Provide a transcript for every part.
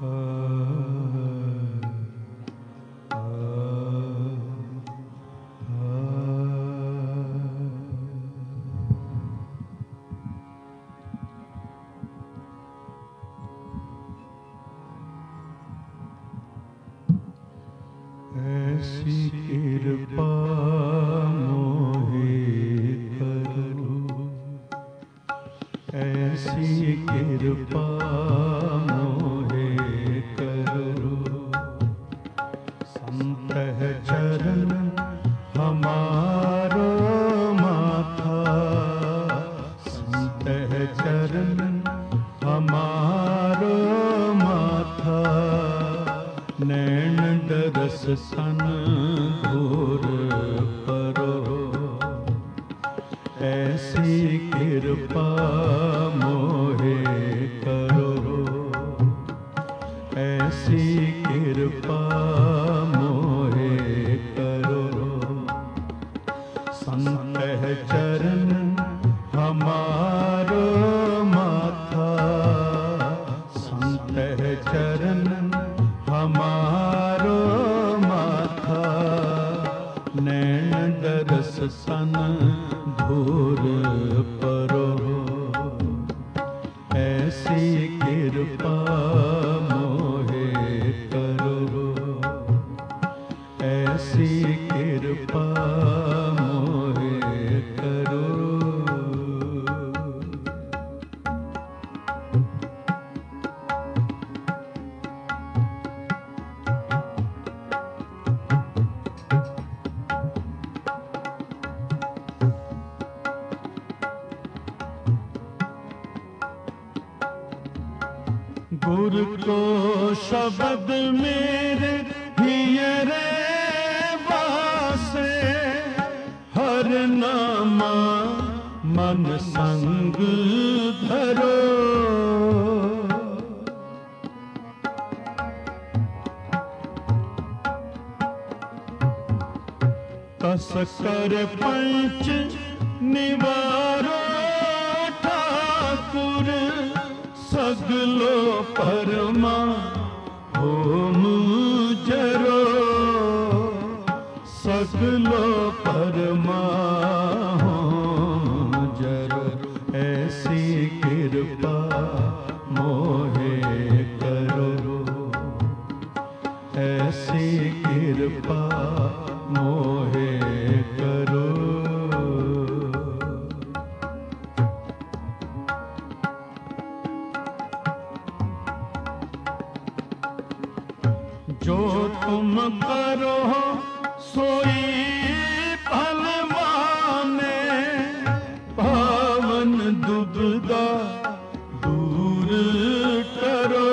ऐसी कृपा मोहे करो, ऐसी कृपा मोहे करो। संत है चरण हमारो माथा, संत है चरण हमारो माथा। नैन दरस सन घोर परो, ऐसी कृपा मोहे करो, ऐसी कृपा मोहे करो। संत है चरण हमारो माथा, संत है चरण हमारो माथा। नैन दरस सन धूर परो, ऐसी कृपा मोहे करो, ऐसी कृपा मोहे करो। गुरु को शब्द मेरे हियरे वासे, हर नामा मन संग धरो। कस कर पंच निवारो ठाकुर, सगलो परमा होम जरो, सगलो परमा होम जरो। ऐसी कृपा मोहे करो, ऐसी कृपा मोहे करो। जो तुम करो सोई फल माने, पावन दुबदा दूर करो।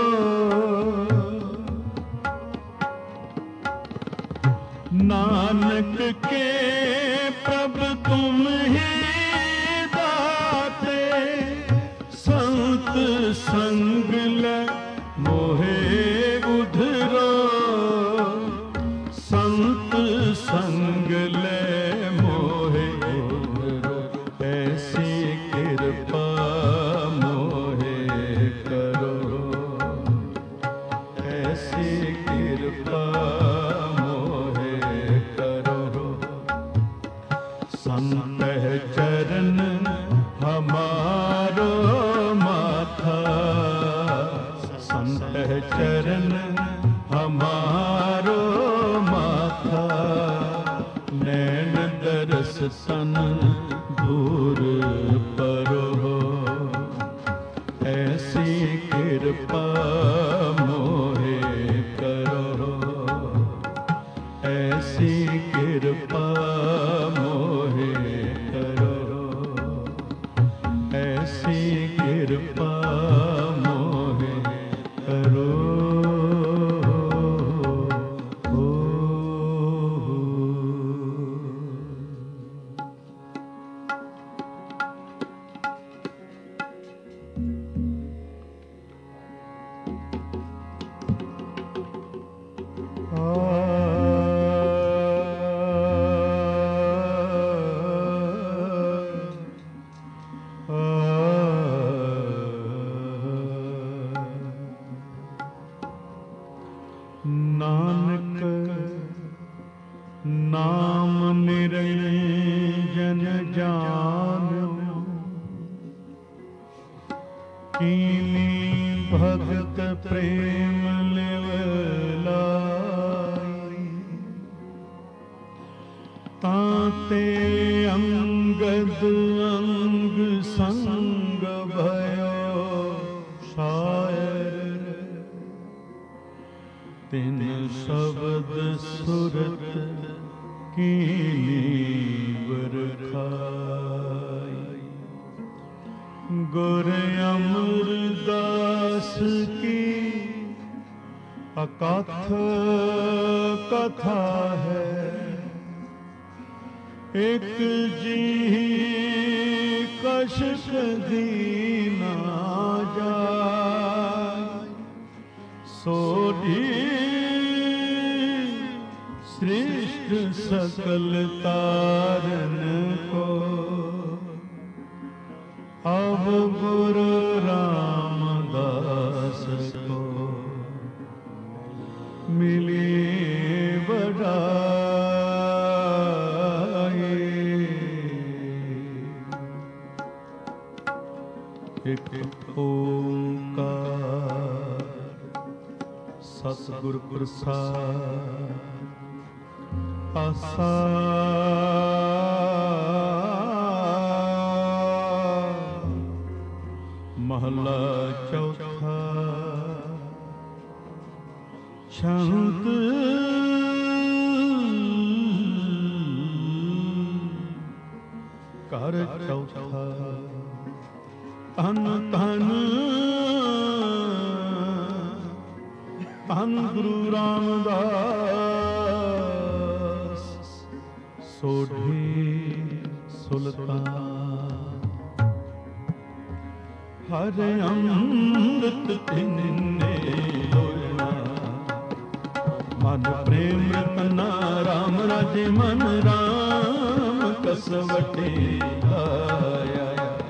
नानक के प्रभु तुम ही दाते, संत संग ले मोहे उधरो, संत संग ले मोहे उधरो। ऐसी कृपा मोहे करो, ऐसी कृपा मोहे करो। संत है चरण हमारो माथा, संत है चरण हमारो माथा। नैन दरस सन दूर परो, ऐसी कृपा मोहे करो, ऐसी कृपा मोहे करो, ऐसी कृपा मोहे करो। प्रेम लिवलाई, ताते अंगद अंग संग भयो शायर, तिन शब्द सुरत कीनी बरखाई। गुर अमरदास की अकथ कथा है, एक जी कश दीना जाय, सोढ़ी श्रेष्ठ सकल तारन को, अब गुरु रामदास को मिली बड़ाई। एक ओंकार सतगुर प्रसाद, आसा महला चौथा। छंद कर चौथा, तन तन तन गुरु रामदास, सोढ़ी सुल्तान। हर अमृत तिन्ने लोया, मन प्रेम रतना राम राजे मन राम कसवटे आया।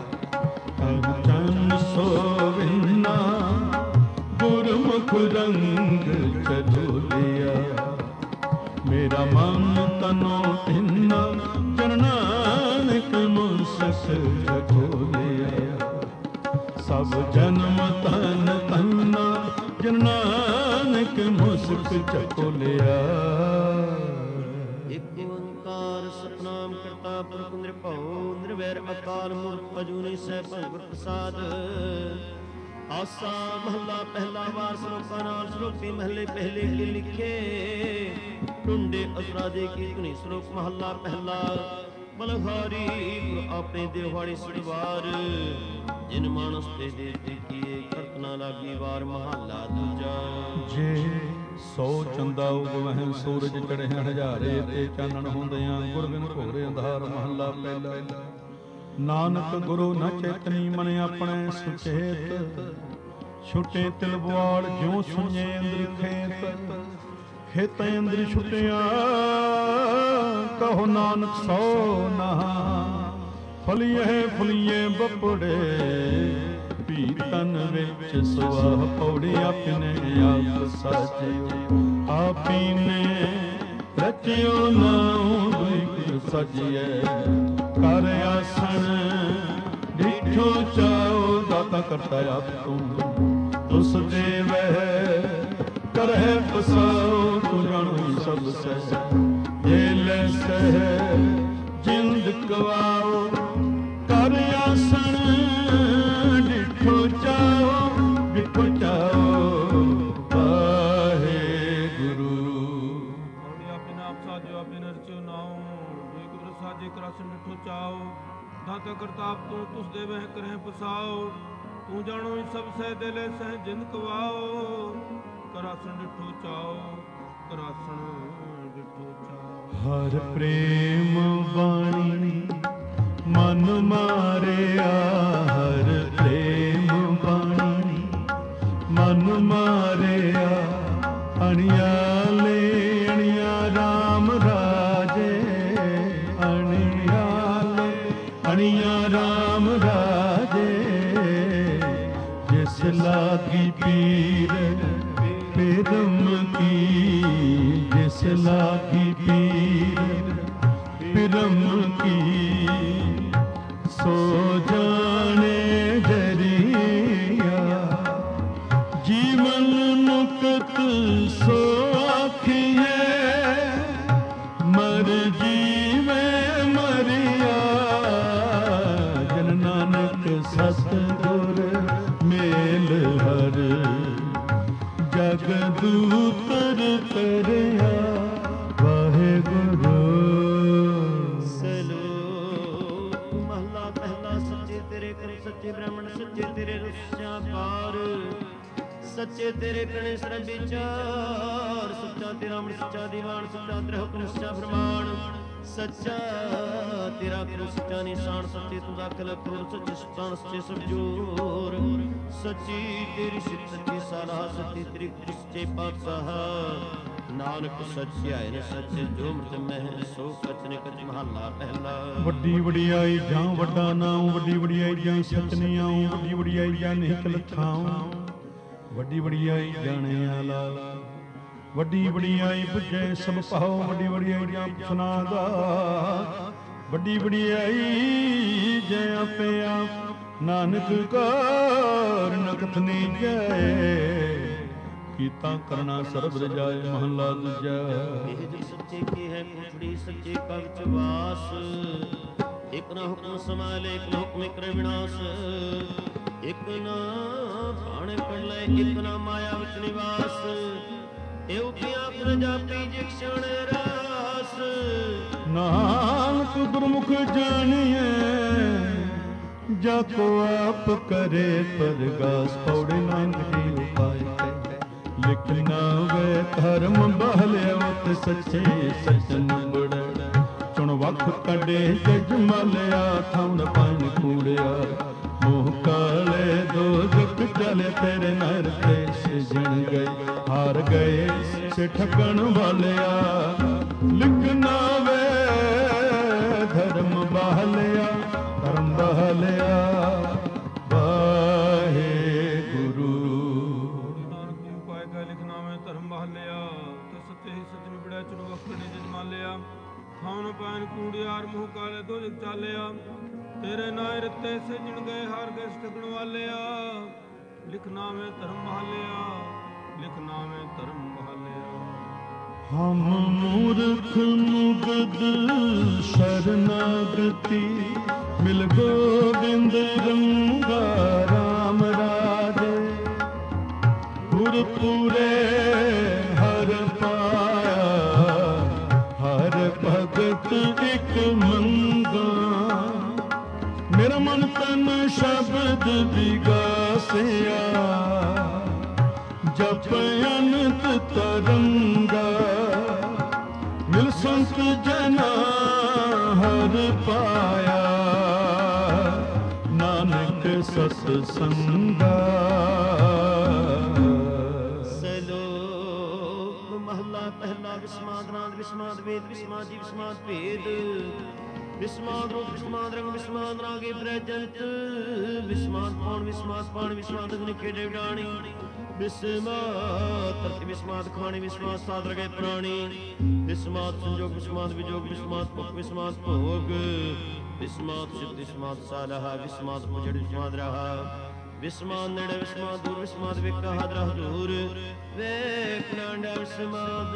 कंचन सोविना गुरमुख रंग चलोलिया, मेरा मन तनो तिन्ना जननानक मुसस चकोलिया। सब जन्म तन तन्ना जननानक मुस्क चकोलिया। एक ओंकार सतनाम करता पुरख निरभਉ निरवैर अकाल मूर्त अजूनी सैभं गुर प्रसाद। आसा महला पहला वार श्लोका नाल श्लोकी महले पहले के लिखे। टुंडे असराजे की धुनी श्लोक महला पहला। बलहारी गुरु आपने देवाड़ी सवार, जिन मानस ते देते किए करत ना लागी वार महला दूजा। जे सौ ਚੰਦਾ ਉਗਵਹਿ ਸੂਰਜ ਚੜ੍ਹੇ ਹਜ਼ਾਰੇ, ਤੇ ਚਾਨਣ ਹੁੰਦਿਆਂ ਗੁਰਬਿਨ ਘੋਰੇ ਅੰਧਾਰ ਮਹੱਲਾ ਪਹਿਲਾ। ਨਾਨਕ ਗੁਰੂ ਨ ਚੇਤਨੀ ਮਨ ਆਪਣੇ ਸੁਚੇਤ, ਛੁਟੇ ਤਿਲ ਬਵਾਲ ਜਿਉ ਸੁਣੇ ਅੰਦਰ ਖੇਤ। ਖੇਤ ਅੰਦਰ ਛੁਟਿਆ ਕਹੋ ਨਾਨਕ ਸੋ ਨਹਾ, ਫਲੀਏ ਫਲੀਏ ਬਪੜੇ ਪੀਤਨ ਵਿੱਚ ਸੁਆਹ ਪੌੜੀ। ਆਪਣੇ ਆਪ ਸਾਜਿਓ ਆਪੀ ਨੇ ਰਚਿਓ ਨਾਉ ਦੁਇ ਸਜਿਐ। ਕਰ ਆਸਣ ਡਿਠੋ ਚਾਓ ਦਾਤਾ ਕਰਤਾ ਆਪ ਤੂੰ। ਤੁਸ ਦੇਵੈ ਕਰਹਿ ਪਸਾਓ ਤੂੰ ਜਾਣੋ ਸਭ ਸਹਿ। ਜੇ ਲੈ ਸਹਿ ਜਿੰਦ ਗਵਾਓ ਕਰ ਆਸਣ ਡਿਠੋ ਚਾਓ ਡਿਠੋ ਚਾਓ। ਵਾਹਿਗੁਰੂ ਆਪੇ ਨਾਮ ਸਾਜਿਓ ਆਪੇ ਨਰਚਿਓ ਨਾਉ ਦੁਇ ਕੁਦਰਤ ਸਾਜੇ ਕਰਾਸਨ ਡਿਠੋ ਚਾਓ। ਦਾਤਾ ਕਰਤਾਪ ਤੂੰ ਤੁਸ ਦੇਵਹਿ ਕਰਹਿ ਪਸਾਓ। ਤੂੰ ਜਾਣੋ ਸਭ ਸਹਿ ਦਿਲੇ ਸਹਿ ਜਿੰਦ ਕਵਾਓ। ਕਰਾਸਨ ਡਿਠੋ ਚਾਓ ਕਰਾਸਨ ਡਿਠੋ ਚਾਓ। ਹਰ ਪ੍ਰੇਮ ਬਾਣੀ ਮਨ ਮਾਰਿਆ। ਹਰ ਪ੍ਰੇਮ ਬਾਣੀ ਮਨ ਮਾਰਿਆ। ਅਣਿਆਲੇ ਅਣਿਆ ਰਾਮ ਰਾਜੇ। ਅਣਿਆਲੇ ਅਣਿਆ ਰਾਮ ਰਾਜੇ। ਜਿਸ ਲਾਗੀ ਪੀਰ ਪਿਰਮ ਕੀ। ਜਿਸ ਲਾਗੀ ਪੀਰ ਪਿਰਮ ਕੀ। ਸੋ ਜਾਣੇ ਜਰੀਆ ਜੀਵਨ ਮਰਨ ਮੁਕਤ ਸੋ ਆਖੀਏ, ਮਰ ਜੀਵੇ ਮਰਿਆ। ਜਨ ਨਾਨਕ ਸਤਿਗੁਰ ਮੇਲ ਹਰ, ਜਗ ਦੂਤਰ ਤਰਿਆ ਵਾਹਿਗੁਰੂ। ਸਲੋਕ ਮਹਲਾ ਪਹਿਲਾ। ਸੱਚੇ ਤੇਰੇ ਕਰ ਸੱਚੇ ਬ੍ਰਾਹਮਣ, ਸੱਚੇ ਤੇਰੇ ਰਸਿਆ ਪਾਰ, ਸੱਚੇ ਤੇਰੇ ਕਣੇ ਸਰਬ ਵਿਚਾਰ। ਸੱਚਾ ਤੇਰਾ ਅੰਮ੍ਰਿਤ, ਸੱਚਾ ਦੀਵਾਨ, ਸੱਚਾ ਤੇਰਾ ਹੁਕਮ, ਸੱਚਾ ਫਰਮਾਨ। ਸੱਚਾ ਤੇਰਾ ਕਰੋ, ਸੱਚਾ ਨਿਸ਼ਾਨ। ਸੱਚੇ ਤੂੰ ਦਾਖਲ ਕਰੋ, ਸੱਚੇ ਸੁਲਤਾਨ, ਸੱਚੇ ਸਬਜੋਰ। ਸੱਚੀ ਤੇਰੀ ਸਿੱਖ, ਸੱਚੀ ਸਾਲਾਹ, ਸੱਚੀ ਤੇਰੀ ਕੁਦਰਤ, ਸੱਚੇ ਪਾਤਸ਼ਾਹ। ਨਾਨਕ ਸੱਚਿਆ ਨ ਸੱਚ, ਜੋ ਮ੍ਰਿਤ ਮਹਿ ਸੋ ਕਚ ਨਿਕਚ। ਮਹਲਾ ਪਹਿਲਾ। ਵੱਡੀ ਵਡਿਆਈ ਜਾਂ ਵੱਡਾ ਨਾਮ, ਵੱਡੀ ਵਡਿਆਈ ਜਾਂ ਸਚ ਨਹੀਂ ਆਉ, ਵੱਡੀ ਵਡਿਆਈ ਜਾਂ ਨਿਹਤ ਲਖਾਉ, ਵੱਡੀ ਵਡਿਆਈ ਜਾਣਿਆ ਲਾਲ। ਵੱਡੀ ਵਡਿਆਈ ਬੁਝੈ ਸਭ ਪਾਉ, ਵੱਡੀ ਵਡਿਆਈ ਜਾਂ ਸੁਨਾਦਾ। ਵੱਡੀ ਵਡਿਆਈ ਜੈ ਆਪੇ ਆਪ, ਨਾਨਕ ਕਾਰ ਨਕਥ ਨੀ ਜਾਏ। ਕੀਤਾ ਕਰਨਾ ਸਰਬ ਰਜਾਏ। ਮਹਲਾ ਦੂਜਾ। ਇਹ ਜੋ ਸੱਚੇ ਕੀ ਹੈ ਕੋਠੜੀ, ਸੱਚੇ ਕਵਚ ਵਾਸ। ਇਕ ਨਾ ਹੁਕਮ ਸਮਾਲੇ, ਇਕ ਨਾ ਹੁਕਮ ਕਰੇ ਵਿਨਾਸ਼। ਇਕ ਨਾ ਭਾਣੇ ਪੜ ਲੈ, ਇਕ ਨਾ ਮਾਇਆ ਵਿੱਚ ਨਿਵਾਸ। ਇਹੋ ਕੀ ਆਖਰ ਜਾਪੀ ਜਿਕਸ਼ਣ ਰਾਸ। ਨਾਨਕ ਗੁਰਮੁਖ ਜਾਣੀਐ, ਜਾ ਕੋ ਆਪ ਕਰੇ ਪਰਗਾਸ। ਪੌੜੇ ਨਾਨਕ ਜੀ ਉਪਾਇ ਲਿਖ ਨਾ ਵੇ ਧਰਮ ਬਹਲਿਆ, ਸੱਚੇ ਸਚਨ ਬੜ। ਚੁਣ ਵਖ ਕੱਢੇ ਜਗ ਮਲਿਆ, ਥਾਉਣ ਪਾਣ ਕੂੜਿਆ। ਮੋਹ ਕਾਲੇ ਦੋਜਕ ਚਲੇ, ਤੇਰੇ ਨਰ ਤੇ ਸਿਜਣ ਗਏ। ਹਾਰ ਗਏ ਸੇ ਠਕਣ ਵਾਲਿਆ, ਲਿਖ ਨਾ ਵੇ ਧਰਮ ਬਹਲਿਆ, ਧਰਮ ਬਹਲਿਆ। ਖਾਉਣ ਪਾਣ ਕੂੜਿਆਰ, ਮੂੰਹ ਕਾਲੇ ਦੋਜਕ ਚਾਲਿਆ। ਤੇਰੇ ਨਾਇ ਰਤੇ ਸਿਜਣ ਗਏ, ਹਾਰ ਗਏ ਠਗਣ ਵਾਲਿਆ। ਲਿਖ ਨਾਵੇਂ ਧਰਮ ਬਹਾਲਿਆ, ਲਿਖ ਨਾਵੇਂ ਧਰਮ ਬਹਾਲਿਆ। ਹਮ ਮੂਰਖ ਮੁਗਧ ਸ਼ਰਨਾਗਤੀ, ਮਿਲ ਗੋਬਿੰਦ ਰੰਗਾ ਰਾਮ ਰਾਜੇ। ਗੁਰਪੂਰੇ ਹਰ ਪਾਇਆ, ਹਰ ਭਗਤ ਇਕ ਮੰਗਾ। ਮੇਰਾ ਮਨ ਤਨ ਸ਼ਬਦ ਵਿਗਾਸਿਆ, ਜਪ ਅਨੰਤ ਤਰੰਗਾ। ਮਿਲ ਸੰਤ ਜਨਾ ਹਰ ਪਾਇਆ, ਨਾਨਕ ਸਤ ਸੰਗਾ। ਸਲੋਕ ਮਹਲਾ ਪਹਿਲਾ। ਵਿਸਮਾਦ ਨਾਦ, ਵਿਸਮਾਦ ਵੇਦ, ਵਿਸਮਾਦ ਜੀ, ਵਿਸਮਾਦ ਭੇਦ। ਵਿਸਮਾਦ ਰੂਪ, ਵਿਸਮਾਦ ਰੰਗ, ਵਿਸਮਾਦ ਰਾਗੇ ਪ੍ਰਜੰਤ। ਵਿਸਮਾਦ ਪੌਣ, ਵਿਸਮਾਦ ਪਾਣ, ਵਿਸਮਾਦ ਅਗਨਿ ਖੇਡੇ ਉਡਾਣੀ। ਵਿਸਮਾਦ ਧਰਤੀ, ਵਿਸਮਾਦ ਖਾਣੀ, ਵਿਸਮਾਦ ਸਾਧ ਰਗੇ ਪ੍ਰਾਣੀ। ਵਿਸਮਾਦ ਸੰਜੋਗ, ਵਿਸਮਾਦ ਵਿਜੋਗ, ਵਿਸਮਾਦ ਭੁਖ, ਵਿਸਮਾਦ ਭੋਗ। ਵਿਸਮਾਦ ਸਿੱਧ, ਵਿਸਮਾਦ ਸਾਲਾਹਾ, ਵਿਸਮਾਦ ਪੁਜੜ, ਵਿਸਮਾਦ ਰਹਾ। ਵਿਸਮਾਦ ਨੇੜੇ, ਵਿਸਮਾਦ ਦੂਰ, ਵਿਸਮਾਦ ਵੇਖਾ ਹਾਦਰਾ ਹਜ਼ੂਰ। ਵੇਖ ਨਾਂਡਾ ਵਿਸਮਾਦ,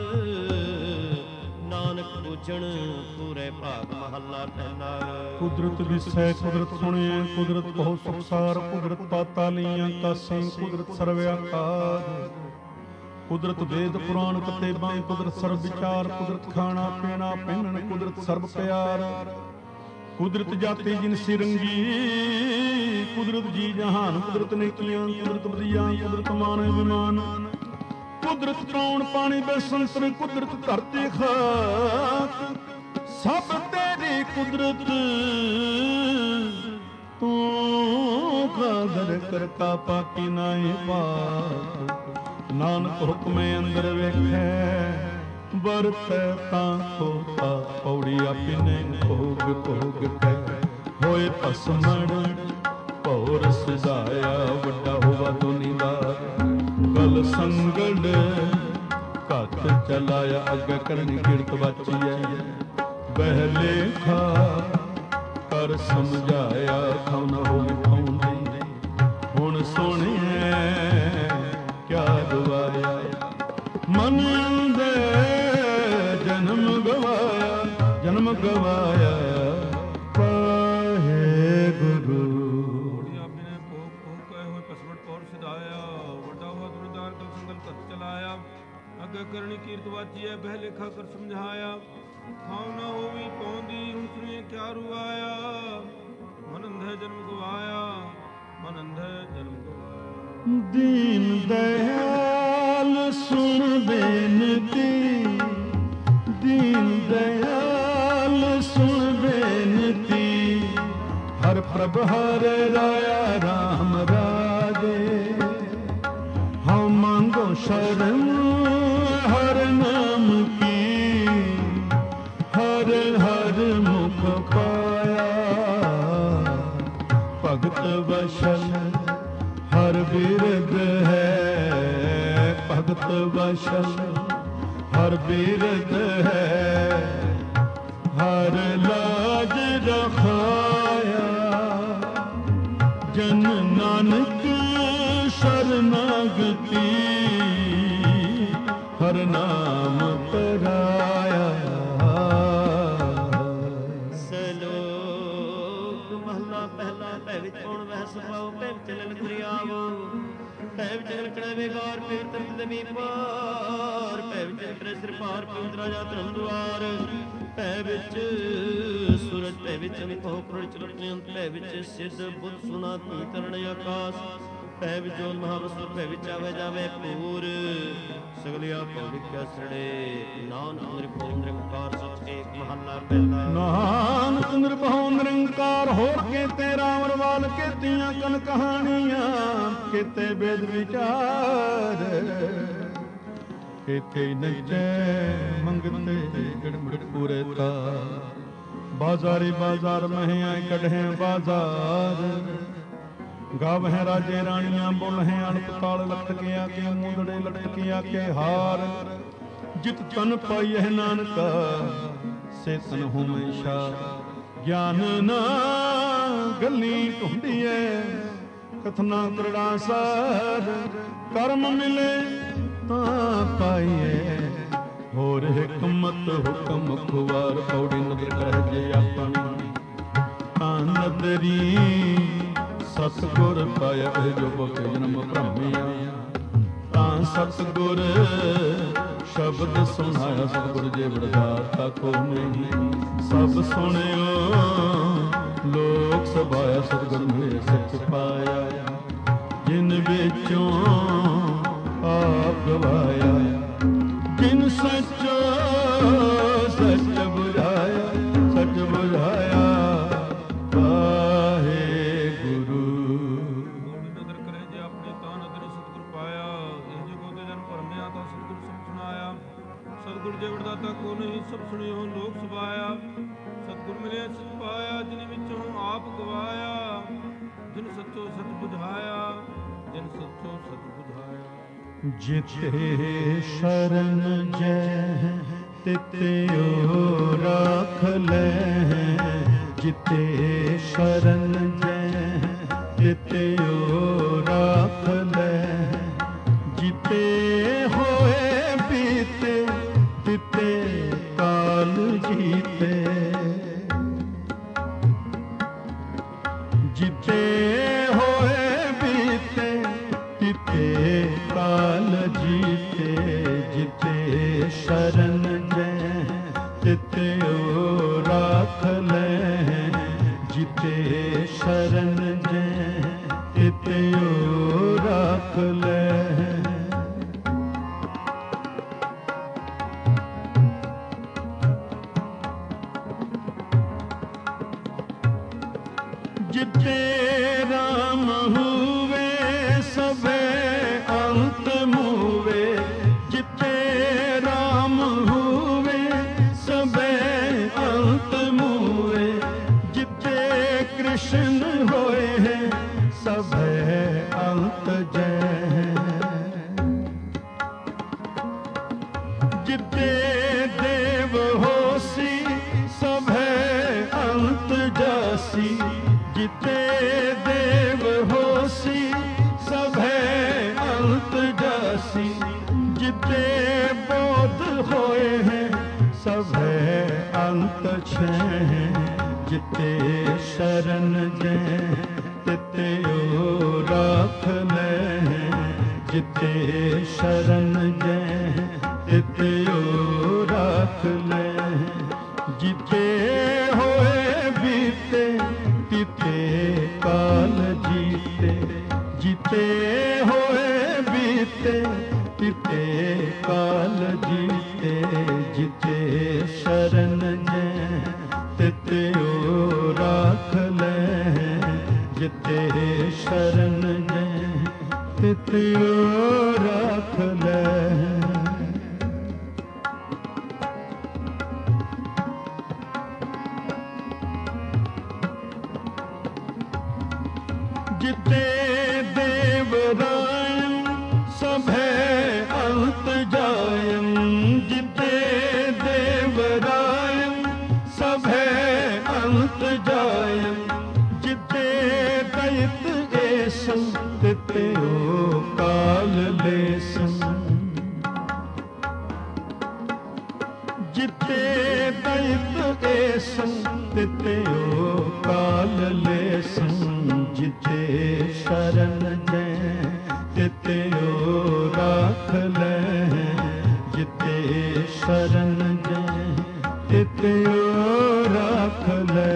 ਨਾਨਕ ਪੂਜਣ ਪੂਰੇ ਭਾਗ। ਮਹੱਲਾ ਪਹਿਲਾ। ਕੁਦਰਤ ਵਿਸੈ ਕੁਦਰਤ ਸੁਣਿਆ, ਕੁਦਰਤ ਬਹੁ ਸੁਖਸਾਰ। ਕੁਦਰਤ ਪਾਤਾਲੀਆਂ ਕਾਸੇ, ਕੁਦਰਤ ਸਰਵ ਆਕਾਰ। ਕੁਦਰਤ ਵੇਦ ਪੁਰਾਣ ਕਤੇਬਾਂ, ਕੁਦਰਤ ਸਰਬ ਵਿਚਾਰ। ਕੁਦਰਤ ਖਾਣਾ ਪੀਣਾ ਪਹਿਨਣ, ਕੁਦਰਤ ਸਰਬ ਪਿਆਰ। ਕੁਦਰਤ ਜਾਤੀ ਜਿਨਸੀ ਰੰਗੀ, ਕੁਦਰਤ ਜੀ ਜਹਾਨ। ਕੁਦਰਤ ਨੇਕੀਆਂ, ਕੁਦਰਤ ਬਦੀਆਂ, ਕੁਦਰਤ ਮਾਨ ਵਿਮਾਨ। ਕੁਦਰਤ ਕੌਣ ਪਾਣੀ ਬਸੰਤਰ, ਕੁਦਰਤ ਧਰਤੀ ਖਾਕ। ਸਭ ਤੇਰੀ ਕੁਦਰਤ, ਤੂੰ ਕਾਦਰ ਕਰ ਕਾਪਾ ਕੀ ਨਾਹੀ ਬਾਤ। ਨਾਨਕ ਹੁਕਮੇ ਅੰਦਰ ਵੇਖੈ, ਵਰਤੈ ਤਾਂ ਖੋਤਾ। ਪੌੜੀ ਆਪਿਨੇ ਭੋਗ ਭੋਗ ਕੈ, ਹੋਏ ਭਸਮੜ ਭੌਰ ਸਜਾਇਆ। ਵੱਡਾ ਹੋਵਾ ਦੁਨੀਦਾਰ, ਗਲ ਸੰਗੜ ਘੱਟ ਚਲਾਇਆ। ਅੱਗੇ ਕਰਨੀ ਕਿਰਤ ਬਾਚੀਐ, ਬਹਿ ਲੇਖਾ ਕਰ ਸਮਝਾਇਆ। ਖਾਉ ਨਾ ਹੋਵੇ ਖਾਉਂਦੀ, ਹੁਣ ਸੁਣਿਐ ਕਿਆ ਗਵਾਇਆ। ਮਨ ਅੰਦੇ ਜਨਮ ਗਵਾਇਆ, ਜਨਮ ਗਵਾਇਆ ਵਾਹਿਗੁਰੂ। ਅੱਗੇ ਕਰਨੀ ਕੀਰਤ ਵਾਚੀਐ ਬਹਿ ਲੇਖਾ ਕਰ ਸਮਝਾਇਆ। ਥਾਉ ਨਾ ਹੋਵੀ ਪੌਂਦੀ ਹੁਣ ਸੁਣੀਏ ਕਿਆ ਰੁਆਇਆ। ਮਨ ਅੰਧੇ ਜਨਮ ਗਵਾਇਆ, ਮਨ ਅੰਧੇ ਜਨਮ ਗਵਾਇਆ। ਦੀਨ ਦਇਆਲ ਸੁਣ ਬੇਨਤੀ, ਦੀਨ ਦਇਆਲ ਸੁਣ ਬੇਨਤੀ। ਹਰ ਪ੍ਰਭ ਹਰ ਰਾਇਆ ਰਾਮ ਰਾਜੇ। ਹਉ ਮੰਗੋ ਸ਼ਰਨ ਹਰ ਨਾਮ ਕੀ, ਹਰ ਹਰ ਮੁਖ ਪਾਇਆ। ਭਗਤ ਵਸ਼ਲ ਹਰ ਬਿਰਦ ਹੈ, ਭਗਤ ਵਸ਼ਲ ਹਰ ਬਿਰਦ ਹੈ। ਹਰ ਲਾਜ ਰਖਾਇਆ, ਜਨ ਨਾਨਕ ਸ਼ਰਨਾਗਤੀ। ਹਰ ਨਾਮ ਪਰਾਇਆ। ਸਲੋਕ ਮਹਲਾ ਪਹਿਲਾ। ਭੈ ਵਿੱਚ ਕੌਣ ਵਹਿ ਸੁਭਾਉ, ਭੈ ਵਿੱਚ ਲਲਕ ਦਰਿਆਵੋ। ਭੈ ਵਿੱਚ ਲਲਕਣਾ ਵੇਗਾਰ, ਪੇਟ ਤਰਤ ਦੇਵੀ ਪਾਰ। ਭੈ ਵਿੱਚ ਅੰਤਰੇ ਸਿਰ ਪਾਰ, ਪਿਉਤ ਰਾਜਾ ਧਰਮ ਦੁਆਰ। ਭੈ ਵਿੱਚ ਸੂਰਜ, ਭੈ ਵਿੱਚ ਅਨੁਭਵ ਕਰੋੜ ਚਲਤ ਅੰਤ। ਭੈ ਵਿੱਚ ਸਿੱਧ ਬੁੱਧ ਸੁਨਾ ਧੂੰ ਤਰਨ ਆਕਾਸ। ਭੈ ਵਿੱਚ ਜੋਨ ਮਹਾਵਸਤੁ, ਭੈ ਵਿੱਚ ਆਵੇ ਜਾਵੇ ਪੂਰ। ਸਗਲਿਆ ਭੌਲਿਕਾ ਸੜੇ, ਨਾਨਕ ਨਿਰਭਉ ਨਿਰੰਕਾਰ ਸਚ ਏਕ। ਮਹੱਲਾ ਪਹਿਲਾ। ਨਾਨਕ ਨਿਰਭਉ ਨਿਰੰਕਾਰ, ਹੋਰ ਕੇਤੇ ਰਾਮ ਰਵਾਲ। ਕੇਤੀਆਂ ਕਨ ਕਹਾਣੀਆਂ, ਕੇਤੇ ਵੇਦ ਵਿਚਾਰ। ਕੇਤੇ ਨਚੈ ਮੰਗਤੇ ਗੜਮੜ ਪੂਰੇ ਤਾ। ਬਾਜ਼ਾਰੇ ਬਾਜ਼ਾਰ ਮਹਿ ਆਏ ਕਢੇ ਬਾਜ਼ਾਰ। ਗਾਵਹਿ ਰਾਜੇ ਰਾਣੀਆਂ, ਬੋਲਹਿ ਅਣਪਤਾਲ। ਲਟਕੇ ਆਕੇ ਮੂੰਦੜੇ, ਲਟਕੇ ਆਕੇ ਹਾਰ। ਜਿਤ ਤਨ ਪਾਈਐ ਨਾਨਕਾ, ਸੇ ਤਨ ਹੋਮੈ ਸ਼ਾਰ। ਗਿਆਨ ਨਾ ਗੱਲੀ ਢੂੰਡੀਐ, ਕਥਨਾ ਕਰੜਾ ਸਾਰ। ਕਰਮ ਮਿਲੇ ਤਾਂ ਪਾਈਐ, ਹੋਰ ਹਿਕਮਤ ਹੁਕਮ ਖੁਵਾਰ। ਪੌੜੀ ਨਦਰ ਕਰਹਿ ਜੇ ਆਪਣੀ, ਤਾਂ ਨਦਰੀ ਸਤਿਗੁਰ ਪਾਇਆ। ਇਹ ਜੋ ਬਕੇ ਜਨਮ ਭ੍ਰਮਿਆ, ਤਾਂ ਸਤਿਗੁਰ ਸ਼ਬਦ ਸੁਣਾਇਆ। ਸਤਿਗੁਰ ਜੇ ਵਡਦਾਤਾ ਕੋ ਨਹੀਂ, ਸਭ ਸੁਣਿਓ ਲੋਕ ਸਭਾਇਆ। ਸਤਿਗੁਰ ਮਿਲੇ ਸੱਚ ਪਾਇਆ, ਜਿਨ ਵਿੱਚੋਂ ਆਪ ਗਵਾਇਆ। ਜਿਨ ਸੱਚੋ ਸੱਚ ਬੁਝਾਇਆ, ਸੱਚ ਬੁਝਾਇਆ ਵਾਹਿਗੁਰੂ। ਗੋੜੀ ਨਦਰ ਕਰੇ ਜੇ ਆਪਣੇ ਤਾਂ ਨਦਰ ਸਤਿਗੁਰ ਪਾਇਆ। ਇਹ ਜੇ ਗੋਦੇ ਜਨ ਭਰਮਿਆ, ਤਾਂ ਸਤਿਗੁਰ ਸਭ ਸੁਣਾਇਆ। ਸਤਿਗੁਰ ਜੇ ਵਡਦਾਤਾ ਕੋ ਨਹੀਂ, ਸਭ ਸੁਣਿਓ ਲੋਕ ਸਭਾਇਆ। ਸਤਿਗੁਰ ਮਿਲਿਆ ਸੱਚ ਪਾਇਆ, ਜਿਨ ਵਿੱਚੋਂ ਆਪ ਗਵਾਇਆ। ਜਿਨ ਸੱਚੋ ਸੱਚ ਬੁਝਾਇਆ, ਜਿਨ ਸੱਚੋ ਸੱਚ ਬੁਝਾਇਆ। ਜਿਤੇ ਸ਼ਰਨ ਜੈ ਤਿਤਿਓ ਰਾਖ ਲੈ। ਜਿਤੇ ਸ਼ਰਨ ਜੈ ਤਿਤਿਓ ਰਾਖ ਲੈ। ਜਿਤੇ ਹੋਏ ਬੀਤੇ, ਤਿਤੇ ਕਾਲ ਜੀਤੇ। ਜਿਤੇ ਹੋਏ ਬੀਤੇ, ਤਿਤੇ ਕਾਲ ਜੀਤੇ। ਜਿਤੇ ਸ਼ਰਨ ਜੈ ਤਿਤਿਓ ਰਾਖ ਲੈ। ਜਿਤੇ ਸ਼ਰਨ ਜੈ ਤਿਤਿਓ ਰਾਖ ਲੈ। ਜਿਤੇ ਰਾਮ ਹੂਵੇ, ਸਭੇ ਅੰਤ ਮੂਵੇ। ਜਿਤੇ ਰਾਮ ਹੂਵੇ, ਸਭੇ ਅੰਤ ਮੂਵੇ। ਜਿਤੇ ਕ੍ਰਿਸ਼ਨ ਹੋਏ ਹੈ, ਸਭੇ ਅੰਤ ਜੈ। ਜਿਤੇ ਦੇਵ ਹੋਸੀ, ਸਭੇ ਅੰਤ ਜਾਸੀ। ਜਿਤੇ ਦੇਵ ਹੋਸੀ, ਸਭੇ ਅੰਤ ਜਾਸੀ। जिते बोध होए हैं सब है अंत छह, जिते शरण जय तिते ओ राख ले, जिते शरण जय तिते ओ राख ले, जिते होए बीते तिते काल जीते, जिते होए बीते तिते काल जीते, जिते शरण जय तिते ओ राख ले, जिते शरण जय तिते ओ राख ले। जिते देवरायन सब है अंत जायन, जिते देवरायन सब है अंत जायन, जिते दैत ऐसन तिते ओ काल लेसन, जिते दैत ऐसन तिते ओ काल लेसन, जिते शरण जय तिते ओ राख ले, जिते शरण जय तिते ओ राख ले।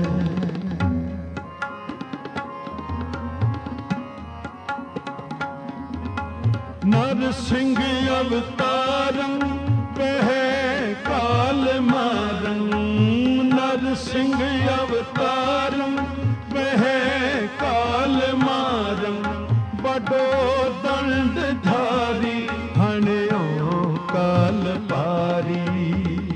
नरसिंह अवतारं वह काल मारं, नरसिंह अवतारं वह काल मारं, बड़ो दंड धारी हण्यो काल पारी,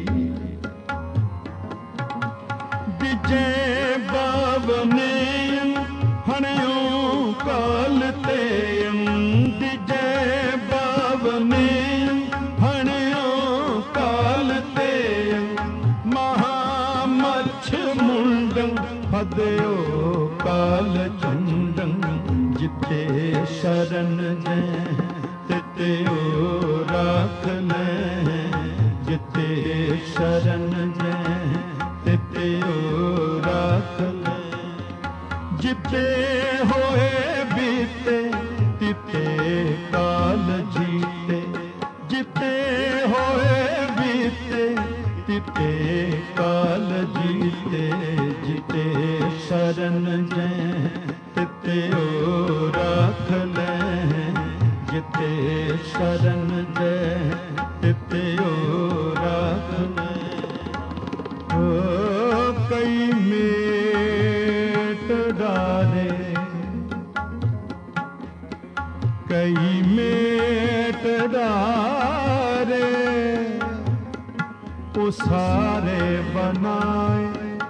विजय बावनेयन हण्यो काल तेयन, विजय बावनेयन हण्यो काल तेयन, महामच्छ मुंडं हदयो काल चंडं, जिते शरण जय तिते ओ राख ले, जिते शरण जय तिते ओ राख ले, जिते होए बीते तिते काल जीते, जिते होए बीते तिते काल जीते, जिते शरण जय तिते ओ राख ले, जिते शरण जय तिते ओ राख ले। ओ कई मेट डारे, कई मेट डारे, उसारे बनाए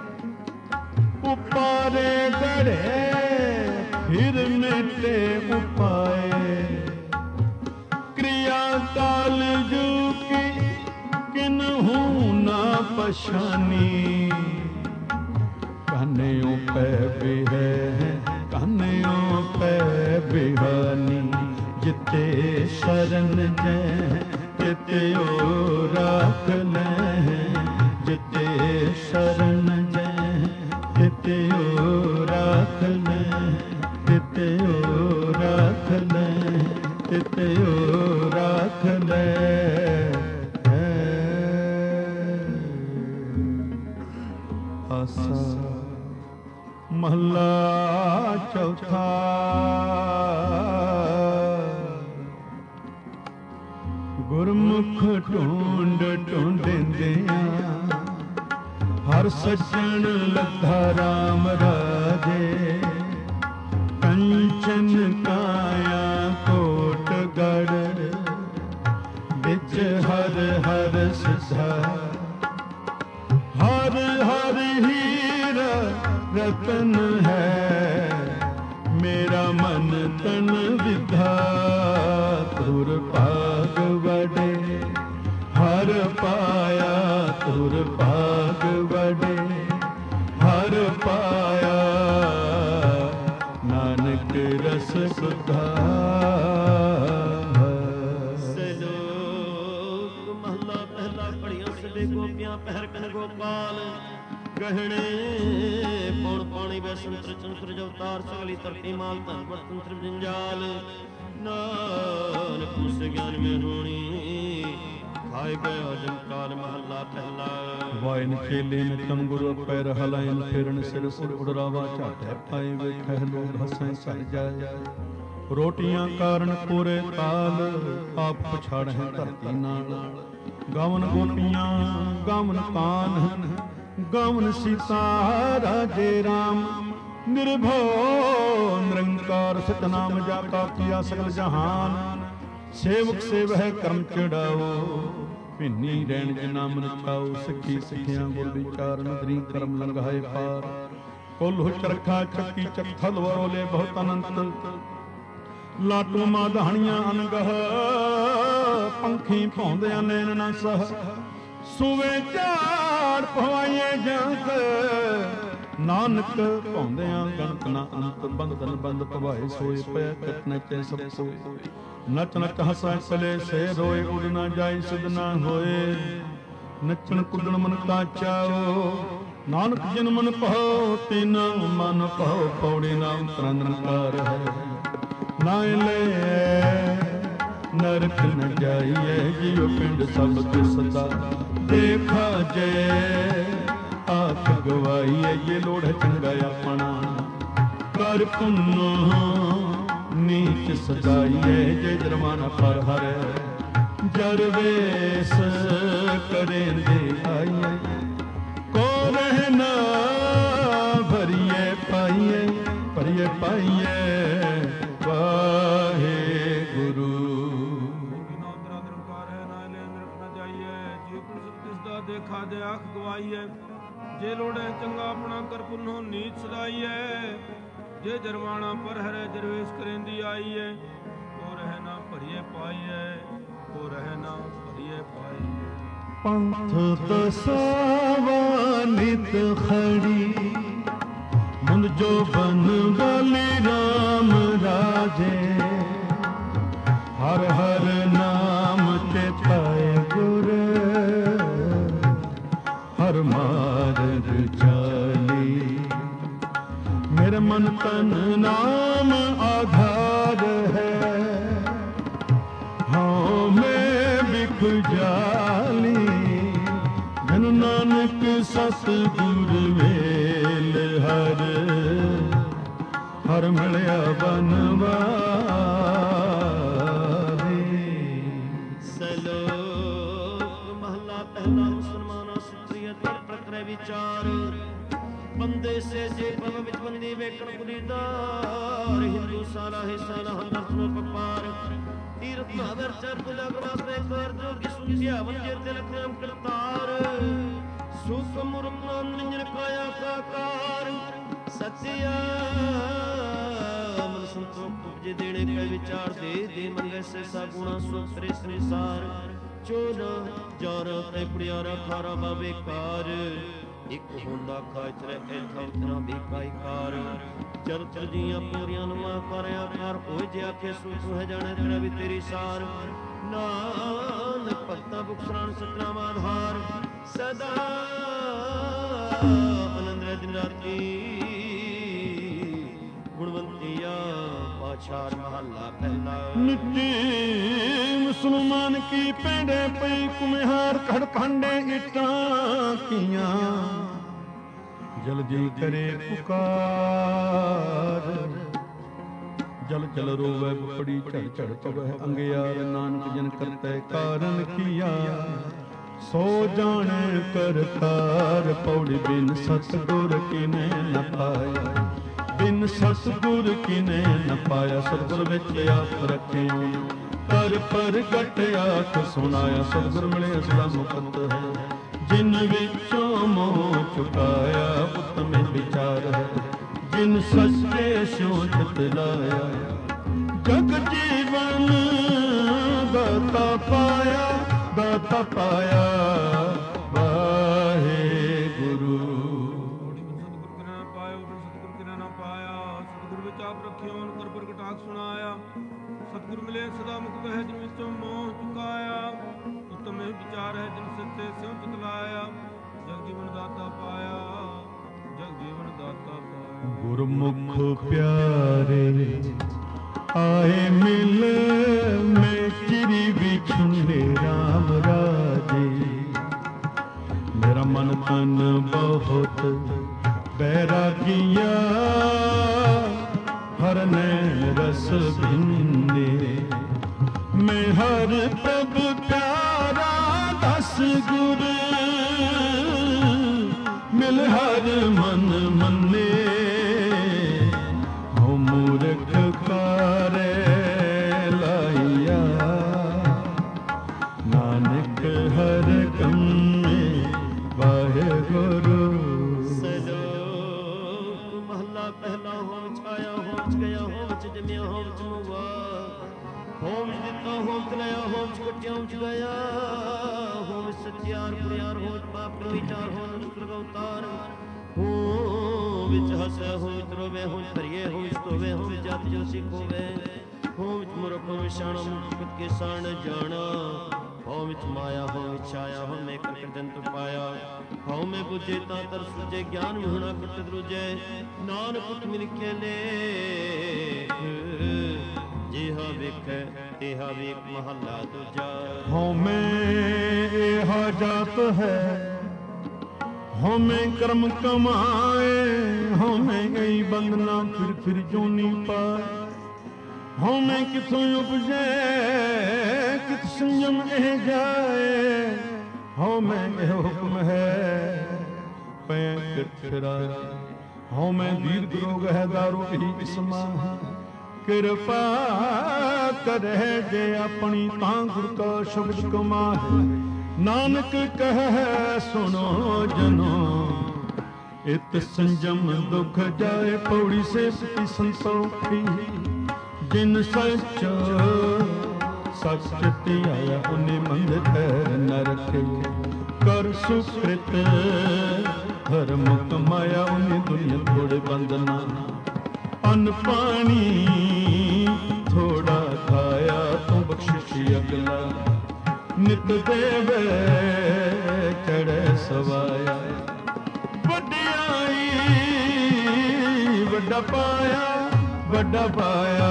उपारे गढ़े, फिर मिटे उपाय, क्रिया काल जू की किन्हू ना पशानी, कन्यों पे भी है कन्यों पे बिहानी, जिते शरण जय तिते ओ राख ले, जिते शरण जय तिते ओ राख ले, तिते ओ राख ले, तिते ओ राख ले। आसा महला चौथा। गुरमुख ढूंढ ढूंढिंदियां हर सज्जन लद्धा राम राजे, कंचन काया कोटगढ़ बिच हर हर सिधा, हर हर हीरा रतन है, मेरा मन तन विधा, तुर पाग वडे हर पाया, तुर पाग वडे हर पाया, नानक रस सुधा। ਪਹਿਲਾ ਘੜੀਆਂ ਸਭੇ ਗੋਪੀਆਂ ਪਹਿਰ ਕਨ ਗੋਪਾਲ ਗਹਿਣੇ ਪੌਣ ਪਾਣੀ ਵੇ ਸੰਤਰ ਚੰਤਰ ਜਵਤਾਰ ਸਗਲੀ ਧਰਤੀ ਮਾਲ ਧਨ ਬਰਤਨ ਤ੍ਰਿਪ ਜੰਜਾਲ ਨਾਨਕ ਉਸ ਗਿਆਨ ਮੇ ਹੋਣੀ ਖਾਏ ਗਿਆ ਜਮਕਾਲ ਮਹੱਲਾ ਪਹਿਲਾ ਵਾਇਨ ਚੇਲੇ ਨੇ ਤਨ ਗੁਰੂ ਪੈਰ ਹਲਾਇਨ ਫਿਰਨ ਸਿਰ ਉੜ ਉੜਰਾਵਾ ਝਾਟੇ ਪਾਏ ਵੇਖੈ ਲੋਗ ਹਸੈ ਘਰ ਜਾਏ ਰੋਟੀਆਂ ਕਾਰਨ ਕੋਰੇ ਤਾਲ ਆਪ ਪਛਾੜ ਹੈ ਧਰਤੀ ਨਾਲ ਗਾਵਨ ਗੋਪੀਆਂ ਗਾਵਨ ਕਾਨ ਗਾਵਨ ਸੀਤਾ ਰਾਜੇ ਰਾਮ ਨਿਰਭਉ ਨਿਰੰਕਾਰ ਸਤਨਾਮ ਜਾ ਕਾ ਕੀਆ ਸਗਲ ਜਹਾਨ ਸੇਵਕ ਸੇਵਹਿ ਕਰਮ ਚੜਾਓ ਭਿੰਨੀ ਰਹਿਣ ਜਿਨਾ ਮਨ ਚਾਓ ਸਿੱਖੀ ਸਿੱਖਿਆ ਗੁਰ ਵਿਚਾਰਨ ਦਰੀ ਕਰਮ ਲੰਘਾਏ ਪਾਰ ਕੋਲਹੁ ਚਰਖਾ ਚੱਕੀ ਚੱਥਲ ਵਰੋਲੇ ਬਹੁਤ ਅਨੰਤ ਲਾਟੂ ਮਾਧਾਣੀਆਂ ਅਨਗਹ ਪੰਖੀ ਭੌਂਦਿਆਂ ਨੈਣ ਨਾ ਸਹ ਸੁਵੇ ਝਾੜ ਪਵਾਈਏ ਜੰਤ ਨਾਨਕ ਭੌਂਦਿਆਂ ਗਣਤ ਨਾ ਅੰਤ ਬੰਧਨ ਬੰਦ ਪਵਾਏ ਸੋਏ ਪਿਆ ਕਟ ਨਚੈ ਸਭ ਕੋਇ ਨਚ ਨਚ ਹਸੈ ਚਲੇ ਸੇ ਰੋਏ ਉਡ ਨਾ ਜਾਈ ਸਿਧ ਨਾ ਹੋਏ ਨੱਚਣ ਕੁੱਦਣ ਮਨ ਕਾ ਚਾਓ ਨਾਨਕ ਜਿਨ ਮਨ ਪਾਓ ਤਿਨ ਮਨ ਪਾਓ ਪੌੜੀ ਨਾਮ ਨਿਰੰਕਾਰ ਹੈ ਨਾ ਲੈ ਨਰਕ ਨ ਜਾਈਏ ਜਿਉ ਪਿੰਡ ਸਭ ਤੇ ਸਦਾ ਦੇਖਾ ਜੇ ਆਪ ਗਵਾਈਏ ਇਹ ਲੋੜ ਚੰਗਾ ਆਪਣਾ ਕਰ ਪੁੰਨ ਨੀਚ ਸਦਾਈਏ ਜੇ ਜਰਮਾਨਾ ਪਰ ਹਰੇ ਜਰਵੇਸ ਕਰੇ ਦੇ ਆਈਏ ਕੋ ਰਹਿਣਾ ਭਰੀਏ ਪਾਈਏ ਭਰੀਏ ਪਾਈਏ ਵਾਹਿਗੁਰੂ ਦੇਖਾ ਦੇ ਅੱਖ ਗਵਾਈਏ ਜੇ ਲੋੜੇ ਚੰਗਾ ਆਪਣਾ ਕਰ ਪੁੰਨੋ ਨੀਚ ਸਦਾਈਏ ਜੇ ਜਰਵਾਣਾ ਪਰ ਹਰੇ ਜਰਵੇਸ਼ ਕਰੇਂਦੀ ਆਈਏ ਕੋ ਰਹਿ ਨਾ ਭਰੀਏ ਪਾਈਏ ਕੋ ਰਹਿ ਨਾ ਭਰੀਏ ਪਾਈਏ ਪੰਥ ਦਸਾਵਾ ਨਿਤ ਖੜੀ ਮੁੰਦ ਜੋ ਬਨ ਵਾਲੀ ਰਾਮ ਰਾਜੇ ਹਰ ਹਰ ਨਾਮ ਚੇਤਾਏ ਗੁਰ ਹਰ ਮਾਰਗ ਚਾਲੀ ਮੇਰੇ ਮਨ ਤਨ ਨਾਮ ਆਧਾਰ ਹੈ ਹਾਂ ਮੈਂ ਬਿਖ ਜਾਲੀ ਜਨ ਨਾਨਕ ਸਤਿਗੁਰ ਵੇਲ ਹਰ ਹਰ ਮਿਲਿਆ ਬਨਵਾਰੀ ਸਲੋਕ ਮਹਲਾ ਪਹਿਲਾ ਮੁਸਲਮਾਨਾ ਸੁਤਰੀਅਤ ਪ੍ਰਕਰੈ ਵਿਚਾਰ ਬੰਦੇ ਸੇ ਜੇ ਭਵ ਵਿੱਚ ਬੰਦੀ ਵੇਖਣ ਪੁਰੀਦਾਰ ਹਿੰਦੂ ਸਾਲਾ ਹਿੱਸਾ ਨਾ ਹਮ ਦਰਸ਼ਨ ਪਪਾਰ ਤੀਰਥ ਭਾਦਰ ਚਰ ਪੁਜਾ ਗਵਾਸੇ ਕਰ ਜੋ ਕਿ ਸੁਨਿਆ ਵੰਜੇ ਤਿਲਕ ਨਾਮ ਕਰਤਾਰ ਸੁਖ ਮੁਰਮ ਨਾਮ ਨਿੰਜਨ ਕਾਇਆ ਕਾਕਾਰ ਸਤਿਆ ਮਨ ਸੰਤੋਖ ਉਪਜੇ ਦੇਣੇ ਕੈ ਵਿਚਾਰ ਦੇ ਮੰਗੇ ਸੇ ਸਾ ਗੁਣਾ ਸੁਤਰੇ ਸੰਸਾਰ ਚੋਨਾ ਜਾਰਾ ਤੇ ਪੁੜਿਆਰਾ ਖਾਰਾ ਬਾਵੇ ਕਾਰ ਇੱਕ ਹੁੰਦਾ ਖਾਚ ਰਹਿ ਐਥਾ ਉਤਨਾ ਬੇਕਾਈ ਕਾਰ ਚਰ ਚਰ ਜੀਆਂ ਪੂਰੀਆਂ ਨਵਾ ਕਰਿਆ ਕਰ ਹੋਏ ਜੇ ਆਖੇ ਸੂਤ ਹੈ ਜਾਣੇ ਤੇਰਾ ਵੀ ਤੇਰੀ ਸਾਰ ਨਾਨਕ ਭਗਤਾਂ ਬੁਖਰਾਨ ਸਤਨਾਮ ਆਧਾਰ ਸਦਾ ਆਨੰਦ ਰਹਿ ਦਿਨ ਰਾਤੀ ਗੁਣਵੰਤੀਆ ਪਾਛਾਰ ਮਹੱਲਾ ਪਹਿਲਾ ਨਿੱਜੀ ਮੁਸਲਮਾਨ ਕੀ ਪੈਂਡੇ ਪਈ ਕੁਮਿਹਾਰ ਘੜ ਭਾਂਡੇ ਇੱਟਾਂ ਕੀਆਂ ਜਲਦੀ ਕਰੇ ਪੁਕਾਰ ਜਲ ਜਲ ਰੋਵੈ ਬੜੀ ਝੜ ਝੜ ਪਵੈ ਅੰਗਿਆਰ ਨਾਨਕ ਜਨ ਕਰਤੈ ਕਾਰਨ ਕੀਆ ਸੋ ਜਾਣੈ ਕਰਤਾਰ ਪੌੜੀ ਬਿਨ ਸਤਿਗੁਰ ਕਿਨੇ ਨ ਪਾਇਆ ਬਿਨ ਸਤਿਗੁਰ ਕਿਨੇ ਨ ਪਾਇਆ ਸਤਿਗੁਰ ਵਿੱਚ ਆਪ ਰੱਖਿਓ ਕਰ ਪ੍ਰਗਟ ਆਖ ਸੁਣਾਇਆ ਸਤਿਗੁਰ ਮਿਲਿਆ ਸਦਾ ਮੁਕਤ ਹੈ ਜਿਨ ਵਿੱਚੋਂ ਮੋਹ ਚੁਕਾਇਆ ਉਤਮੇ ਵਿਚਾਰ ਹੈ ਜਿਨ ਸੱਚੇ ਸੋਚਤ ਲਾਇਆ ਜਗ ਜੀਵਨ ਦਾਤਾ ਪਾਇਆ ਦਾਤਾ ਪਾਇਆ ਵਾਹਿਗੁਰੂ ਸਤਿਗੁਰ ਕਿਰਨਾ ਪਾਇਓ ਸਤਿਗੁਰ ਕਿਰਨਾ ਨਾ ਪਾਇਆ ਸਤਿਗੁਰ ਵਿੱਚ ਆਪ ਰੱਖਿਓ ਕਰ ਪ੍ਰਗਟ ਆਖ ਸੁਣਾਇਆ ਸਤਿਗੁਰ ਮਿਲੇ ਸਦਾ ਮੁਕਤ ਹੈ ਜਿਨ ਵਿੱਚੋਂ ਮੋਹ ਚੁਕਾਇਆ ਉਤਮੇ ਵਿਚਾਰ ਹੈ ਜਿਨ ਸੱਚੇ ਗੁਰਮੁਖ ਪਿਆਰੇ ਆਏ ਮਿਲ ਮੈਂ ਚਿਰੀ ਵਿਛੁੰਨੇ ਰਾਮ ਰਾਜੇ। ਮੇਰਾ ਮਨ ਤਨ ਬਹੁਤ ਬੈਰਾਗੀਆ ਹਰ ਨੈਣ ਰਸ ਭਿੰਨੇ। ਮੈਂ ਹਰ ਪ੍ਰਭ ਪਿਆਰਾ ਦਸ ਗੁਰ ਮਿਲ ਹਰ ਮਨ ਮੰਨੇ। ਹਉ ਮੂਰਖ ਕਾਰੇ ਲਾਇਆ ਨਾਨਕ ਹਰ ਕੰਮੇ ਵਾਹਿਗੁਰੂ। ਸਲੋਕ ਮਹਲਾ ਪਹਿਲਾ ਹੋ ਵਿੱਚ ਆਇਆ ਹੋ ਵਿੱਚ ਗਿਆ ਹੋ ਵਿੱਚ ਜੰਮਿਆ ਹੋ ਵਿੱਚ ਮੁਆ ਹੋ ਵਿੱਚ ਦਿੱਤਾ ਹੋ ਵਿੱਚ ਲਿਆ ਹੋ ਵਿੱਚ ਕੱਟਿਆ ਹੋ ਵਿੱਚ ਗਿਆ ਹੋ ਵਿੱਚ ਸੱਚਿਆਰ ਬੁਰਿਆਰ ਹੋ ਵਿੱਚ ਪਾਪ ਵਿਚਾਰ ਹੋ ਵਿੱਚ ਲਗਾਉਤਾਰ ਹੋ ਵਿੱਚ ਹੱਸਿਆ ਹੋ ਵਿੱਚ ਰੋਵੇ ਹੋ ਵਿੱਚ ਭਰੀਏ ਹੋ ਵਿੱਚ ਧੋਵੇ ਹੋ ਵਿੱਚ ਜਪ ਜੋ ਸਿੱਖ ਹੋਵੇ ਹੋ ਵਿੱਚ ਮੁਰਖ ਹੋ ਵਿੱਚ ਸ਼ਾਣਾ ਮੁਕਤ ਕੇ ਸਾਣ ਜਾਣਾ ਹੋ ਵਿੱਚ ਮਾਇਆ ਹੋ ਵਿੱਚ ਛਾਇਆ ਹੋ ਮੈਂ ਕਰ ਦਿਨ ਤੁ ਪਾਇਆ ਹੋ ਮੈਂ ਬੁਝੇ ਤਾਂ ਤਰ ਸੁਝੇ ਗਿਆਨ ਵਿਹੁਣਾ ਕੁਟ ਦਰੂਜੇ ਨਾਨਕ ਮਿਲ ਕੇ ਲੇਖ ਜਿਹਾ ਵੇਖੈ ਤੇਹਾ ਵੇਖ ਮਹੱਲਾ ਦੂਜਾ। ਹਉ ਮੈਂ ਇਹ ਜਾਤ ਹੈ ਹਉ ਮੈਂ ਕਰਮ ਕਮਾਏ ਹਉ ਮੈਂ ਗਈ ਬੰਦਨਾ ਫਿਰ ਜੋਨੀ ਪਾਏ। ਹਉ ਮੈਂ ਕਿਥੋਂ ਉਪਜੇ ਕਿਤ ਸੰਜਮ ਇਹ ਜਾਏ। ਹਉ ਮੈਂ ਇਹ ਹੁਕਮ ਹੈ ਪੈ ਫਿਰਾ। ਹਉ ਮੈਂ ਦੀਰਘ ਰੋਗ ਹੈ ਦਾਰੂ ਹੀ ਇਸਮਾ। ਕਿਰਪਾ ਕਰਹਿ ਜੇ ਆਪਣੀ ਤਾਂ ਗੁਰ ਕਾ ਸ਼ਬਦ ਕਮਾਹਿ। ਨਾਨਕ ਕਹਿ ਸੁਣੋ ਜਨੋ ਇਤ ਸੰਜਮ ਦੁਖ ਜਾਏ। ਪੌੜੀ ਸੇ ਸੰਤੋਖੀ ਜਿਨ ਸੱਚ ਸੱਚ ਧਿਆਇਆ ਉਹਨੇ ਮੰਦ ਠਹਿਰ ਨ ਰੱਖੇ। ਕਰ ਸੁਕ੍ਰਿਤ ਧਰਮ ਕਮਾਇਆ ਉਹਨੇ ਦੁਨੀਆ ਥੋੜੇ ਬੰਦਨਾ। ਅੰਨ ਪਾਣੀ ਥੋੜਾ ਖਾਇਆ ਤੂੰ ਬਖਸ਼ਿਸ਼ ਅਗਲਾ। ਨਿਤ ਦੇਵੇ ਚੜ੍ਹੇ ਸਵਾਇਆ। ਵਡਿਆਈ ਵੱਡਾ ਪਾਇਆ ਵੱਡਾ ਪਾਇਆ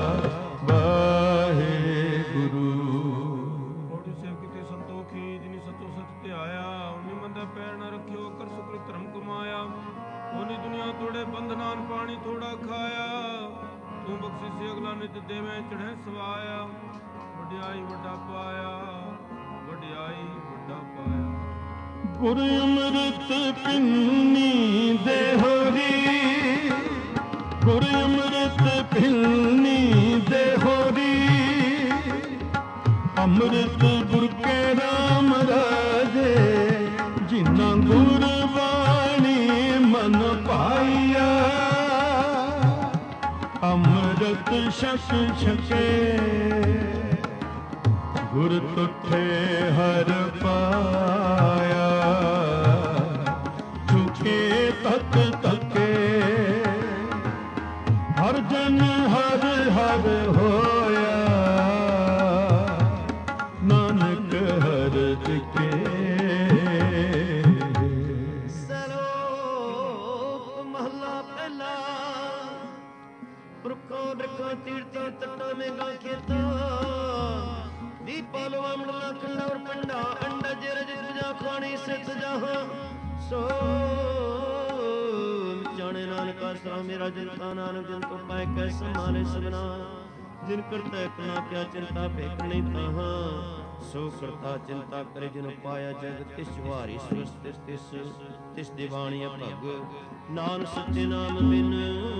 ਵਾਹਿਗੁਰੂ। ਥੋੜੀ ਸੇਵ ਕੀਤੀ ਸੰਤੋਖੀ ਜਿਨੀ ਸਤੋ ਸਚ ਧਿਆਇਆ। ਉਹਨੇ ਮੰਦਾ ਪੈਰ ਨਾ ਰੱਖਿਓ ਕਰ ਸੁਕ੍ਰਿਤ ਧਰਮ ਕਮਾਇਆ। ਉਹਨੇ ਦੁਨੀਆ ਥੋੜੇ ਬੰਧਨਾਨ ਪਾਣੀ ਥੋੜਾ ਖਾਇਆ। ਤੂੰ ਬਖਸ਼ਿਸ਼ ਅਗਲਾ ਨਿਤ ਦੇਵੇਂ ਚੜ੍ਹੇ ਸਵਾਇਆ। ਵਡਿਆਈ ਵੱਡਾ ਪਾਇਆ ਵਡਿਆਈ ਵੱਡਾ ਪਾਇਆ। ਗੁਰ ਅੰਮ੍ਰਿਤ ਪਿੰਨੀ ਦੇਹੋਰੀ ਗੁਰ ਅੰਮ੍ਰਿਤ ਪਿੰਨੀ ਦੇਹੋਰੀ। ਅੰਮ੍ਰਿਤ ਗੁਰ ਕੇ ਰਾਮ ਰਾਜੇ ਜਿਨ੍ਹਾਂ ਗੁਰ ਬਾਣੀ ਮਨ ਪਾਈਆ। ਅੰਮ੍ਰਿਤ ਛਕ ਛਕੇ ਗੁਰ ਤੁਠੇ ਹਰ ਪਾਇਆ। ਝੁਕੇ ਤਕ ਤਕੇ ਹਰ ਜਨ ਹਰ ਹਰ ਹੋਇਆ। ਨਾਨਕ ਹਰ ਦਿਕੇ। ਸਲੋਕ ਮਹਲਾ ਪਹਿਲਾ ਪੁਰਖਾਂ ਰਖਾਂ ਤੀਰਥਾਂ ਤੱਟਾਂ ਮੇਘਾਂ ਖੇਤਾਂ। ਦੀਪਾ ਲੋਆ ਮੰਡਲਾ ਖੰਡਾ ਔਰ ਪੰਡਾ ਅੰਡਾ ਜਰਜ ਤੁਜਾ ਖਾਣੀ ਸਿੱਧ ਜਹਾਂ। ਸੋ ਜਾਣੇ ਨਾਨਕ ਆਸਰਾ ਮੇਰਾ ਜਿਨਤਾ ਨਾਨਕ ਜਨ ਤੋਂ ਪਾਏ ਕੈ ਸੰਭਾਲੇ ਸਭਨਾ। ਜਿਨ ਕਰਤਾ ਇਤਨਾ ਕਿਆ ਚਿੰਤਾ ਫੇਕ ਨਹੀਂ ਤਾਹਾਂ। ਸੋ ਕਰਤਾ ਚਿੰਤਾ ਕਰੇ ਜਿਨ ਪਾਇਆ ਜਗ ਤਿਸ ਵਾਰੀ ਸਵਸਤ ਤਿਸ ਦਿਵਾਣੀ ਭਗ। ਨਾਮ ਸੱਚੇ ਨਾਮ ਬਿਨ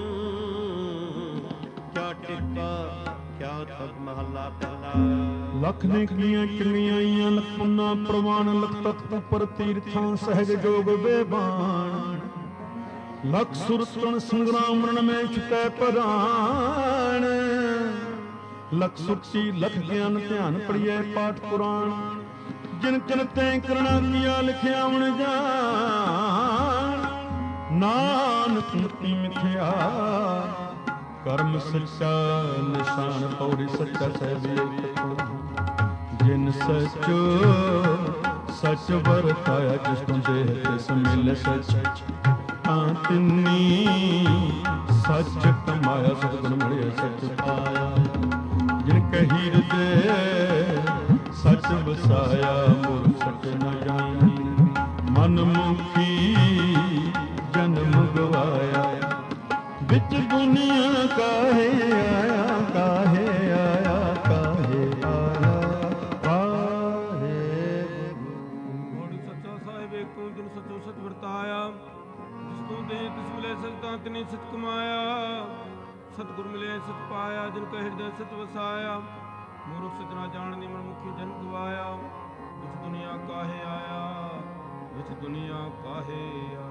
ਕਿਆ ਟਿਕਾ ਕਿਆ ਤਕ ਮਹੱਲਾ ਪਹਿਲਾ। ਲਖ ਨੇ ਕੀਆਂ ਕਿੰਨੀਆਂ ਆਈਆਂ ਲਖ ਪੁੰਨਾ ਪ੍ਰਵਾਨ। ਲਖ ਤਖਤ ਉੱਪਰ ਤੀਰਥਾਂ ਸਹਿਜ ਜੋਗ ਬੇਬਾਨ। ਲਖ ਸੁਰਤਣ ਸੰਗਰਾਮ ਰਣ ਮੈਂ ਛੁਟੈ ਪਰਾਨ। ਲਖ ਸੁਰਤੀ ਲਖ ਗਿਆਨ ਧਿਆਨ ਪੜੀਐ ਪਾਠ ਪੁਰਾਣ। ਜਿਨ ਕਿਨ ਤੈਂ ਕਰਣਾ ਕੀਆ ਲਿਖਿਆ ਵਣ ਜਾਣ। ਨਾਨਕ ਮੁਕਤੀ ਮਿਥਿਆ ਕਰਮ ਸੱਚਾ ਨਿਸ਼ਾਨ। ਪੌੜੀ ਸੱਚਾ ਸਹਿਬੀ ਜਿਨ ਸੱਚੋ ਸੱਚ ਵਰਤਾਇਆ। ਜਿਸ ਤੋਂ ਦੇਹ ਤਿਸ ਮਿਲ ਸੱਚ बाटां तिन्नी सच कमाया सतगुण मिले सच पाया जिन कही हृदय सच बसाया मुर सच न जानी मन मुखी जन्म गवाया बिच दुनिया काहे आया काहे आया काहे आया काहे गुरु सच्चा साहिब एक तू जिन सचो सच वरताया जिस तू दे तिस मिले सचता तिने सच कमाया सतगुर मिले सच पाया जिनका हृदय सच वसाया मूर्ख सच ना जाननी मन मुखी जन गवाया बिच दुनिया काहे आया बिच दुनिया काहे आया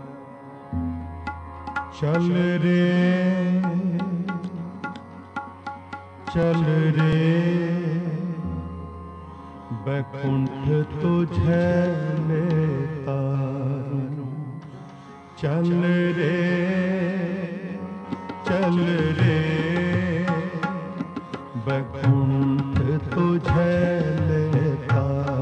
चल रे बैकुंठ तुझे लेता चल रे बैकुंठ तुझे लेता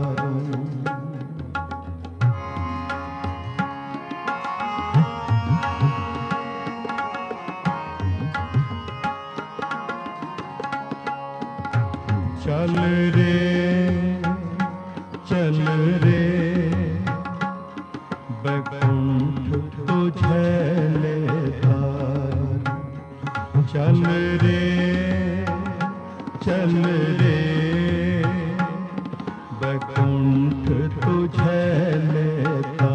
चल रे बैकुंठ तुझे लेता चल रे बैकुंठ तुझे लेता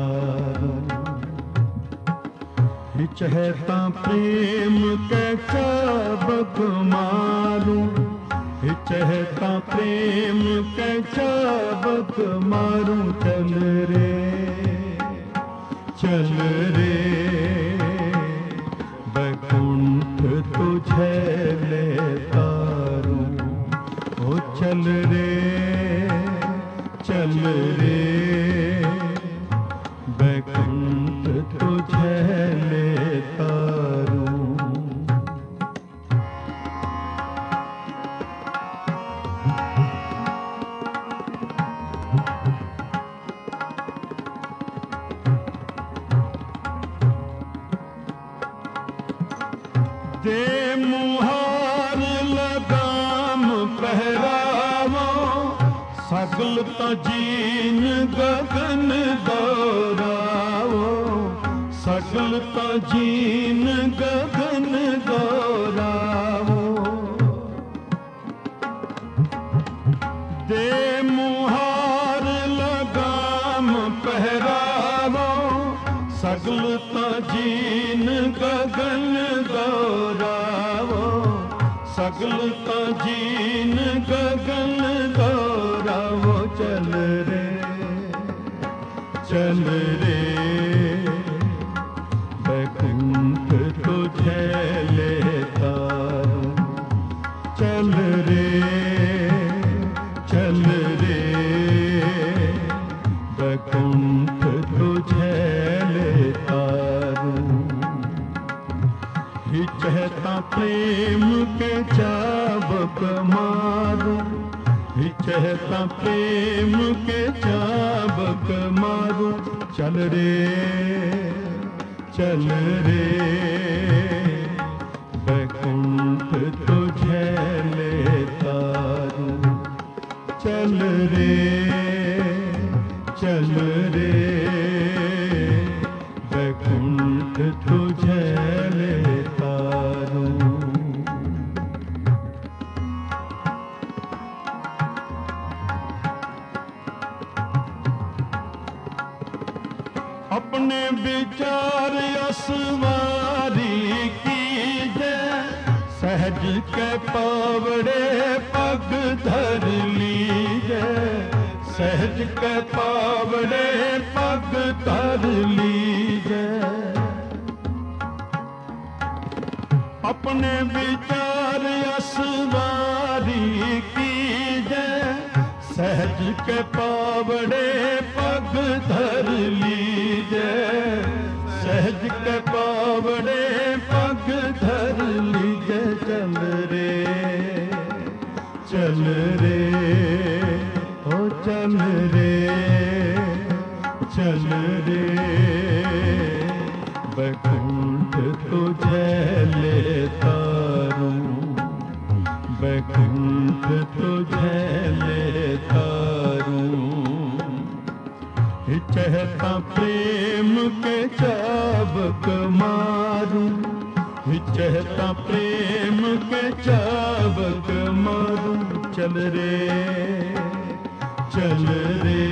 चहता प्रेम के चाबक मारूं चहता प्रेम के चाबक मारूं चल रे बैकुंठ तुझे लेता ओ चल रे बैकुंठ तुझे लेता दे मुहार लगाम पहरावो सगल तजीन गगन गौरावो सगल तजीन गगन गौरावो दे मुहार लगाम पहरावो सगल तजीन गगन गौरावो सगल तजीन गगन गौरावो चल रे बैकुंठ तुझे लेता चल रे बैकुंठ तुझे लेता चहता प्रेम के चाबक मारूं चहता प्रेम के चाबक मारूं चल रे बैकुंठ तुझे लेता चल रे बैकुंठ तुझे लेता अपने विचार असवारी कीजे सहज के पावड़े पग धर लीजे सहज के पावड़े पग धर लीजे अपने विचार असवारी कीजे सहज के पावड़े पग धर लीजे सहज के पावड़े पग धर लीजे चल रे ओ चल रे बैकुंठ तुझे ले तारूं, बैकुंठ तुझे ले तारूं। चहता प्रेम के चाबक मारूं, चहता प्रेम के चाबक मारूं। चल रे चल रे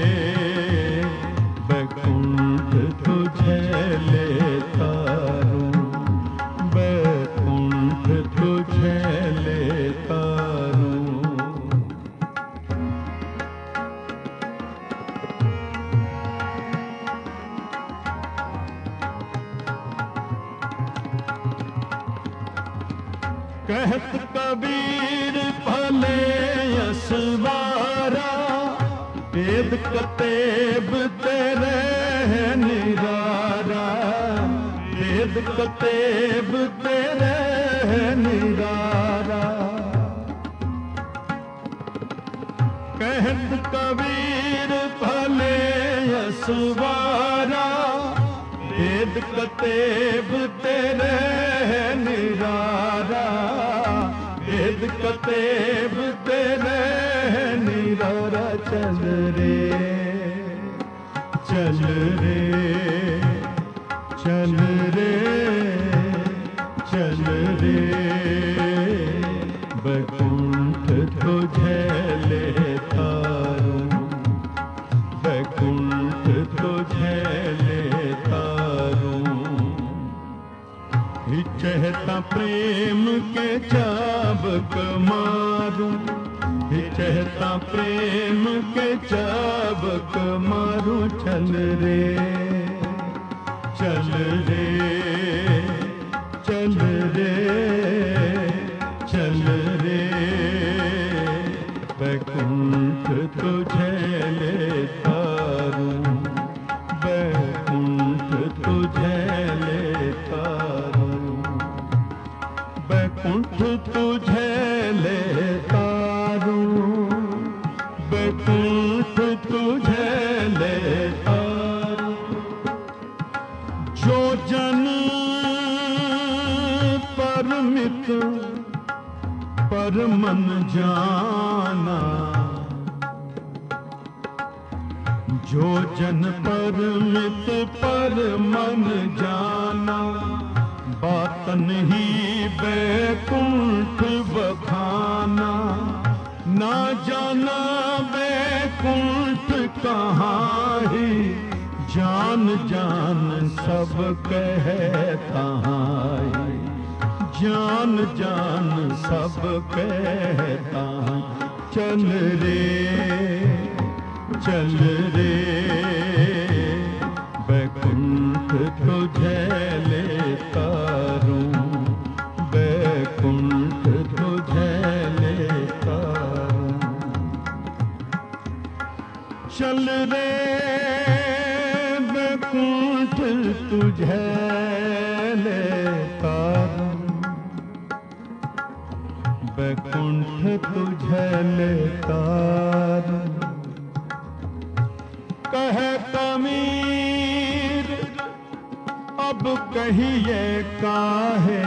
बैकुंठ तुझे ले तारूं, बैकुंठ तुझे ले तारूं। कहत कबीर भले असवारा, वेद कतेब तेरे है निरारा, वेद कतेब तेरे है निरारा। कहत कबीर भले असवारा, वेद कतेब तेरे है निरारा, वेद कतेब तेरे है निरारा। चल रे चल रे चल रे चल रे बैकुंठ तुझे ले तारूं, बैकुंठ तुझे ले तारूं। चहता प्रेम के चाबक मारूं, चहता प्रेम के चाबक मारूं। चल रे चल रे चल रे चल रे बैकुंठ तुझे ले तारूं, बैकुंठ तुझे ले तारूं, बैकुंठ तुझे ले तारूं, बैकुंठ तुझे ले तारूं। जो जन परमित पर मन जाना, जो जन परमित पर मन जाना, बातन ही बैकुंठ बखाना। ना जाना बैकुंठ कहाँ ही, जान जान सब कहता है, जान जान सब कहता है। चल रे चल रे बैकुंठ तुझे ले तारूं, बैकुंठ तुझे ले तारूं। चल रे बैकुंठ तुझे ले तारूं, बैकुंठ तुझे ले तारूं। कह कबीर अब कहिए काहे,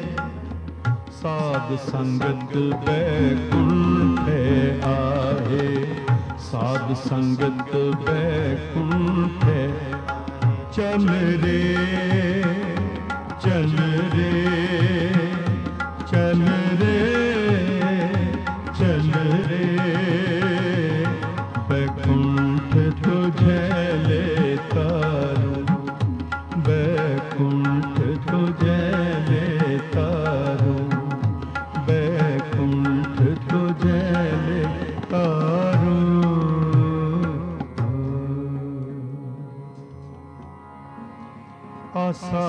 साध संगत बैकुंठ आहे, साध संगत बैकुंठ। चल रे चल रे चल रे चल रे बैकुंठ तुझे ले तारूं, बैकुंठ तुझे ले तारूं, बैकुंठ तुझे ले तारूं। आसा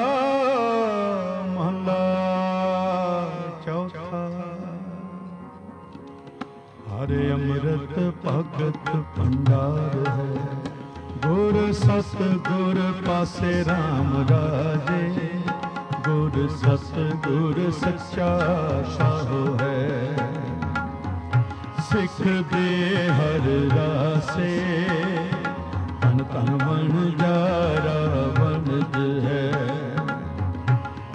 महला चौथा। हरे अमृत भगत भंडार है, गुर सत गुर पासे राम राजे, गुर सत गुर सच्चा साहो है। सिख दे हर रासे, तन तन बन जारा बनज है।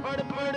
ਪੜ ਪੜ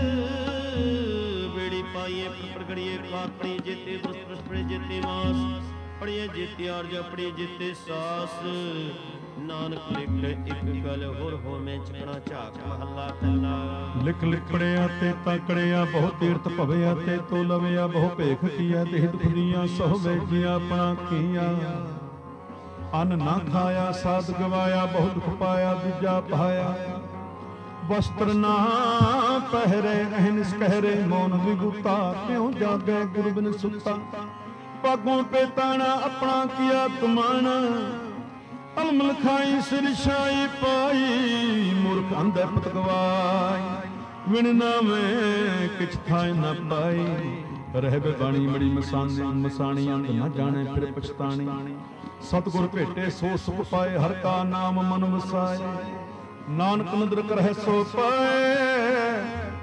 ਬੇੜੀ ਪਾਈਏ ਪ੍ਰਗੜੀਏ ਕਾਪੜੀ ਜੇਤੇ ਦੁਸਤ ਪੜੇ ਜੇਤੇ ਮਾਸ ਪੜੀਏ ਜੇਤੇ ਆਰਜ ਪੜੀ ਜੇਤੇ ਸਾਸ ਨਾਨਕ ਲਿਖੇ ਇੱਕ ਗੱਲ ਹੋਰ ਹੋਵੇਂ ਚਕਣਾ ਝਾਕ ਮਹੱਲਾ ਪਹਿਲਾ। ਲਿਖ ਲਿਖੜਿਆ ਤੇ ਤਾਕੜਿਆ ਬਹੁ ਤੀਰਥ ਭਵਿਆ ਤੇ ਤੋ ਲਵਿਆ ਬਹੁ ਭੇਖ ਕੀਆ ਤੇ ਦੁਖ ਦੀਆਂ ਸਹੁ ਵੇਜਿਆ ਆਪਣਾ ਕੀਆ। ਅੰਨ ਨਾ ਖਾਇਆ ਸਾਧ ਗਵਾਇਆ ਬਹੁ ਦੁਖ ਪਾਇਆ ਦੂਜਾ ਪਾਇਆ। ਵਸਤਰ ਨਾ ਪਹਿਰੇ ਅਹਿਨਿਸ ਕਹਿਰੇ ਮੌਨ ਵਿਗੁਤਾ ਕਿਉ ਜਾਗੇ ਗੁਰੂ ਬਿਨ ਸੁਤਾ। ਪਾਗੋਂ ਪੇਤਾਣਾ ਆਪਣਾ ਕੀਆ ਤੁਮਾਨ ਅਲਮ ਲਖਾਈ ਸਿਰ ਛਾਈ ਪਾਈ। ਮੂਰਖ ਅੰਧੇ ਪਤ ਗਵਾਈ ਵਿਣ ਨਾਵੇਂ ਕਿਛ ਥਾਇ ਨ ਪਾਈ। ਰਹਿਬੇ ਬਾਣੀ ਮੜੀ ਮਸਾਣੀ ਅੰਧ ਨ ਜਾਣੇ ਫਿਰ ਪਛਤਾਣੀ। ਸਤਿਗੁਰ ਭੇਟੇ ਸੋ ਸੁਖ ਪਾਏ ਹਰ ਕਾ ਨਾਮ ਮਨ ਵਸਾਏ। ਨਾਨਕ ਨਦਰ ਕਰਹਿ ਸੋ ਪਾਏ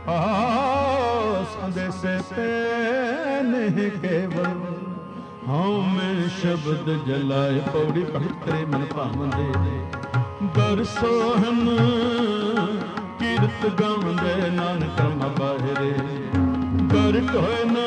ਆਸ ਅੰਦੇਸੇ ਤੇ ਨਹੀਂ ਕੇਵਲ। ਹਉ ਮੈਂ ਸ਼ਬਦ ਜਲਾਏ ਪੌੜੀ ਭਗਤ ਤੇਰੇ ਮਨ ਭਾਵੰਦੇ। ਦਰ ਸੋਹਣ ਕੀਰਤ ਗਾਉਂਦੇ ਨਾਨਕ ਕਰਮ ਬਾਹਿਰੇ। ਦਰ ਕੋਇ ਨਾ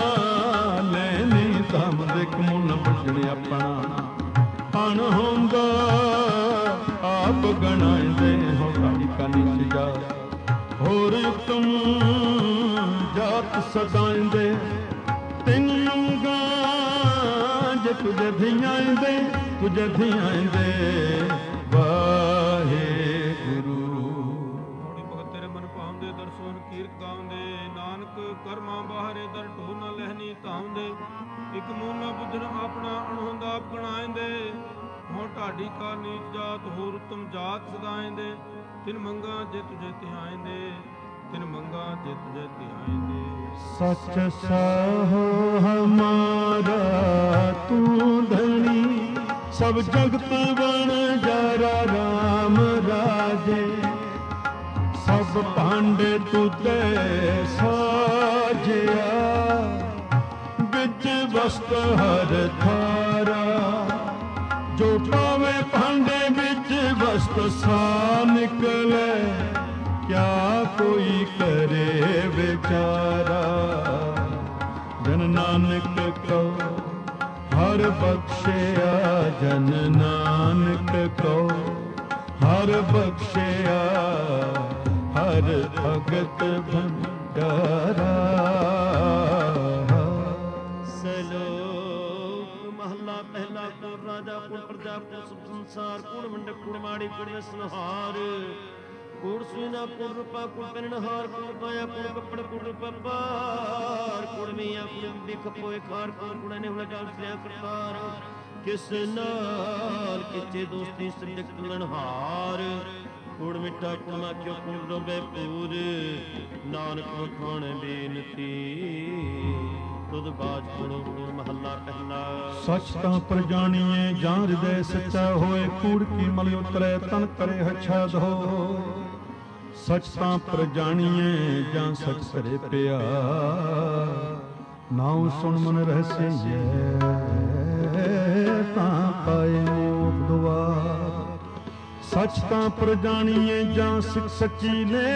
ਲੈਨੀ ਧਮ ਦੇਖ ਮੁਨ ਬਚਣ ਆਪਣਾ। ਅਣ ਹੁੰਦਾ ਆਪ ਗਣਾਇਂਦੇ ਹੋ ਸਾਡੀ ਕਾਨੀ ਸਜਾ। ਹੋਰ ਉਤਮ ਜਾਤ ਸਦਾਇਂਦੇ ਤਿੰਨ ਮੰਗਾ ਜੇ ਤੁਝੇ ਧਿਆਇਂਦੇ ਤੁਝੇ ਧਿਆਇਂਦੇ ਵਾਹਿਗੁਰੂ। ਹੋੜੀ ਭਗਤ ਤੇਰੇ ਮਨ ਭਾਉਂਦੇ ਦਰਸ਼ਨ ਕੀਰਤ ਗਾਉਂਦੇ। ਨਾਨਕ ਕਰਮਾਂ ਬਾਹਰੇ ਦਰ ਢੋ ਨਾ ਲਹਿਨੀ ਧਾਉਂਦੇ। ਇੱਕ ਮੂਲ ਨਾ ਬੁੱਝਣ ਆਪਣਾ ਅਣਹੋਂਦਾ ਆਪ ਗਣਾਇਂਦੇ। ਹੋਂ ਢਾਡੀ ਕਾ ਨੀਚ ਜਾਤ ਹੋਰ ਉਤਮ ਜਾਤ ਸਦਾਇਂਦੇ। ਤਿਨ ਮੰਗਾ ਜੇ ਤੁਝੇ ਧਿਆਇਂਦੇ ਤਿਨ ਮੰਗਾ ਜੇ ਤੁਝੇ ਧਿਆਇਂਦੇ। ਸਚ ਸਾਹੋ ਹਮਾਰਾ ਤੂੰ ਧਣੀ। ਸਭ ਜਗਤ ਬਣ ਜਾਰਾ ਰਾਮ ਰਾਜੇ। ਸਭ ਭਾਂਡੇ ਤੁਤੇ ਸਾਜਿਆ। ਵਿੱਚ ਵਸਤ ਹਰ ਥਾਰਾ। ਜੋ ਪਾਵੇ ਭਾਂਡੇ ਵਿੱਚ ਵਸਤ ਸਾ ਨਿਕਲੇ। ਕਿਆ ਕੋਈ ਕਰੇ ਵਿਚਾਰਾ। ਜਨ ਨਾਨਕ ਕਉ ਹਰ ਬਖਸ਼ਿਆ। ਜਨ ਨਾਨਕ ਕਉ ਹਰ ਬਖਸ਼ਿਆ। ਹਰ ਭਗਤ ਭੰਡਾਰਾ। ਸਲੋਕ ਮਹੱਲਾ ਪਹਿਲਾ। ਕੁਲ ਰਾਜਾ ਕੁਲ ਪ੍ਰਜਾ ਕੁਲ ਸਭ ਸੰਸਾਰ। ਕੁਲ ਮੰਡਪ ਕੁਲ ਮਾੜੀ ਕੁਲ ਵਿਸਨਹਾਰ। ਕੂੜ ਸੁਨਾ ਕੁੜ ਰੂਪਾ ਕੁੜ ਪਹਿਨਹਾਰ। ਕੁੜ ਪਾਇਆ ਕੁੜ ਕੱਪੜ ਕੁੜ ਪਪਾਰ। ਕੁੜ ਮੀਆਂ ਕੁੜ ਬਿਖ ਪੋਏ ਖਾਰ। ਕੁੜ ਨੇ ਹੁਣ ਜਾਲ ਸਿਆ ਕਰਤਾਰ। ਕਿਸ ਨਾਲ ਕਿਚੇ ਦੋਸਤੀ ਸ੍ਰਿਜਕ ਤੁਲਨਹਾਰ। ਕੁੜ ਮਿੱਠਾ ਕੁੜ ਮਾਖਿਓ ਕੁੜ ਰੋਬੇ ਪੂਰ। ਨਾਨਕ ਵਖਾਣ ਬੇਨਤੀ ਤੁਧ ਬਾਜ ਕੁੜੋ ਕੁੜ ਮਹੱਲਾ ਪਹਿਲਾ। ਸਚ ਤਾਂ ਪਰ ਜਾਣੀਏ ਜਾਂ ਹਿਰਦੈ ਸੱਚਾ ਹੋਏ। ਕੂੜ ਕੀ ਮਲ ਉਤਰੈ ਤਨ ਕਰੇ ਹਛਾ ਧੋ। ਸਚ ਤਾਂ ਪਰ ਜਾਣੀਏ ਜਾਂ ਸਚ ਕਰੇ ਪਿਆ। ਨਾਉ ਸੁਣ ਮਨ ਰਹਸੀਐ ਤਾਂ ਪਾਏ ਮੋਖ ਦੁਆਰ। ਸਚ ਤਾਂ ਪਰ ਜਾਣੀਏ ਜਾਂ ਸਿੱਖ ਸੱਚੀ ਨੇ।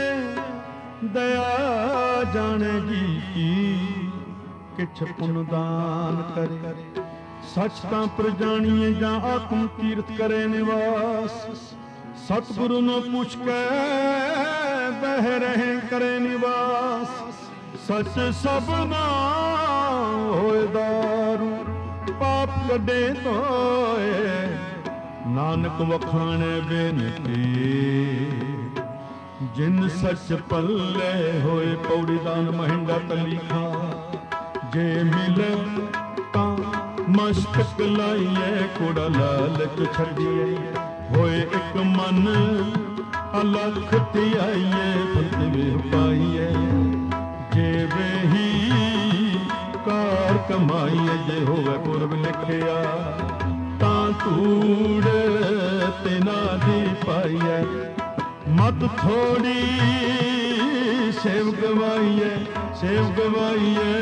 ਦਇਆ ਜਾਣੇਗੀ ਕੀ ਕਿਛ ਪੁਨ ਦਾਨ ਕਰੇ। ਸਚ ਤਾਂ ਪਰ ਜਾਣੀਏ ਜਾਂ ਆਤਮ ਤੀਰਥ ਕਰੇ ਨਿਵਾਸ। ਸਤਿਗੁਰੂ ਨੂੰ ਪੁੱਛ ਕੇ ਬਹਿ ਰਹੇ ਕਰੇ ਨਿਵਾਸ। ਸਚ ਸਭਨਾ ਹੋਏ ਦਾਰੂ। ਪਾਪ ਕੱਢੇ ਧੋਏ ਨਾਨਕ ਵਖਾਣੇ ਬੇਨਤੀ। ਜਿਨ ਸਚ ਪੱਲੇ ਹੋਏ ਪੌੜੀ ਦਾਨ ਮਹਿੰਗਾ ਤਲੀਖਾ। ਜੇ ਮਿਲੇ ਤਾਂ ਮਸਤਕ ਲਾਈਏ ਕੁੜਾ ਲਾਲਚ ਛੱਡੀਏ। ਹੋਏ ਇੱਕ ਮਨ ਅਲਖ ਧਿਆਈਏ ਫਤਿਹ ਪਾਈਏ। ਜੇ ਵੇਹੀ ਕਾਰ ਕਮਾਈਏ। ਜੇ ਹੋਵੇ ਪੁਰਬ ਲਿਖਿਆ ਤਾਂ ਧੂੜ ਤੇ ਨਾ ਦੀ ਪਾਈਏ। ਮਤ ਥੋੜੀ ਸੇਵ ਗਵਾਈਏ ਸੇਵ ਗਵਾਈਏ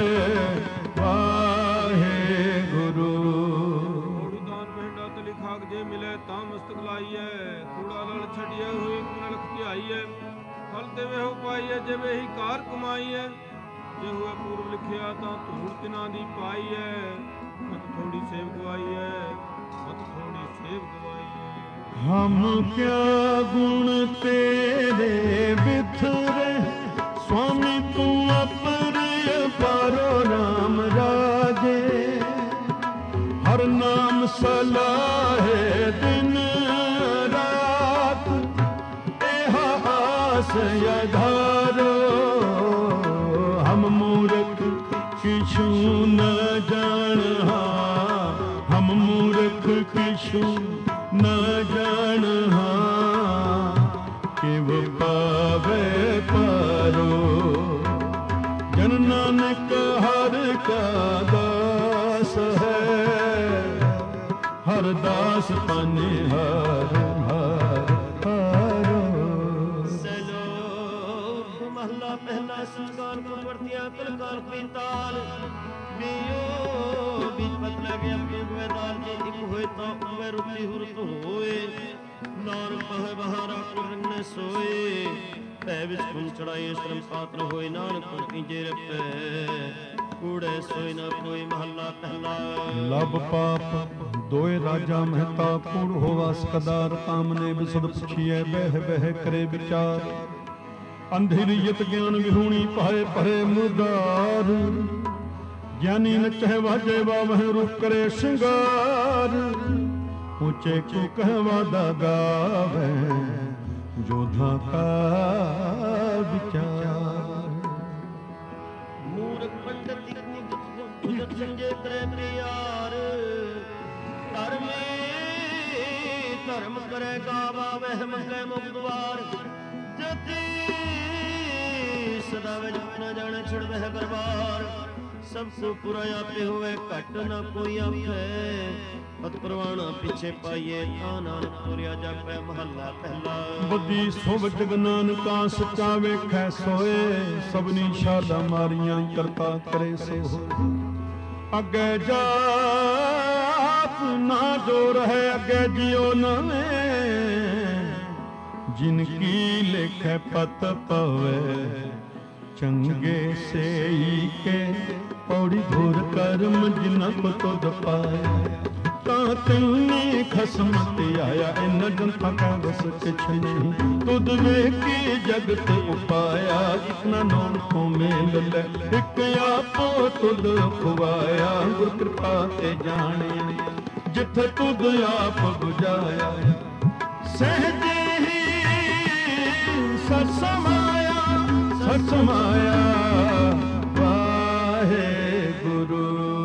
ਵਾਹਿਗੁਰੂ। ਦਾਨ ਮਹਿੰਡਾ ਤਲੀ ਖਾਕ ਜੇ ਮਿਲੇ ਤਾਂ ਮਸਤਕ ਲਾਈਐ। ਕੂੜਾ ਲੜ ਛੱਡਿਆ ਹੋਏ ਕੁਣ ਲਖ ਧਿਆਈਐ। ਫਲ ਤੇ ਵੇਹੋ ਪਾਈ ਹੈ ਜਿਵੇਂ ਹੀ ਕਾਰ ਕਮਾਈ ਹੈ। ਜੇ ਹੋਇਆ ਪੂਰਬ ਲਿਖਿਆ ਤਾਂ ਧੂੜ ਤਿਨਾਂ ਦੀ ਪਾਈ ਹੈ। ਮਤ ਥੋੜੀ ਸੇਵ ਗਵਾਈ ਹੈ, ਮਤ ਥੋੜੀ ਸੇਵ ਗਵਾਈ ਹੈ। ਹਮ ਕਿਆ ਗੁਣ ਤੇਰੇ ਬਿਥਰੇ, स्वामी तू अपर पारो राम राजे। हर नाम सलाहे दिन रात, एह आस आधारो। हम मूर्ख किछु न जानहा, हम मूर्ख किछु न जानहा। किव पावे पारो, जन नानक हर का दास है। हर दास पाने हर हर हारो। सलोक महला पहला संस्कार को वर्तिया कलकार पीताल। बियो बीच बदला गया वेदाल जे एक होए तो उवे रुति हुरत होए। नानक कहे बहारा कुरन सोए, पै विच कुन चढ़ाए श्रम पात्र होए। नानक पंक्ति जे रपै कूड़े सोए ना कोई। महला पहला लब पाप दोए राजा महता, कूड़ होवा सकदार। कामने बिसुद पुछिए बह बह करे विचार। अंधेरियत ज्ञान विहूणी पाए परे मुर्दार। ज्ञानी न चह वाजे वावह रूप करे श्रृंगार। ऊंचे को कहवादा गावे, जोधा का विचार। मूर्ख पंडित बुझत संजय करे प्यार। धर्मे धर्म करे गावा वह मंगे मुख द्वार। जति सदा विच न जाने छिड़ वह दरबार। सबको पुरा आपे होवे घट न कोई आपे। पत परवाना पिछे पाइए ता नानक तुरिया जापै। महला पहला बदी सोवत जग नानका सच्चा वेखै सोए। सबनी शादा मारियां करता करे सो। अगे जात ना जो रहे अगे जियो नवे। जिनकी लिखे पत पवे चंगे से के। पौड़ी घोर कर्म जिनक तुद पाए। तिन्नी खसमत आया इन जनता का बस किछ नहीं। तुद वेखी जगत उपाया, कितना नौन को मेल ले। एक आपो तुद खुवाया, गुर कृपा ते जाने। जिथे तुद आप बुझाया, सहजे ही सत समाया। सत समाया वाहे गुरु।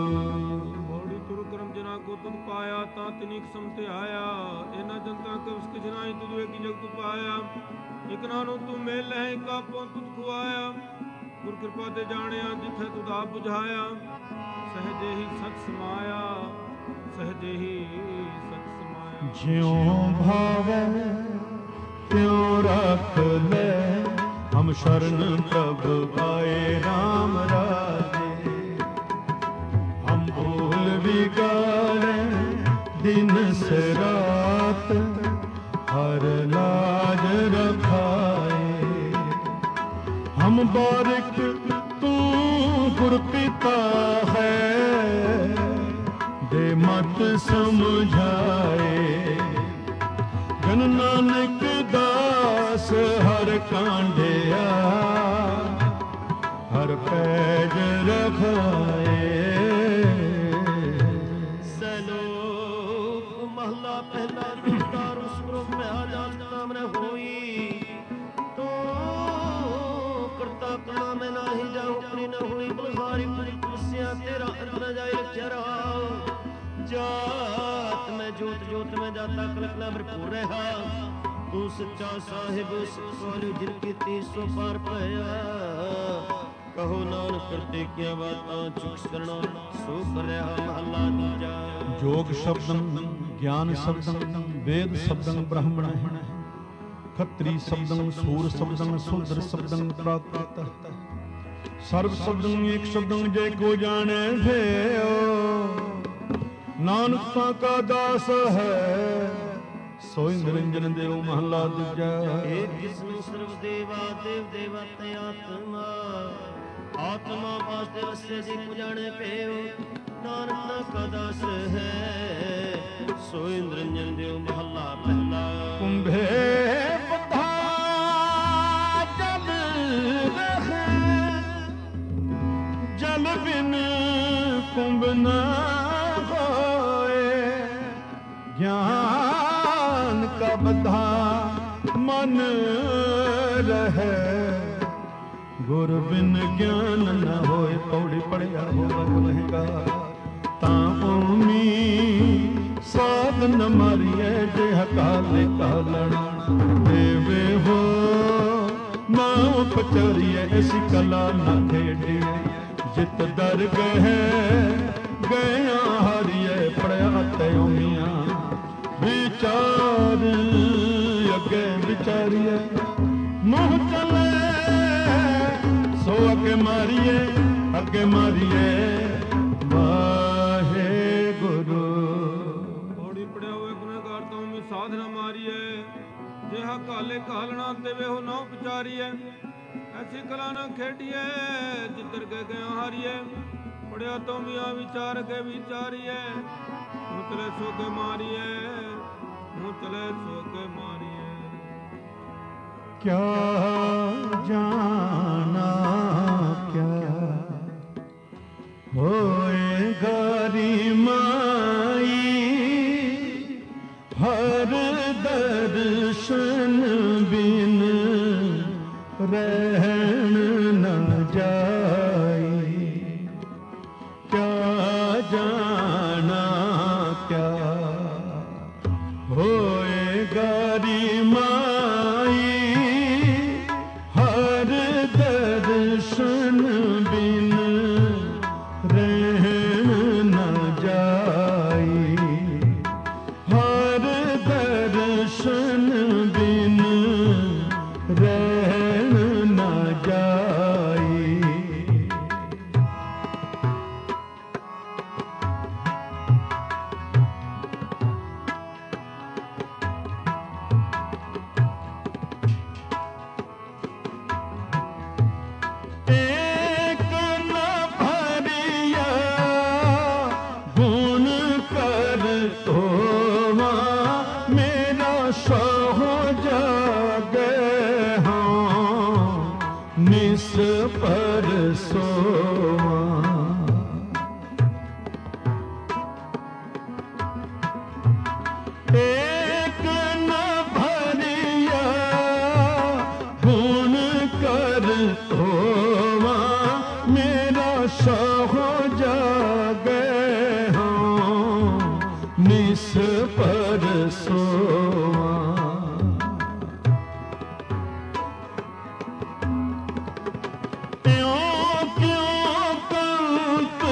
पाया ता तिनिक समते आया। इना जनता कवस किछ नाई तुद वेखी जगत पाया। इक नानो तू मेल है कापो तुद खुआया। गुर कृपा ते जानिया जिथे तुद आप बुझाया। सहजे ही सत समाया, सहजे ही सत समाया। ज्यों भावे त्यों रख ले, हम शरण प्रभु आए राम राजे। हम भूल बिगाड़े दिन से रात, हर लाज रखाए। हम बारिक तू गुर पिता है, दे मत समझाए। जन नानक दास हर कांढिया, हर पैज रखाए। पहला जोरदार उस ग्रुप में आजाद नाम न होई। तो करता कमा में ना ही जाऊं अपनी न हुई। बलहारी पूरी कुर्सियां तेरा अंत न जाए चरा। जात में जोत जोत में जाता कलकला भरपूर रहा। तू सच्चा साहिब सवालू जिनकी 300 पार पाया। कहो नानक करते क्या बात चुक करना सो कर रहा। महला दूजा जोग शब्दम ज्ञान शब्दम वेद शब्दम ब्राह्मण। खत्री शब्दम सूर शब्दम शूद्र शब्दम प्राकृत। सर्व शब्दम एक शब्दम जय को जाने भयो। नानक का दास है सोई निरंजन देव महला दूजा। एक जिसनु सर्व देवा देव देवत आत्मा आत्मा वास्ते वसे जी पुजाने पेओ नानक का दास है सोई निरंजन देव महला पहला। कुंभे बधा जल रहे जल बिन कुंभ न होए ज्ञान का बधा मन रहे गुर बिन ज्ञान न होए। पौड़ी पढ़िया होगा कहेगा तामी साध न मारिए जे हकाले कालना देवे हो नाम पचरिए ऐसी कला न खेडिए जित डर गए गया हारिए पढ़िया तयोमिया विचार अगे विचारिए मुँह चले सो अगे मारिए वाहे गुरु। थोड़ी पड़े हुए गुनहगार तो में साधना मारिए जेहा काले कालना देवे हो ना विचारिए ऐसी कला न खेडिए जिधर के गया हारिए पढ़िया तो मिया विचार के विचारिए मुँह चले सो के मारिए मुँह चले सो के मारिए। क्या जाना क्या होए गारी माई हर दर्शन बिन रहन न जाई। क्या जाना क्या होए गारी माई हर दर्शन बिन रहन न जाई। हर दर्शन बिन रहन न जाई। एक न भरिया गुण कर तोवा मेरा सहो जागे हाँ निस पर सोवा। एक न भरिया गुण कर तोवा मेरा सहो जागे हाँ निस पर सोवा। त्यों क्यों कंत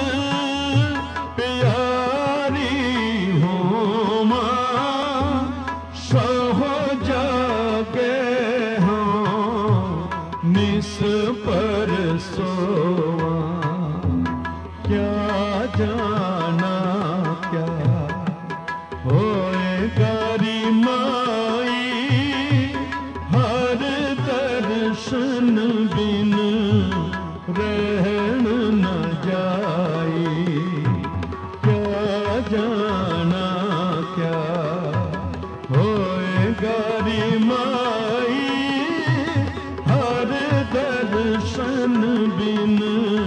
प्यारी हो माँ सहो जागे हाँ निस पर सोवा। क्या जाना क्या होए गारी माई हर दर्शन बिन रहन न जाई। क्या जाना क्या होए गारी माई हर दर्शन बिन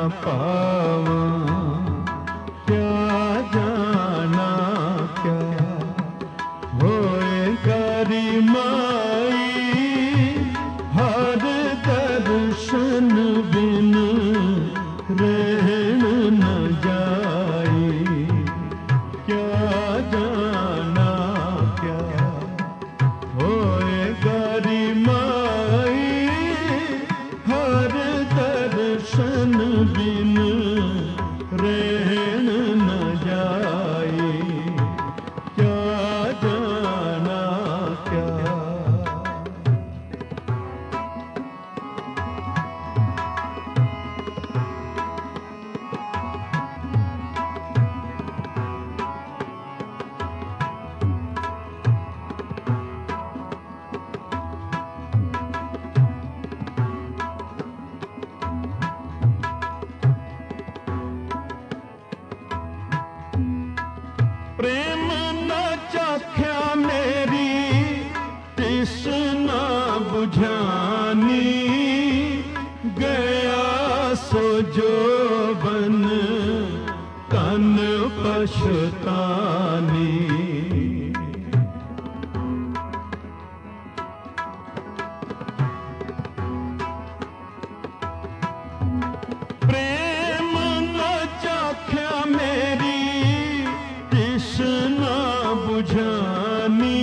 पावा, क्या जाना क्या होए करी माई, हर दर्शन बिन रहन न जाई, क्या जाना क्या होए करी माई, हर दर्शन बिन रहन न जाई, क्या जाना क्या। प्रेम न चाख्या मेरी तृष्णा बुझानी, गया सो जोबन तन पछतानी, प्रेम न चाख्या मेरी तृष्णा बुझानी,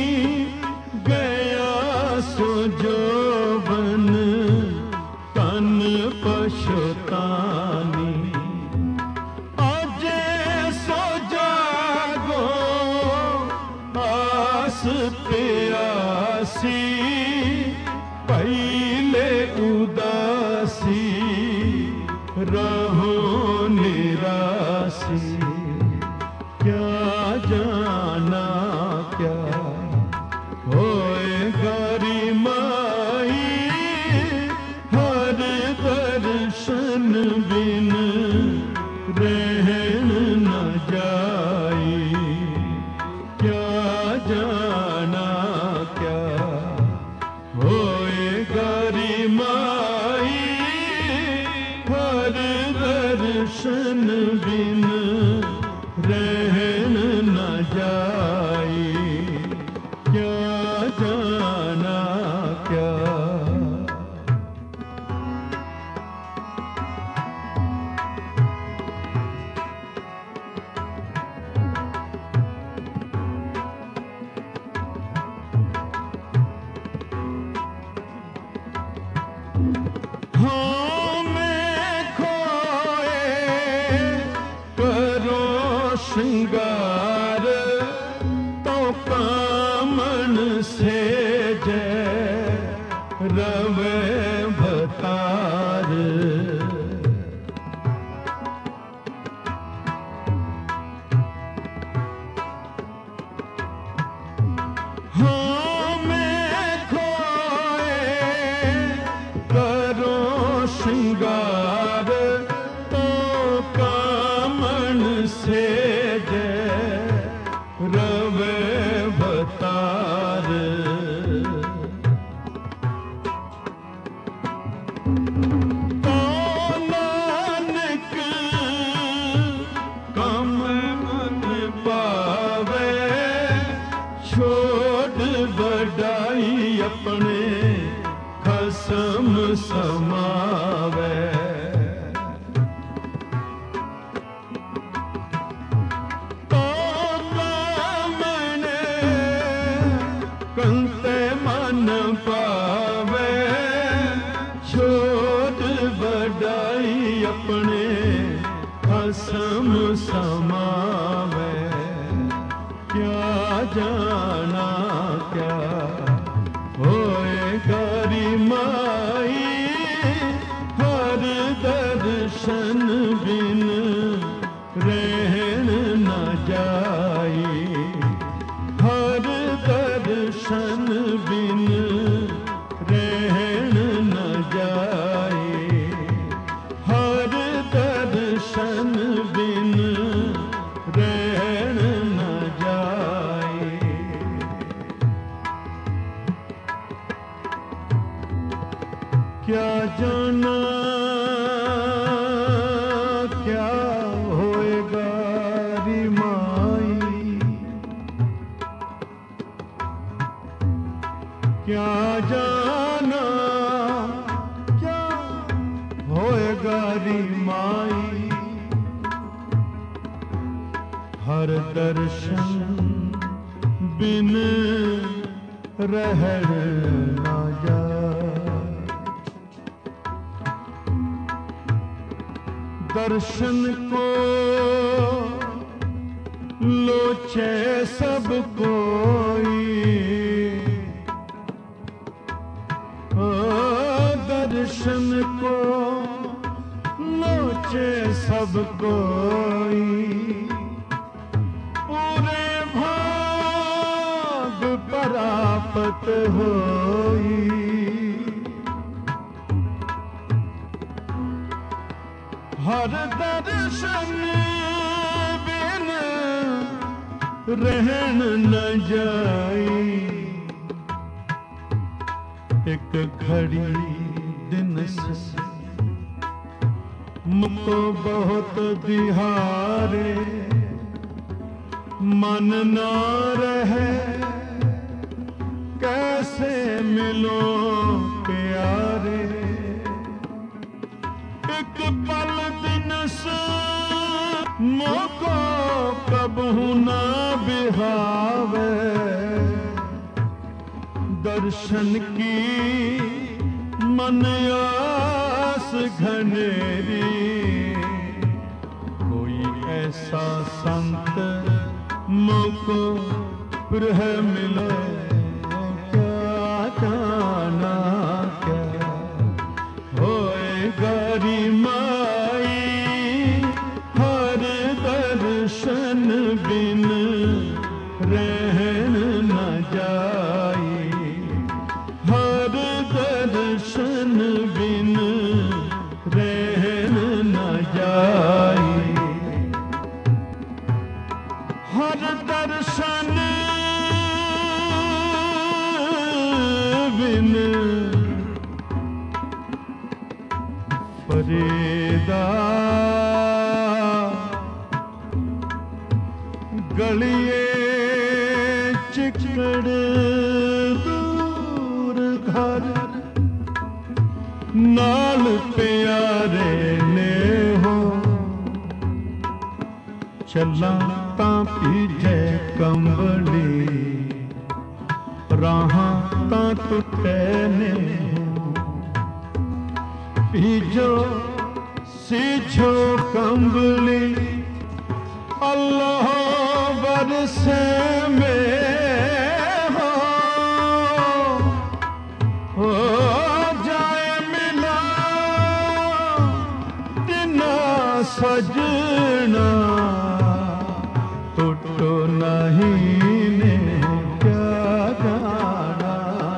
गया सो जोबन तन पछतानी, आजे सो जागो आस प्यासी, पहले उदासी रहो निरासी, क्या जाना क्या होए गरी माई, हर दर्शन बिन रहन न जाई, क्या जाना क्या होए गरी माई, हर दर्शन बिन रहन न जाई, क्या जाना क्या। हाँ मैं खोए करो श्रृंगार, तो कामन से जय रवे भतार, हाँ मैं खोए करो श्रृंगार, तो कामन से जय रवे भतार, तो नानक कम मन पावे, छोड़ बड़ाई अपने खसम समावे, तो कामने कंते मन पावे, छोड़ बड़ाई अपने खसम समावे, क्या जाना क्या होए गरी माई, हर दर्शन बिन रहन न जाई, हर दर्शन बिन रहन न जाई, हर दर्शन बिन रहन न जाई। क्या जाना हर दर्शन बिन रहन ना जाए। दर्शन को लोचे सब कोई, दर्शन को लोचे सब कोई। पूरे भाग परापत होई। हर दर्शन बिन रहन न जाई। एक घड़ी दिन से मुझको बहुत दिहारे, मन ना रहे कैसे मिलो प्यारे। एक पल दिन से मुझको कबहू ना बिहावे। दर्शन की मन आस घनेरी। कोई ऐसा संत मुझको गृह मिले, क्या जाना क्या होए गरी माई। हर दर्शन बिन रहन न जाई। हर दर्शन बिन रहन न जाई। हर दर्शन बिन फरीदा गलिए चिकड़ दूर घर। नाल प्यारे ने हो चला तां पीछे कंबली। राहां तां टुटे ने पीजो सीझो कंबली। अल्लाह बरसे में हो जाए मिला तिना सजना। टूटो नहीं ने क्या जाना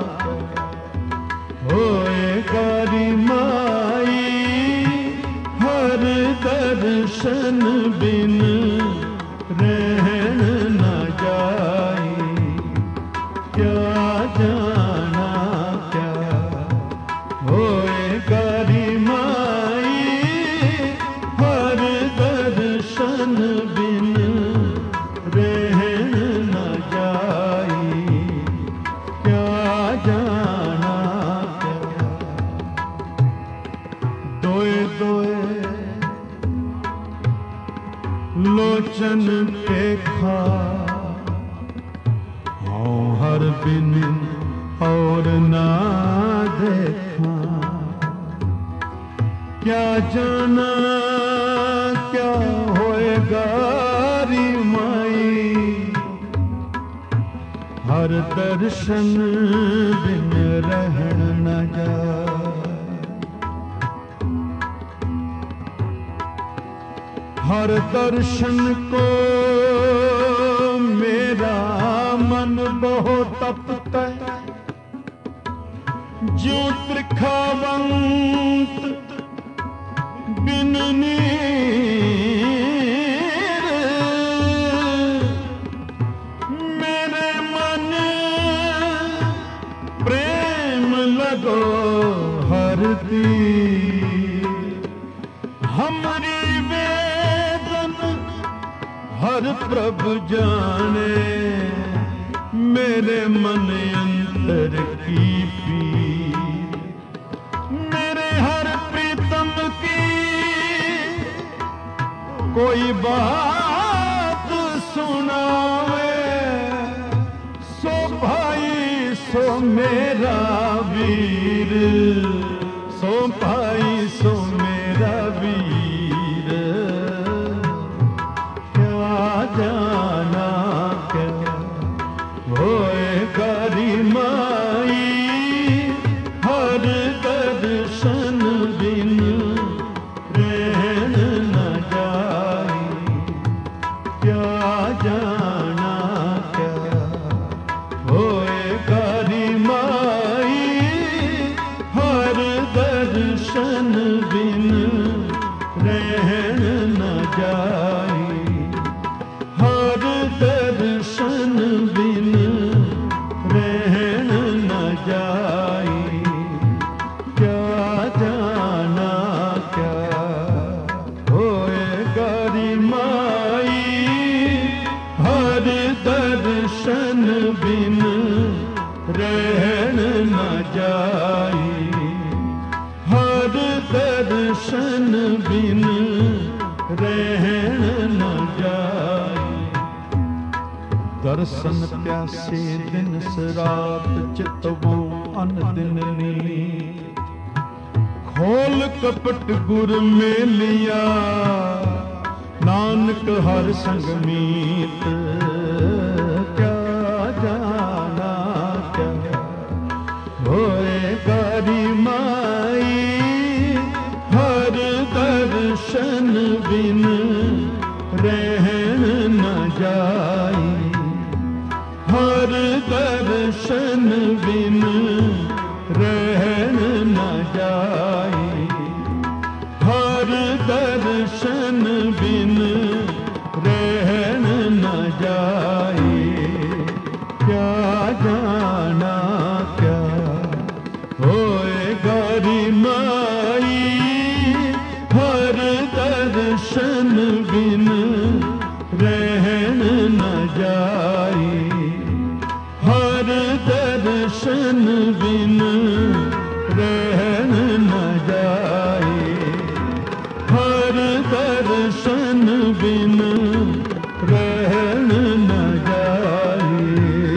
होए गरी माई। हर दर्शन बिन रहन न जाई। क्या जाना क्या होए गरी माई। हर दर्शन बिन रहन न जाई। क्या जाना क्या दोए दोए लोचन देखा। हाँ हर बिन और ना देखा। क्या जाना क्या होएगा री माई। हर दर्शन बिन रहन न जाए। हर दर्शन को मेरा मन बहुत तपता। जो त्रिखावंत बिन नीर। मेरे मन प्रेम लगो हर तीर। हमारी वेदन हर प्रभु जाने। मेरे मन अंतर की पीर। मेरे हर प्रीतम की कोई बात मेरा वीर, सो भाई सो मेरा वीर। क्या जाना क्या होए गरी माई, हर दर्शन बिन रहन न जाई। क्या जाना क्या होए गरी माई, हर दर्शन बिन रहन न जाई। हर दर्शन बिन रहन न जाई। क्या जाना क्या होए गरी माई, हर दर्शन बिन रहन न जाई। हर दर्शन बिन रहन न जाई। दर्शन प्यासे दिन सरात, चितवो अन दिन नींद। खोल कपट गुर में लिया, नानक हर संग मीत। क्या जाना क्या होए गरी माई, हर दर्शन बिन रहन न जाई। हर दर्शन बिन रहन न जाई। हर दर्शन बिन रहन न जाई। क्या जाना क्या होए गरी माई, हर दर्शन बिन रहन न जाई। हर दर्शन बिन रहन न जाई। हर दर्शन बिन रहन न जाई।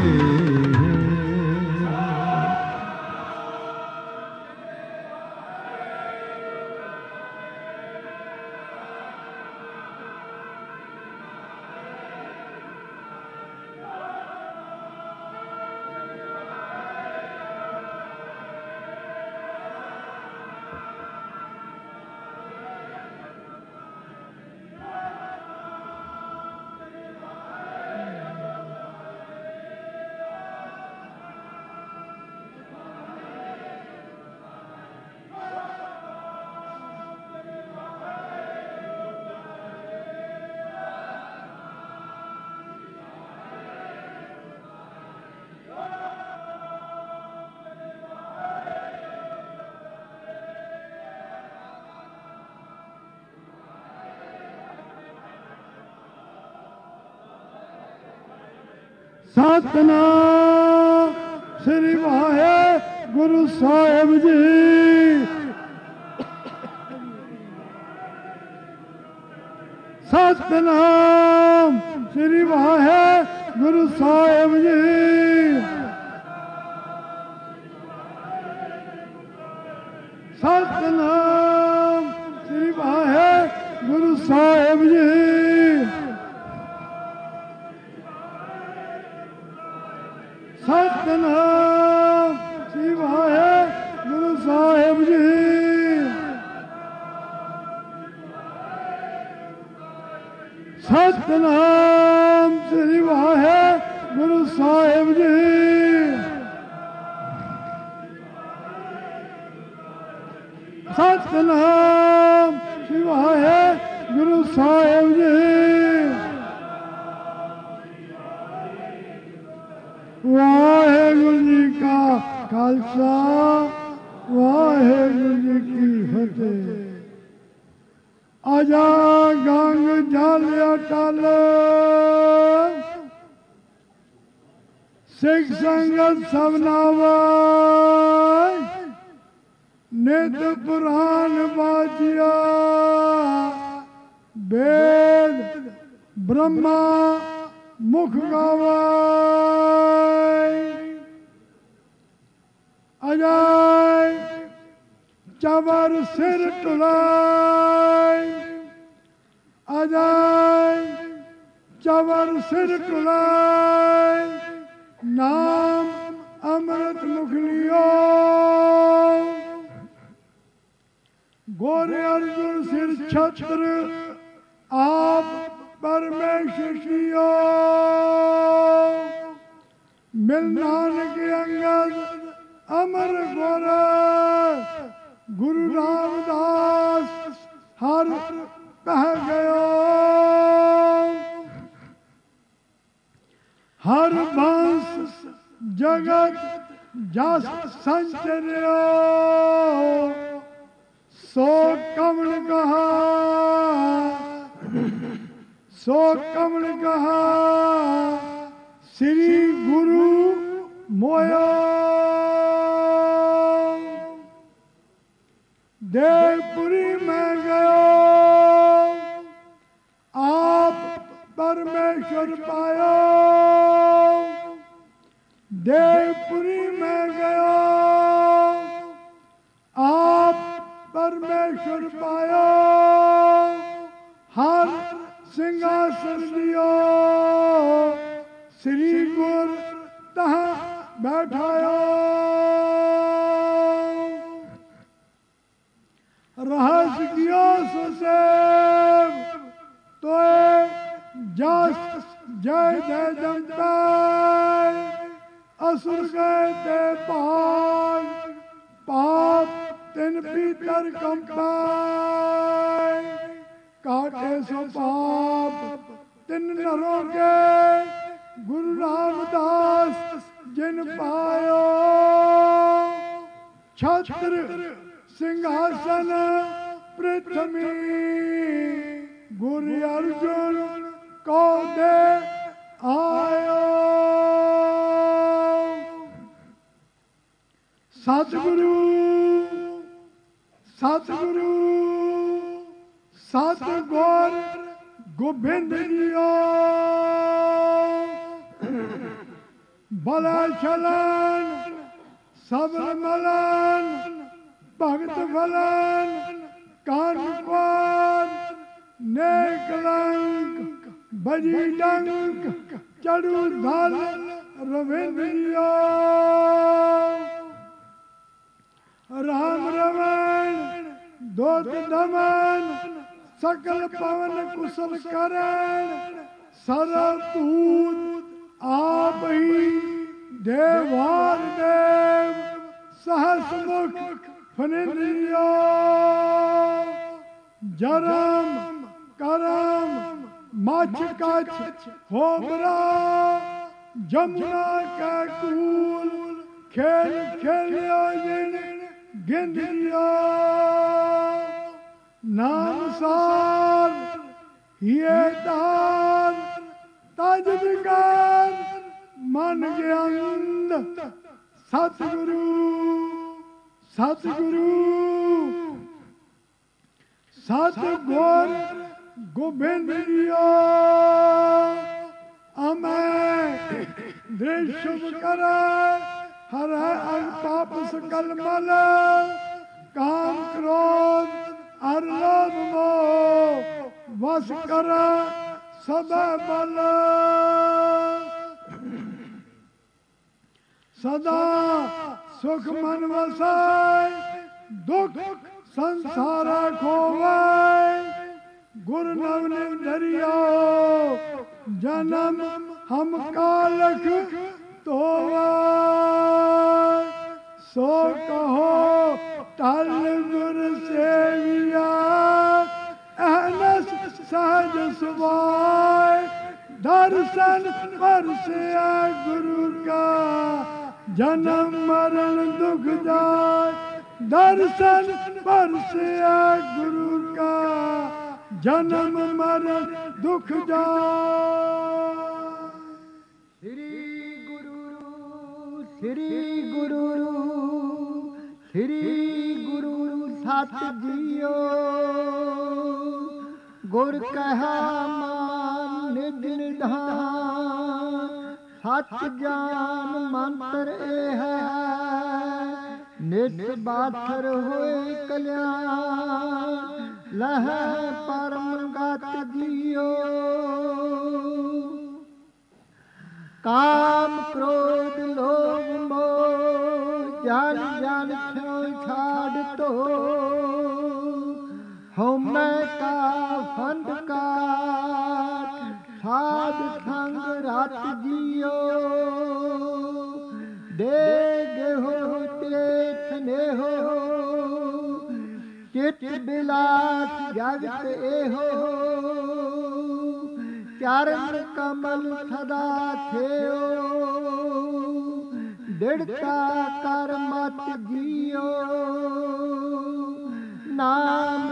सतनाम श्री वाहेगुरु साहिब जी। सतनाम श्री वाहेगुरु साहिब जी। सतनाम श्री वाहेगुरु साहिब जी। सतनाम श्री वाहेगुरु साहिब जी। सतनाम श्री वाहेगुरु साहिब जी। सतनाम श्री वाहेगुरु साहिब जी। वाहेगुरु जी का खालसा, वाहेगुरु जी की फतेह। आजा गंग जल अटल, सिख संगत सबनावा। नित पुराण बाजिया, वेद ब्रह्मा मुख गावा। ਅਜੈ ਚਵਰ ਸਿਰ ਟੁਲਾਈ ਅਜੈ ਚਵਰ ਸਿਰ ਟੁਲਾਈ ਨਾਮ ਅੰਮ੍ਰਿਤ ਮੁਖ ਲਿਓ ਗੋਰੇ ਅਰਜੁਨ ਸਿਰ ਛਤਰ ਆਪ ਪਰਮੇਸ਼ਰ ਕੀਓ ਮਿਲ ਨਾਨਕ ਅੰਗਦ ਅਮਰ ਗੁਰ ਗੁਰੂ ਰਾਮਦਾਸ ਹਰ ਕਹਿ ਗਇਓ ਹਰ ਬੰਸ ਜਗਤ ਜਸ ਸੰਚਰਿਓ ਸੋ ਕਮਲ ਕਹਾ ਸੋ ਕਮਲ ਕਹਾ ਸ੍ਰੀ ਗੁਰੂ ਮੋਇਆ ਦੇਵਪੁਰੀ ਮੈਂ ਗਇਓ ਆਪ ਪਰਮੇਸ਼ਰ ਪਾਇਓ ਦੇਵਪੁਰੀ ਮੈਂ ਗਇਓ ਆਪ ਪਰਮੇਸ਼ਰ ਪਾਇਓ ਹਰ ਸਿੰਘਾਸਨ ਲਿਓ ਸ੍ਰੀ ਗੁਰ ਤਹ ਬੈਠਾਇਓ रहस कियो सुसेव तोय जस जय जय जमताय असुर गए ते भाग पाप तिन पीतर कंपाय काटे सो पाप तिन नरों के गुरु रामदास जिन पायो छत्र सिंहासन पृथ्वी गुरु अर्जुन को दे आयो सतगुरु सतगुरु सतगुर गोबिंद जियो भला चलन सबल मलन भगत फलन कान नेकलंक बजी डंक चढ़ू धल रविंद्रियो राम रमन दोत दमन सकल पवन कुशल करण सरतूत आप ही देवान देव सहस मुख फनिंद्रियो जरम करम मच कछ होबरा जमुना के कूल खेल खेलियो जिन गिंदियो नाम सार ये दान तज विकार मन ज्ञान सतगुरु सतगुरु सतगुर गोबिंद जियो अमै दृश्य कर हर अग पाप सकल मल काम क्रोध अर लोभ मोह वश कर सब बल सदा सुख मन वसाय दुख संसार खोवाय गुरु नवनिम धरियो जन्म हम कालख तोवाय सो कहो टल गुरु सेविया अहनस सहज सुभाय दर्शन परसिया गुरु का जन्म मरण दुख जाय दर्शन परसिया गुरु का जन्म मरण दुख जाय श्री गुरु श्री गुरु सत जियो गुर कहा मान निज निधान सच ज्ञान मंत्र ए है ਨਿਤ ਬਾਥਰ ਹੋਏ ਕਲਿਆਣ ਲਹੈ ਪਰਮ ਗਤ ਜੀਓ ਕਾਮ ਕ੍ਰੋਧ ਲੋਭ ਮੋਹ ਜਨ ਜਨ ਥਿਉ ਛਾੜ ਧੋ ਹਉਮੈ ਕਾ ਫੰਦ ਕਾਟ ਸਾਧ ਸੰਗ ਰਤ ਜੀਓ ਦੇ ਹੋ ਤੇ ਥਨੇਹੋ ਚਿਤ ਬਿਲਾਸ ਜਗਤ ਇਹੋ ਚਰਨ ਕਮਲ ਸਦਾ ਥਿਓ ਡਿੜਤਾ ਕਰ ਮਤ ਜੀਓ ਨਾਮ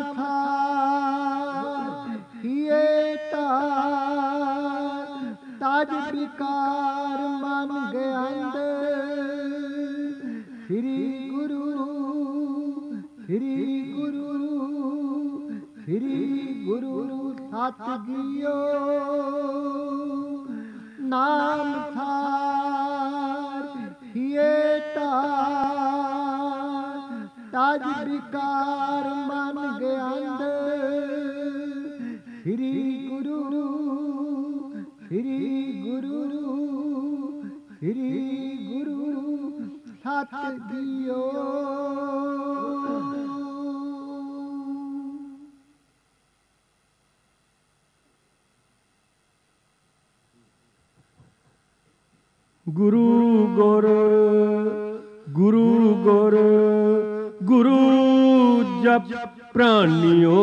ਥਾਰ ਹੀਏ ਤਾਰ ਤਜ ਵਿਕਾਰ ਮਨ ਗਿਆੰਦ ਸ੍ਰੀ ਗੁਰੂ ਸ੍ਰੀ ਗੁਰੂ ਸ੍ਰੀ ਗੁਰੂ ਸਤ ਜੀਓ ਨਾਮ ਥਾਰ ਹੀਏ ਤਾਰ ਤਜ ਵਿਕਾਰ ਮਨ ਗਿਆੰਦ ਸ੍ਰੀ ਗੁਰੂ ਸ੍ਰੀ ਗੁਰੂ ਸ੍ਰੀ ਗੁਰੂ ਸਤ ਜੀਓ ਗੁਰੂ ਗੁਰ ਗੁਰੂ ਗੁਰ ਗੁਰੂ ਜਪ ਪ੍ਰਾਨਿਓ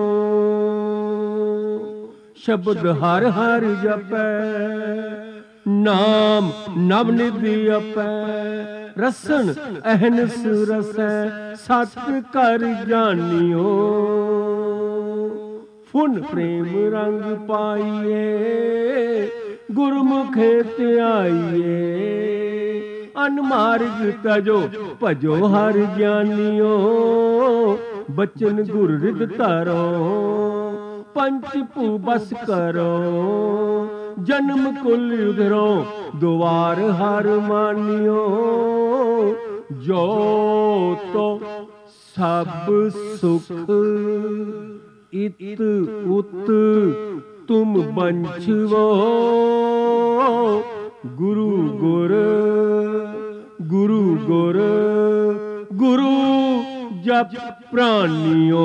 ਸ਼ਬਦ ਹਰ ਹਰ ਜਪੈ ਨਾਮ ਨਵ ਨਿਧਿ ਅਪੈ ਰਸਨ ਅਹਨਸ ਰਸੈ ਸਤ ਕਰ ਜਾਣਿਓ ਫੁਨ ਪ੍ਰੇਮ ਰੰਗ ਪਾਈਏ ਗੁਰਮੁਖੇ ਧਿਆਈਏ ਅਨਮਾਰਗ ਤਜੋ ਭਜੋ ਹਰ ਗਿਆਨੀਓ ਬਚਨ ਗੁਰ ਰਿਦ ਧਰੋ ਪੰਚ ਭੂ ਬਸ ਕਰੋ ਜਨਮ ਕੁਲ ਉਧਰੋ ਦੁਆਰ ਹਰ ਮਾਨਿਓ ਜੋ ਤੋ ਸਭ ਸੁਖ ਇਤ ਉਤ ਤੁਮ ਬੰਛਵੋ ਗੁਰੂ ਗੁਰ ਗੁਰੂ ਗੁਰ ਗੁਰੂ ਜਪ ਪ੍ਰਾਨਿਓ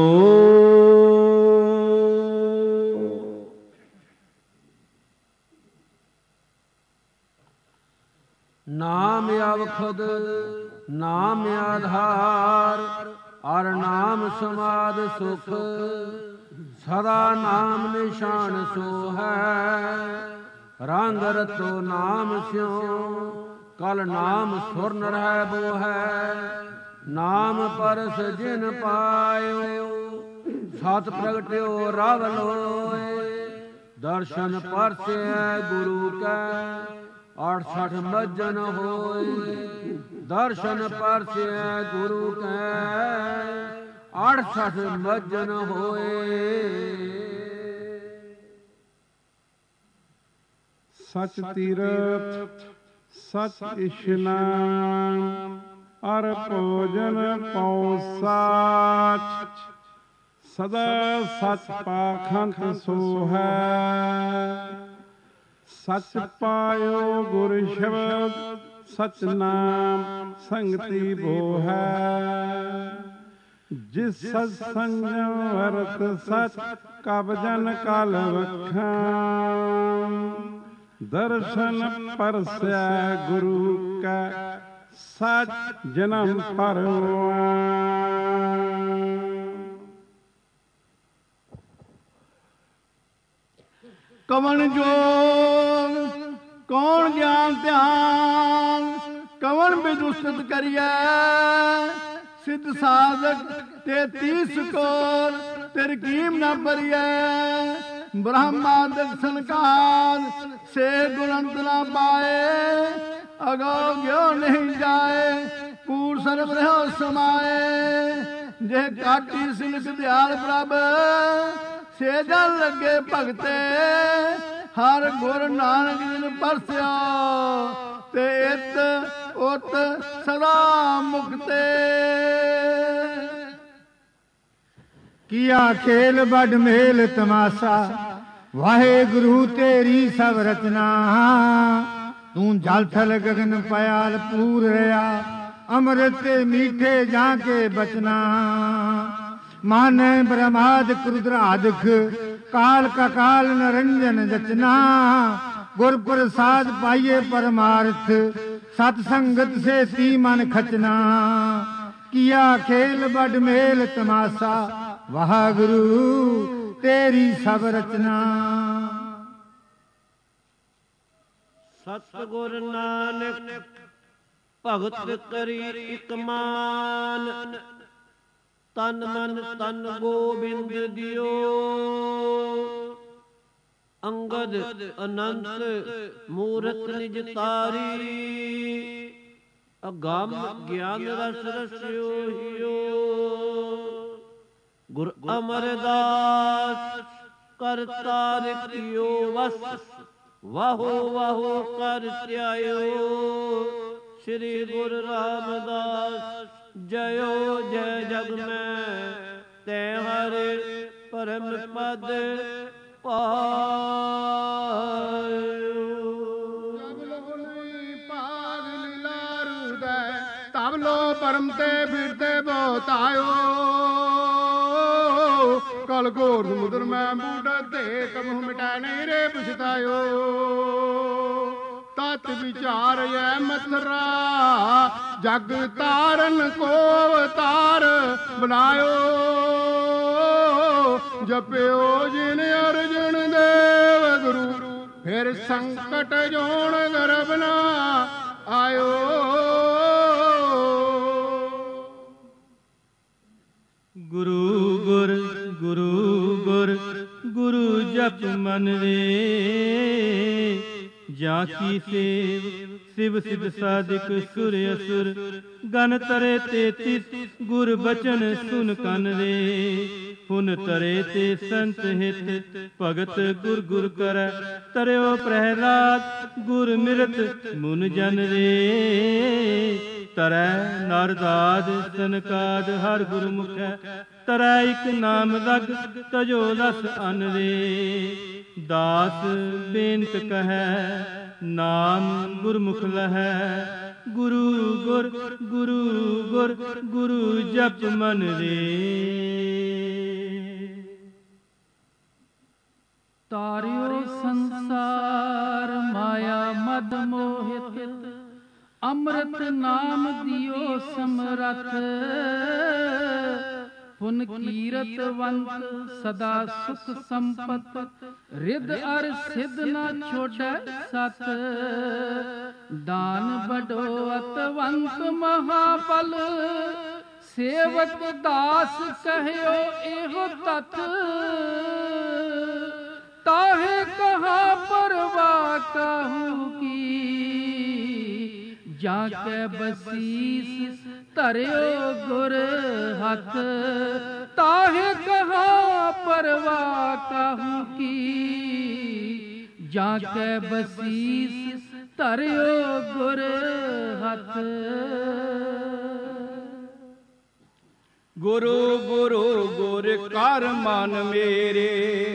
ਨਾਮ ਅਵਖਦ ਨਾਮ ਆਧਾਰ ਅਰ ਨਾਮ ਸਮਾਦ ਸੁਖ ਸਦਾ ਨਾਮ ਨਿਸ਼ਾਨ ਸੋ ਹੈ ਰੰਗ ਰਤੋ ਨਾਮ ਸਿਉ ਕਲ ਨਾਮ ਸੁਰ ਨ ਰਹਿ ਬੋ ਹੈ ਨਾਮ ਪਰਸ ਜਿਨ ਪਾਇਓ ਸਤ ਪ੍ਰਗਟਿਓ ਰਵ ਲੋਏ ਦਰਸ਼ਨ ਪਰਸੈ ਗੁਰੂ ਕੈ 68 ਮੱਜਨ ਹੋਏ ਦਰਸ਼ਨ ਪਰਸੈ ਗੁਰੂ ਕੈ 68 ਮੱਜਨ ਹੋਏ ਸਚ ਤੀਰਥ ਸਚ ਇਸ਼ਨਾਨ ਅਰ ਭੋਜਨ ਪਉ ਸਾਚ ਸਦਾ ਸਚ ਪਾਖੰਡ ਸੋ ਹੈ ਸਚ ਪਾਇਓ ਗੁਰ ਸ਼ਬਦ ਸਚ ਨਾਮ ਸੰਗਤੀ ਬੋ ਹੈ ਜਿਸ ਸਤ ਸੰਜਮ ਵਰਤ ਸਚ ਕਬ ਜਨ ਕਲ ਵਖਾਂ ਦਰਸ਼ਨ ਪਰਸੈ ਗੁਰੂ ਕੈ ਸਚ ਜਨਮ ਪਰਵਾਨ ਕਵਣ ਜੋਗ ਕੌਣ ਗਿਆਨ ਧਿਆਨ ਕਵਣ ਵਿਦੁਸਤ ਕਰੀਐ ਸਿੱਧ ਸਾਧਕ 33 ਕੋਲ ਤਰਕੀਮ ਨ ਭਰੀਐ ਬ੍ਰਹਮਾਦਿਕ ਸੰਕਾਰ ਸੇ ਗੁਣੰਤ ਨ ਪਾਏ ਅਗੋ ਗਿਓ ਨਹੀਂ ਜਾਏ ਪੂਰ ਸਰਬ ਰਹਿ ਸਮਾਏ ਜੇ ਕਾਟੀ ਸਿਲਕ ਦਿਆਲ ਪ੍ਰਭ ਸੇ ਜਲ ਲੱਗੇ ਭਗਤੇ ਹਰ ਗੁਰ ਨਾਨਕ ਜਿਨ ਪਰਸਿਆ ਤੇ ਇਤ ਉਤ ਸਦਾ ਮੁਕਤੇ। ਕੀਆ ਖੇਲ ਬੜ ਮੇਲ ਤਮਾਸਾ ਵਾਹਿਗੁਰੂ ਤੇਰੀ ਸਭ ਰਚਨਾ। ਤੂੰ ਜਲ ਥਲ ਗਗਨ ਪਿਆਲ ਪੂਰ ਰਿਆ ਅੰਮ੍ਰਿਤ ਮੀਠੇ ਜਾਂ ਕੇ ਬਚਨਾ। ਮਾਨੈ ਬ੍ਰਹਮਾਦ ਕ੍ਰੁਦਰਾਦਿਕ ਕਾਲ ਕਾ ਕਾਲ ਨਰੰਜਨ ਜਚਨਾ। ਗੁਰ ਪ੍ਰਸਾਦ ਪਾਈਏ ਪਰਮਾਰਥ ਸਤ ਸੰਗਤ ਸੇ ਤੀ ਮਨ ਖਚਨਾ। ਕੀਆ ਖੇਲ ਬੜ ਮੇਲ ਤਮਾਸਾ ਵਾਹਿਗੁਰੂ ਤੇਰੀ ਸਭ ਰਚਨਾ। ਸਤਿਗੁਰ ਨਾਨਕ ਭਗਤ ਕਰੀ ਇਕ ਮਾਨ। ਤਨ ਮਨ ਤਨ ਗੋਬਿੰਦ ਦਿਓ। ਅੰਗਦ ਅਨੰਤ ਮੂਰਤ ਨਿਜ ਤਾਰੀ। ਅਗੰਮ ਗਿਆਨ ਰਸ ਰਸਿਓ ਹਿਓ। ਗੁਰ ਅਮਰਦਾਸ ਕਰਤਾ ਰਖਿਓ ਵਸ। ਵਾਹੋ ਵਾਹੋ ਕਰ ਧਿਆਇਓ। ਸ੍ਰੀ ਗੁਰੂ ਰਾਮਦਾਸ ਜਯੋ ਜੈ ਜਗ ਮੈਂ। ਤੈ ਹਰਿ ਪਰਮ ਪਦ ਪਾਇਓ। ਜਬ ਲੋ ਨਹੀਂ ਭਾਗ ਲੀਲਾ ਰੂਦੈ ਤਬ ਲੋ ਪਰਮ ਤੇ ਫਿਰਤੇ ਬਹੁਤਾਇਓ। ਕਲ ਘੋਰ ਸਮੁਦਰ ਮੈਂ ਬੂਢਾ ਤੇ ਕਬਹੁ ਮਿਟੈ ਨਹੀਂ ਰੇ ਪਛਤਾਇਓ। ਤਤ ਵਿਚਾਰੈ ਮਥਰਾ ਜਗ ਤਾਰਨ ਕੋ ਅਵਤਾਰ ਬਨਾਇਓ। ਜਪਿਓ ਜਿਨ ਅਰਜਨ ਦੇਵ ਗੁਰੂ ਫਿਰ ਸੰਕਟ ਜੋਣ ਗਰਭ ਨਾ ਆਇਓ। ਗੁਰੂ ਗੁਰ ਗੁਰੂ ਗੁਰ ਗੁਰੂ ਜਪ ਮਨ ਰੇ। ਜਾਂ ਕੀ ਸੇਵ ਸਿਵ ਸਿਧ ਸਾਧਿਕ ਸੁਰ ਅਸੁਰ। ਗਨ ਤਰੇ 33 ਗੁਰ ਬਚਨ ਸੁਨ ਕਨ ਰੇ। ਪੁਨ ਤਰੇ ਤੇ ਸੰਤ ਹਿਤ ਭਗਤ ਗੁਰ ਗੁਰ ਕਰੈ। ਤਰਿਓ ਪ੍ਰਹਿਲਾਦ ਗੁਰ ਮਿਰਤ ਮੁਨ ਜਨ ਰੇ। ਤਰੈ ਨਾਰਦਾਦ ਸਨਕਾਦ ਹਰ ਗੁਰ ਮੁਖੈ। ਤਰੈ ਇਕ ਨਾਮ ਰਗ ਤਜੋ ਲਸ ਅਨ ਰੇ। ਦਾਸ ਬੇਨਤ ਕਹੈ ਨਾਮ ਗੁਰਮੁਖ ਲਹੈ। ਗੁਰੂ ਗੁਰ ਗੁਰੂ ਗੁਰ ਗੁਰੂ ਜਪ ਮਨ ਰੇ। ਤਾਰਿਓ ਸੰਸਾਰ ਮਾਇਆ ਮਦ ਮੋਹਿਤ। ਅੰਮ੍ਰਿਤ ਨਾਮ ਦਿਓ ਸਮਰਥ। ਪੁਨ ਕੀਰਤਵੰਤ ਸਦਾ ਸੁਖ ਸੰਪਤ। ਰਿਦ ਅਰ ਸਿਧ ਨ ਛੋੜੈ ਸਤ। ਦਾਨ ਬਡੋ ਅਤਵੰਤ ਮਹਾਬਲ। ਸੇਵਕ ਦਾਸ ਕਹਿਓ ਇਹੋ ਤਤ। ਤਾਹੇ ਕਹਾ ਪਰਵਾ ਕਾਹੂ ਕੀ। ਜਾਂ ਕੈ ਬਸੀਸ ਧਰਿਓ ਗੁਰ ਹੱਥ। ਤਾਹੇ ਕਹਾ ਪਰਵਾ ਕਾਹੂ ਕੀ। ਜਾਂ ਕੈ ਬਸੀਸ ਧਰਿਓ ਗੁਰ ਹੱਥ। ਗੁਰੂ ਗੁਰੂ ਗੁਰ ਕਰ ਮਨ ਮੇਰੇ।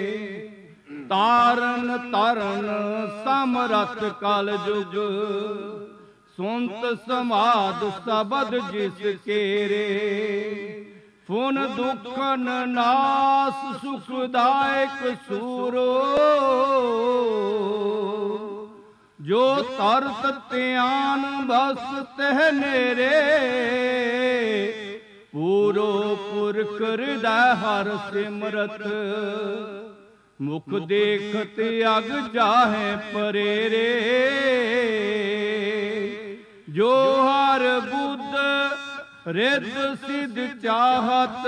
ਤਾਰਨ ਤਰਨ ਸਮਰਥ ਕਲ ਜੁਗ। ਸੁਨਤ ਸਮਾਦ ਸਬਦ ਜਿਸ ਕੇਰੇ। ਫੁਨ ਦੁਖਨ ਨਾਸ ਸੁਖਦਾਇਕ ਸੂਰੋ। ਜੋ ਤਰਤ ਧਿਆਨ ਬਸ ਤਹਿ ਨੇਰੇ। ਪੂਰੋ ਪੁਰਖ ਹਿਰਦੈ ਹਰ ਸਿਮਰਤ। ਮੁਖ ਦੇਖਤ ਅਗ ਜਾਹੇ ਪਰੇਰੇ। ਜੋ ਹਰ ਬੁੱਧ ਰਿਦ ਸਿਧ ਚਾਹਤ।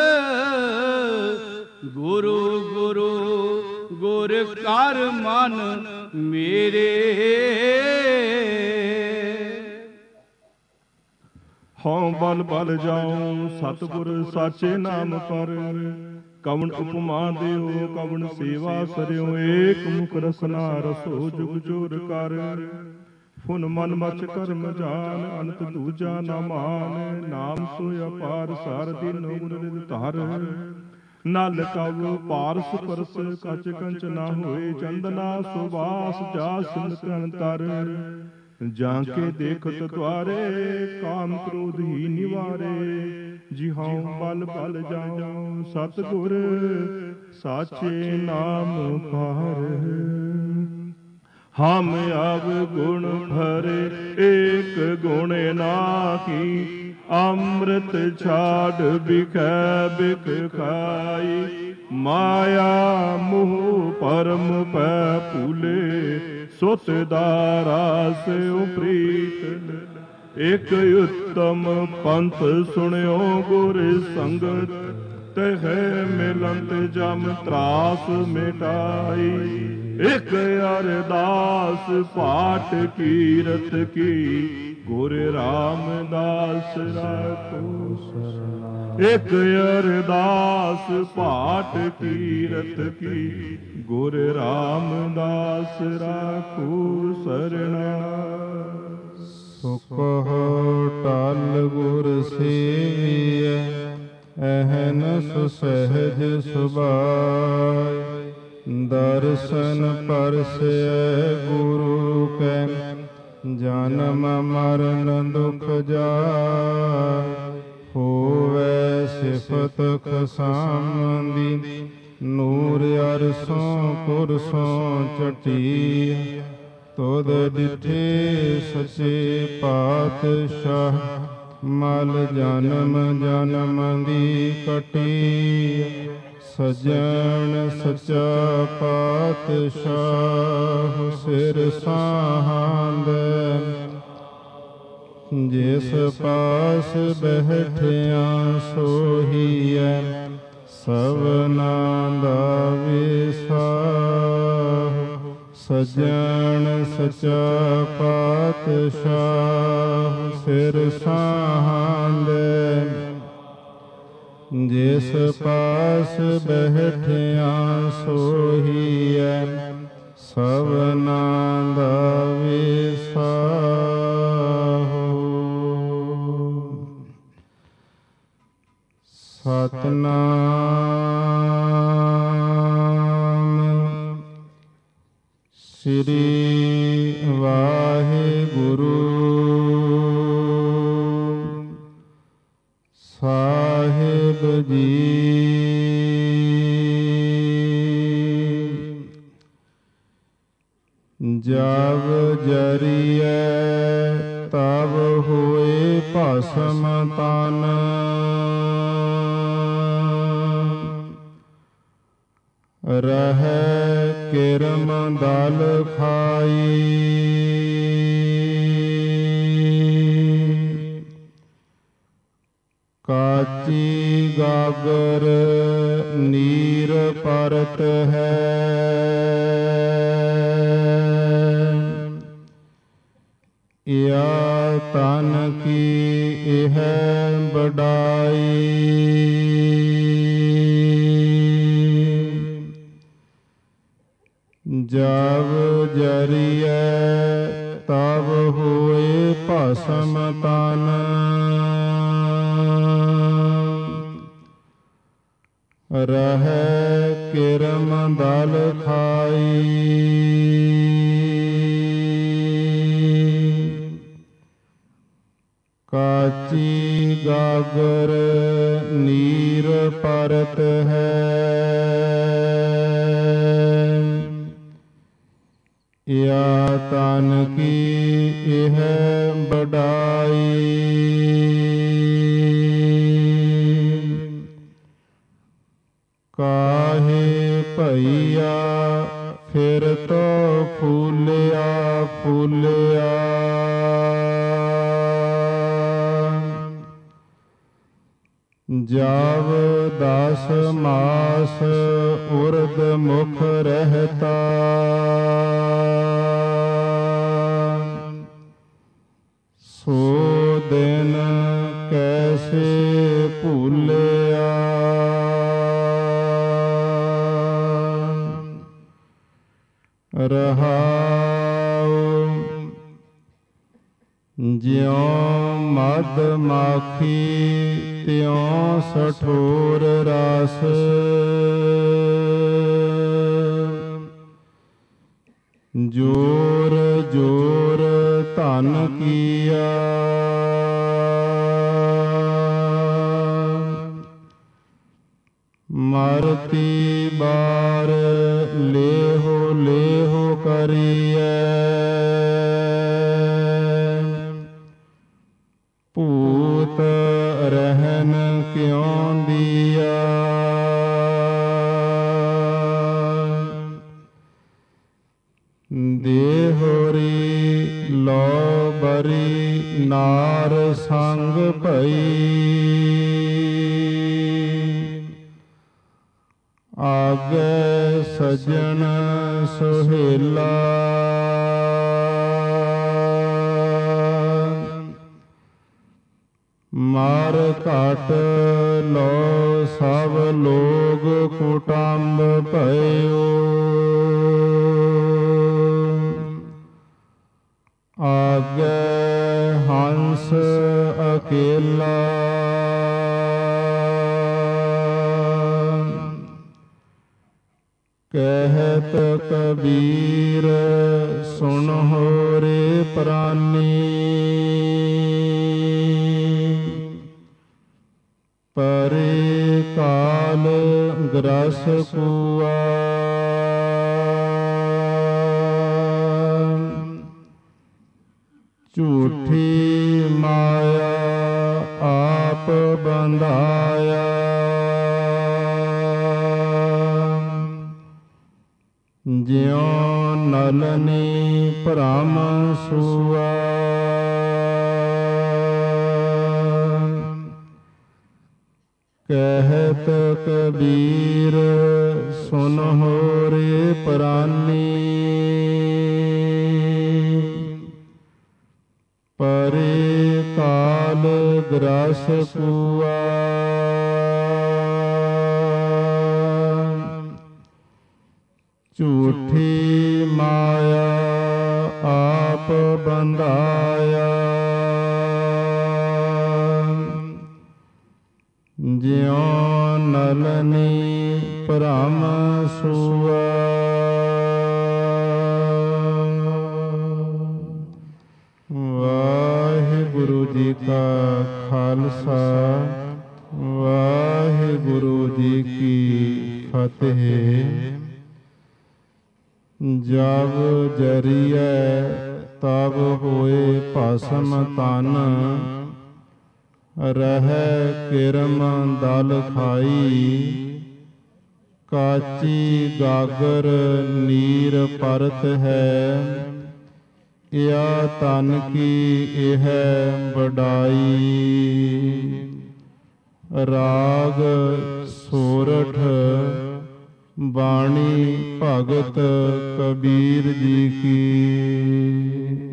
ਗੁਰੂ ਗੁਰੂ ਗੁਰ ਕਰ ਮਨ ਮੇਰੇ। ਹਉ ਬਲ ਬਲ ਜਾਉ ਸਤਿਗੁਰ ਸਾਚੇ ਨਾਮ ਪਰ। ਕਵਣ ਉਪਮਾ ਦਿਓ ਕਵਣ ਸੇਵਾ ਸਰਿਓ। ਏਕ ਮੁਖ ਰਸਨਾ ਰਸੋ ਜੁਗ ਜੋਰ ਕਰ। ਫੁਨ ਮਨ ਮਚ ਕਰਮ ਜਾਨ, ਅਨੰਤ ਦੂਜਾ ਨਾ ਮਾਨ। ਨਾਮ ਸੋਇ ਅਪਾਰ ਸਾਰ ਦੀਨੋ ਗੁਰ ਰਿਦ ਧਾਰ। ਨਲ ਕਉ ਪਾਰਸ ਪਰਸ ਕਚ ਕੰਚ ਨਾ ਹੋਏ, ਚੰਦਨਾ ਸੁਬਾਸ ਜਾਸ ਸਿਮਤ ਅੰਤਰ। ਜਾਂ ਕੇ ਦੇਖਤ ਦੁਆਰੇ, ਕਾਮ ਕ੍ਰੋਧ ਹੀ ਨਿਵਾਰੇ। ਜਿਹਾਉ ਬਲ ਬਲ ਜਾਉ ਸਤਿਗੁਰ, ਸਾਚੇ ਨਾਮ ਪਾਰ। ਹਮ ਅਬ ਗੁਣ ਭਰੇ ਏਕ ਗੁਣ ਨਾਹੀ, ਅੰਮ੍ਰਿਤ ਛਾੜ ਬਿਖੈ ਬਿਖ ਖਾਈ। ਮਾਇਆ ਮੋਹ ਪਰਮ ਪੈ ਭੂਲੇ, ਸੁਤ ਦਾਰਾਸ ਉਪਰੀਤ। ਇਕ ਉਤਮ ਪੰਥ ਸੁਣਿਓ ਗੁਰ ਸੰਗਤ, ਤਹਿ ਮਿਲੰਤ ਜਮ ਤਰਾਸ ਮਿਟਾਈ। ਇਕ ਅਰਦਾਸ ਪਾਠ ਕੀਰਤ ਕੀ, ਗੁਰ ਰਾਮਦਾਸ ਰਾਖੋ ਸਰਨਾ। ਇਕ ਅਰਦਾਸ ਪਾਠ ਕੀਰਤ ਕੀ, ਗੁਰ ਰਾਮਦਾਸ ਰਾਖੋ ਸਰਨਾ। ਸੁਖ ਟਲ ਗੁਰ ਸੇਵੀਐ, ਅਹਨਸ ਸਹਿਜ ਸੁਭਾਇ। ਦਰਸ਼ਨ ਪਰਸੈ ਗੁਰੂ ਕੈ, ਜਨਮ ਮਰਨ ਦੁਖ ਜਾਇ। ਹੋਵੈ ਸਿਫਤ ਖਸਾਮਦੀ, ਨੂਰ ਅਰਸੋਂ ਕੁਰਸੋਂ ਚਟੀ। ਤੁਧ ਡਿਠੇ ਸੱਚੇ ਪਾਤਸ਼ਾਹ, ਮਲ ਜਨਮ ਜਨਮ ਦੀ ਕਟੀ। ਸਜਣ ਸੱਚਾ ਪਾਤਸ਼ਾਹ, ਸਿਰ ਸਾਹਾਂਦੈ। ਜਿਸ ਪਾਸ ਬੈਠਿਆ ਸੋਹੀਐ, ਸਭਨਾ ਦਾ ਵਿਸਾਹ। ਸਜਣ ਸੱਚਾ ਪਾਤਸ਼ਾਹ, ਸਿਰ ਸਾਹਾਂਦੈ। ਜਿਸ ਪਾਸ ਬੈਠਿਆ ਸੋਹੀਐ, ਸਭਨਾ ਦਾ ਵਿਸਾਹ। ਸਤਿਨਾਮ ਸ੍ਰੀ ਵਾਹਿਗੁਰੂ ਸਾਹਿਬ ਜੀ। ਜਬ ਜਰੀਐ ਤਬ ਹੋਏ ਭਸਮ ਤਨ। ਰਹਿ ਕਿਰਮ ਦਲ ਖਾਈ। ਕਾਚੀ ਗਾਗਰ ਨੀਰ ਪਰਤ ਹੈ। ਯਾ ਤਨ ਕੀ ਇਹ ਬੜਾਈ। ਜਬ ਜਰੀਐ ਤਬ ਹੋਏ ਭਸਮ ਤਨ। ਰਹਿ ਕਿਰਮ ਦਲ ਖਾਈ। ਕਾਚੀ ਗਾਗਰ ਨੀਰ ਪਰਤ ਹੈ। ਯਾ ਤਨ ਕੀ ਇਹ ਬੜਾਈ। ਕਾਹੇ ਭਈਆ ਫਿਰ ਤੋ ਫੂਲਿਆ ਫੂਲਿਆ। ਜਬ 10 ਮਾਸ ਉਰਦ ਮੁਖ ਰਹਿਤਾ। ਸੋ ਦਿਨ ਕੈਸੇ ਭੂਲਿਆ। ਰਹਾਉ ਜਿਉ ਮਦ ਮਾਖੀ ਤਿਉ ਸਠੋਰ ਰਸ, ਜੋਰ ਜੋਰ ਧਨ ਕੀਆ, ਮਰਤੀ ਬਾਰ ਲੇਹੋ ਲੇਹੋ ਕਰੀਐ, ਭੂਤ ਰਹਿਨ ਕਿਉ ਦੀਆ, ਦੇਹੋਰੀ ਲੋ ਬਰੀ ਨਾਰ ਸੰਗ ਭਈ, ਆਗੇ ਸਜਣ ਸੁਹੇਲਾ, ਮਾਰ ਘਾਟ ਲੋ ਸਭ ਲੋਗ ਕੁਟੰਬ ਭਇਓ, ਆਗੇ ਹੰਸ ਅਕੇਲਾ, ਕਹਿਤ ਕਬੀਰ ਸੁਣਹੁ ਰੇ ਪ੍ਰਾਨੀ, ਪਰੇ ਕਾਲ ਗ੍ਰਸ ਕੁਆ, ਝੂਠੀ ਮਾਇਆ ਆਪ ਬੰਧਾਇਆ, ਜਿਉ ਨਲਨੀ ਭ੍ਰਮ ਸੂਆ, ਕਹਿਤ ਕਬੀਰ ਸੁਨਹੁ ਰੇ ਪ੍ਰਾਨੀ, ਪਰੇ ਕਾਲ ਗ੍ਰਸ ਕੁਆ, ਝੂਠੀ ਮਾਇਆ ਆਪ ਬੰਧਾਇਆ, ਜਿਉ ਨਲਨੀ ਭ੍ਰਮ ਸੂਆ, ਵਾਹਿਗੁਰੂ ਜੀ ਕਾ ਖਾਲਸਾ, ਵਾਹਿਗੁਰੂ ਜੀ ਕੀ ਫਤਿਹ। ਜਬ ਜਰੀਐ ਤਬ ਹੋਏ ਭਸਮ ਤਨ, ਰਹਿ ਕਿਰਮ ਦਲ ਖਾਈ, ਕਾਚੀ ਗਾਗਰ ਨੀਰ ਪਰਤ ਹੈ, ਇਆ ਤਨ ਕੀ ਇਹ ਵਡਾਈ, ਰਾਗ ਸੋਰਠ ਬਾਣੀ ਭਗਤ ਕਬੀਰ ਜੀ ਕੀ।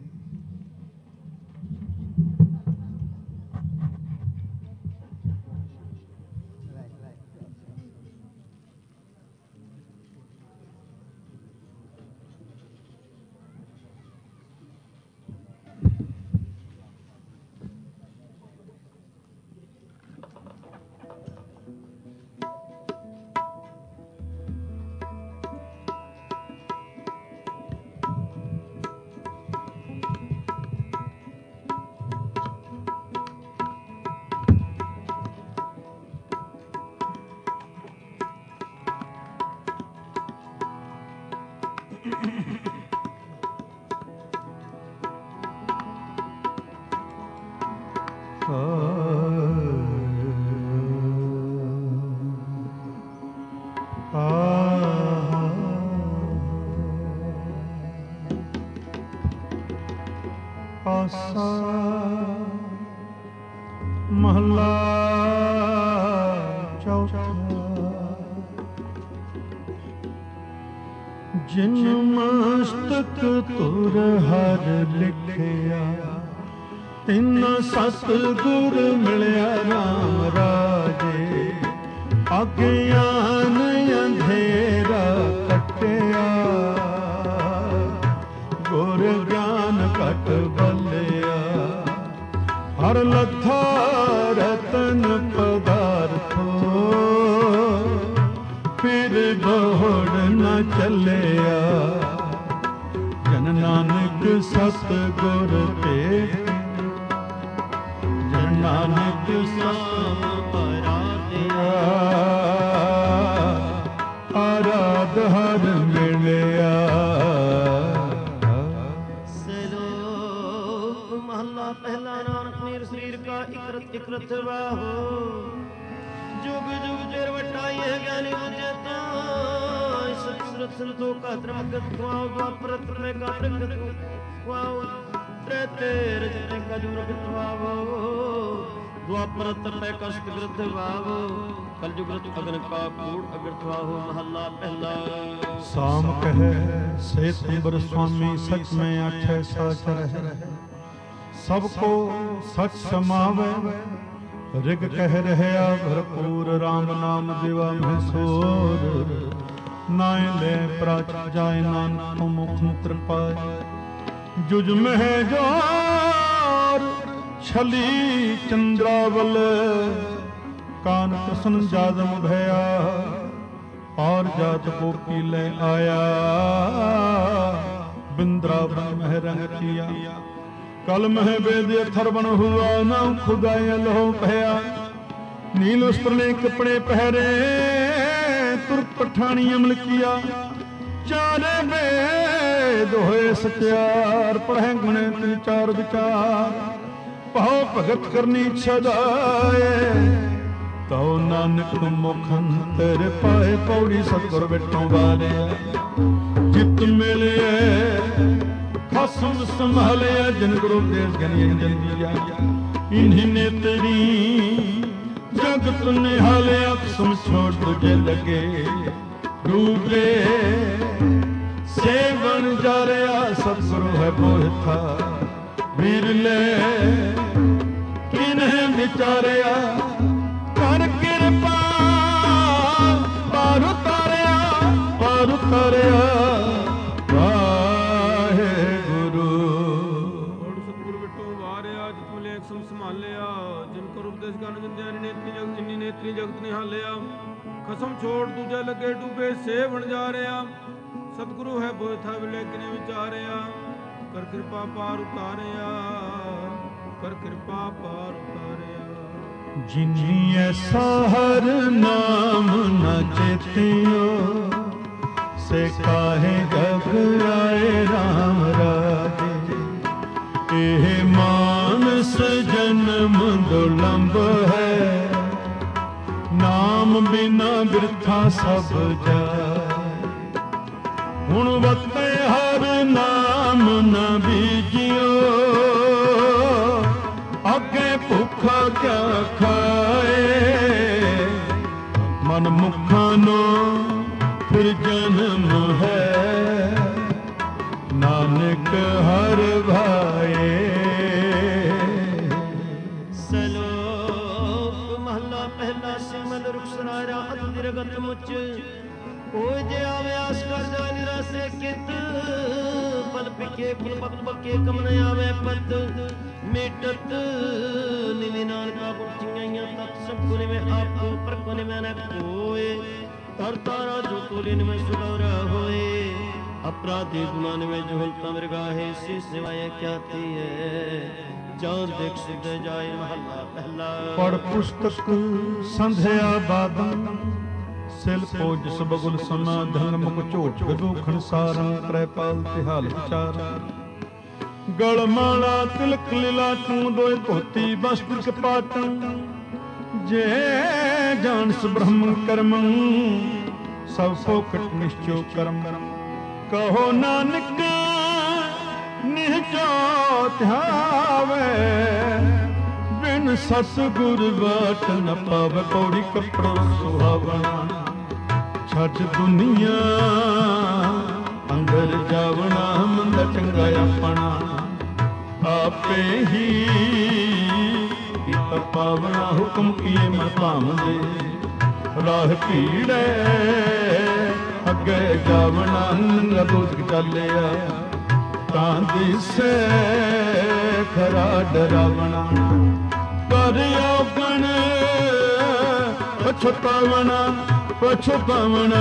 ਮਹਲਾ ਚੌਥਾ। ਜਿਨ ਮਸਤਕ ਤੁਰ ਹਰ ਲਿਖਿਆ, ਤਿਨ ਸਤਿਗੁਰ ਮਿਲਿਆ ਰਾਮ ਰਾਜੇ। ਅਗਿਆਨ ਅੰਧੇਰਾ ਕੱਟਿਆ, ਗੁਰ ਗਿਆਨ ਘਟ ਬੱਲਿਆ। ਹਰ ਲੱਥਾ ਰਤਨ ਪਦਾਰਥੋ ਫਿਰ ਬੋੜ ਨ ਚੱਲਿਆ। ਜਨ ਨਾਨਕ ਸਤ ਗੁਰ ਤੇ ਜਨ ਨਾਨਕ ਸਤ ਆਰਾਧਿਆ। ਆਰਾਧ ਹਰ ਮਿਲਿਆ। ਸਲੋਕ ਮਹਲਾ ਪਹਿਲਾ। ਨਾਨਕ ਮੇਰ ਸਰੀਰ ਕਾ ਇਕਰਤ ਇਕਰਤ ਵਾਹੋ। ਜੁਗ ਜੁਗ ਚਿਰ ਵਟਾਈ ਹੈ ਗਿਆਨੀ ਬੁਝੇ ਤਾਂ। ਸਤਿ ਸੰਤੋ ਕਾ ਧਰਮਗਤ ਖਵਾਓ। ਦੁਆਪਰਤ ਮੈਂ ਕਾ ਪ੍ਰਗਟ ਖਵਾਓ। ਤ੍ਰੇਤੇ ਰਜਤੇ ਕਾ ਜੁਗ ਖਵਾਓ। ਦੁਆਪਰਤ ਮੈਂ ਕਸ਼ਟ ਗ੍ਰਥ ਵਾਵੋ। ਕਲ ਜੁਗ ਰਤ ਅਗਨ ਕਾ ਕੂੜ ਅਗਰ ਖਵਾਓ। ਮਹੱਲਾ ਪਹਿਲਾ। ਸਾਮ ਕਹੈ ਸੇਤ ਅੰਬਰ ਸੁਆਮੀ ਸਚ ਮੈਂ ਆਖੈ ਸਾਚ ਰਹਿ। ਸਭ ਕੋ ਸਚ ਸਮਾਵੈ ਰਿਗ ਕਹਿ ਰਹਿਆ ਭਰਪੂਰ। ਰਾਮ ਨਾਮ ਦਿਵਾ ਮੈਂ ਸੋਰ। ਨਾਇ ਲੈ ਪ੍ਰਾਚ ਜਾਇ ਨਾਨਕ ਤੁਮ ਮੁਖ ਤ੍ਰਿਪਾਇ। ਜੁਜ ਮਹਿ ਜੋਰ ਛਲੀ ਚੰਦਰਾਵਲ। ਕਾਨ ਕ੍ਰਿਸ਼ਨ ਜਾਦਮ ਭਇਆ। ਔਰ ਜਾਤ ਗੋਪੀ ਲੈ ਆਇਆ। ਬਿੰਦਰਾਵਨ ਮਹਿ ਰੰਗ ਕੀਆ। ਕਲ ਮਹਿ ਵੇਦ ਅਥਰਵਣ ਹੁਆ। ਨਾਮ ਖੁਦਾਇ ਲਹੋ ਭਇਆ। ਨੀਲ ਉਸਤਰ ਨੇ ਕੱਪੜੇ ਪਹਿਰੇ। ਤੁਰ ਪਠਾਣੀ ਅਮਲ ਕੀਆ। ਚਾਰੇ ਵੇਦ ਹੋਏ ਸਚਿਆਰ। ਪੜ੍ਹੈ ਗੁਣੇ ਤਿਨ ਚਾਰ ਵਿਚਾਰ। ਭਾਉ ਭਗਤ ਕਰਨੀ ਛਦਾਏ। ਤਉ ਨਾਨਕ ਮੁਖ ਅੰਤਰ ਪਾਏ। ਪੌੜੀ ਸਤਿਗੁਰ ਵਿਟੋਂ ਵਾਲਿਆ। ਜਿਤ ਮਿਲਿਐ ਖਸਮ ਸੰਭਾਲਿਆ। ਜਿਨ ਗੁਰੂ ਦੇਸ ਗਿਆਨੀ ਅੰਜਨ ਦੀਆ। ਇਨਹਿ ਨੇ ਤੇਰੀ ਜਗਤ ਨਿਹਾਲਿਆ। ਖਸਮ ਛੋੜ ਤੁਝੇ ਲਗੇ ਰੂਪੇ। ਸੇਵਨ ਜਾਰਿਆ ਸਤਿਗੁਰੂ ਹੈ ਬੋਹਿਥਾ। ਵਿਰਲੇ ਕਿਨਹਿ ਵਿਚਾਰਿਆ। ਕਰ ਕਿਰਪਾ ਪਾਰ ਉਤਾਰਿਆ। ਪਾਰ ਉਤਾਰਿਆ ਵਾਹਿਗੁਰੂ। ਸਤਿਗੁਰੂ ਵਿਟੋ ਵਾਰਿਆ। ਜਿਤ ਮਿਲੇ ਅਕਸਮ ਸੰਭਾਲਿਆ। ਜਿਨ ਕੋ ਰੂਪ ਦੇਸ ਗਨ ਜੰਦਿਆ। ਨੇਤਰੀ ਜਗਤ ਇੰਨੀ ਨੇਤਰੀ ਜਗਤ ਨਿਹਾਲਿਆ। ਖਸਮ ਛੋੜ ਦੂਜਾ ਲੱਗੇ ਡੂਬੇ। ਸੇਵਣ ਜਾ ਰਿਆ। ਸਤਿਗੁਰੂ ਹੈ ਬੋਇਥਾ ਵਿਲੇ ਕਿਨੇ ਵਿਚਾਰਿਆ। ਕਰ ਕਿਰਪਾ ਪਾਰ ਉਤਾਰਿਆ। ਕਰ ਕਿਰਪਾ ਪਾਰ ਉਤਾਰਿਆ। ਜਿਨੀ ਐਸਾ ਹਰ ਨਾਮ ਨ ਚੇਤਿਓ। ਸੇ ਕਾਹੇ ਜਗ ਆਏ ਰਾਮ ਰਾਜੇ। ਇਹ ਮਾਨਸ ਜਨਮ ਦੁਲੰਭ ਹੈ। ਨਾਮ ਬਿਨਾ ਬਿਰਥਾ ਸਭ ਜਾਏ। ਹੁਣ ਵਤੇ ਹਰ ਨਾਮ ਨ ਬੀਜਿਓ। ਅੱਗੇ ਭੁੱਖਾ ਕਿਆ ਖਾਏ। ਮਨ ਮੁਖਾਂ ਨੂੰ ਫਿਰ ਜਨਮ ਹੈ। ਨਾਨਕ ਹਰ ਭਾਏ। ਸਲੋਕ ਮਹਲਾ ਪਹਿਲਾ। ਸਿਮਲ ਰੁਖਸਰਾ ਰਾਤ ਦਿਰਗਤ ਮੁਚ। ਕੋਈ ਜੇ ਆਵੇ ਆਸ ਕਰ ਜਾ ਨਿਰਾਸੇ ਕਿਤ। ਪਲ ਪਿਕੇ ਕੁਲ ਪਕ ਪਕੇ ਕਮ ਨ ਆਵੇ ਪਤ। ਮੇਟਤ ਨਿਮੇ ਨਾਨਕਾ ਗੁਣ ਚਿੰਗਾਈਆਂ। ਤਤ ਸਭ ਗੁਣ ਮੈਂ ਆਪੋ ਪਰ ਗੁਣ ਮੈਂ ਨ ਕੋਏ। ਹਰ ਤਾਰਾ ਜੋ ਤੋਲੇ ਨਿਮੇ ਸੁਗੌਰਾ ਹੋਏ। ਅਪਰਾਧੀ ਗੁਣਾ ਨਿਮੇ ਜੋ ਹਲਤਾ ਮਿਰਗਾਹੇ। ਸੇ ਸਿਵਾਏ ਕਿਆ ਤੀਏ। ਜਾਨ ਦੇਖ ਸਿਧ ਜਾਏ। ਮਹੱਲਾ ਪਹਿਲਾ। ਪੜ ਪੁਸਤਕ ਸੰਧਿਆ ਬਾਦੰ। ਸਿਲ ਪੋਜ ਸਬਗੁਲ ਸਮਾ। ਧੰਗ ਮੁਖ ਝੋਟ ਵਿਦੂਖਣ ਸਾਰੰ। ਤ੍ਰੈਪਾਲ ਤਿਹਾਲ ਵਿਚਾਰ। ਗਲ ਮਾਲਾ ਤਿਲਕ ਲੀਲਾ ਤੂੰ। ਦੋਇ ਧੋਤੀ ਬਸਤਰ ਕਪਾਟੰ। ਜੇ ਜਾਣਸ ਬ੍ਰਹਮ ਕਰਮੰ। ਸਭ ਫੋਕਟ ਨਿਸ਼ਚੋ ਕਰਮ। ਕਹੋ ਨਾਨਕ ਨਿਹਚੋ ਧਿਆਵੇ। ਬਿਨ ਸਤਿਗੁਰ ਬਾਟ ਨ ਪਾਵੇ। ਪੌੜੀ ਕੱਪੜੋ ਸੁਹਾਵਣਾ। ਛੱਡ ਦੁਨੀਆ ਅੰਦਰ ਜਾਵਣਾ। ਮੰਦਾ ਚੰਗਾ ਆਪਣਾ ਆਪੇ ਹੀ ਕੀਤਾ ਪਾਵਣਾ। ਹੁਕਮ ਕੀਏ ਮਨ ਭਾਵਦੇ। ਰਾਹ ਭੀੜੈ ਅੱਗੇ ਜਾਵਣਾ। ਨੰਗਾ ਦੋਸਕ ਚੱਲਿਆ ਤਾਂ ਦਿਸੈ ਖਰਾ ਡਰਾਵਣਾ। ਕਰ ਔਗਣ ਪਛਤਾਵਣਾ ਪਛਤਾਵਣਾ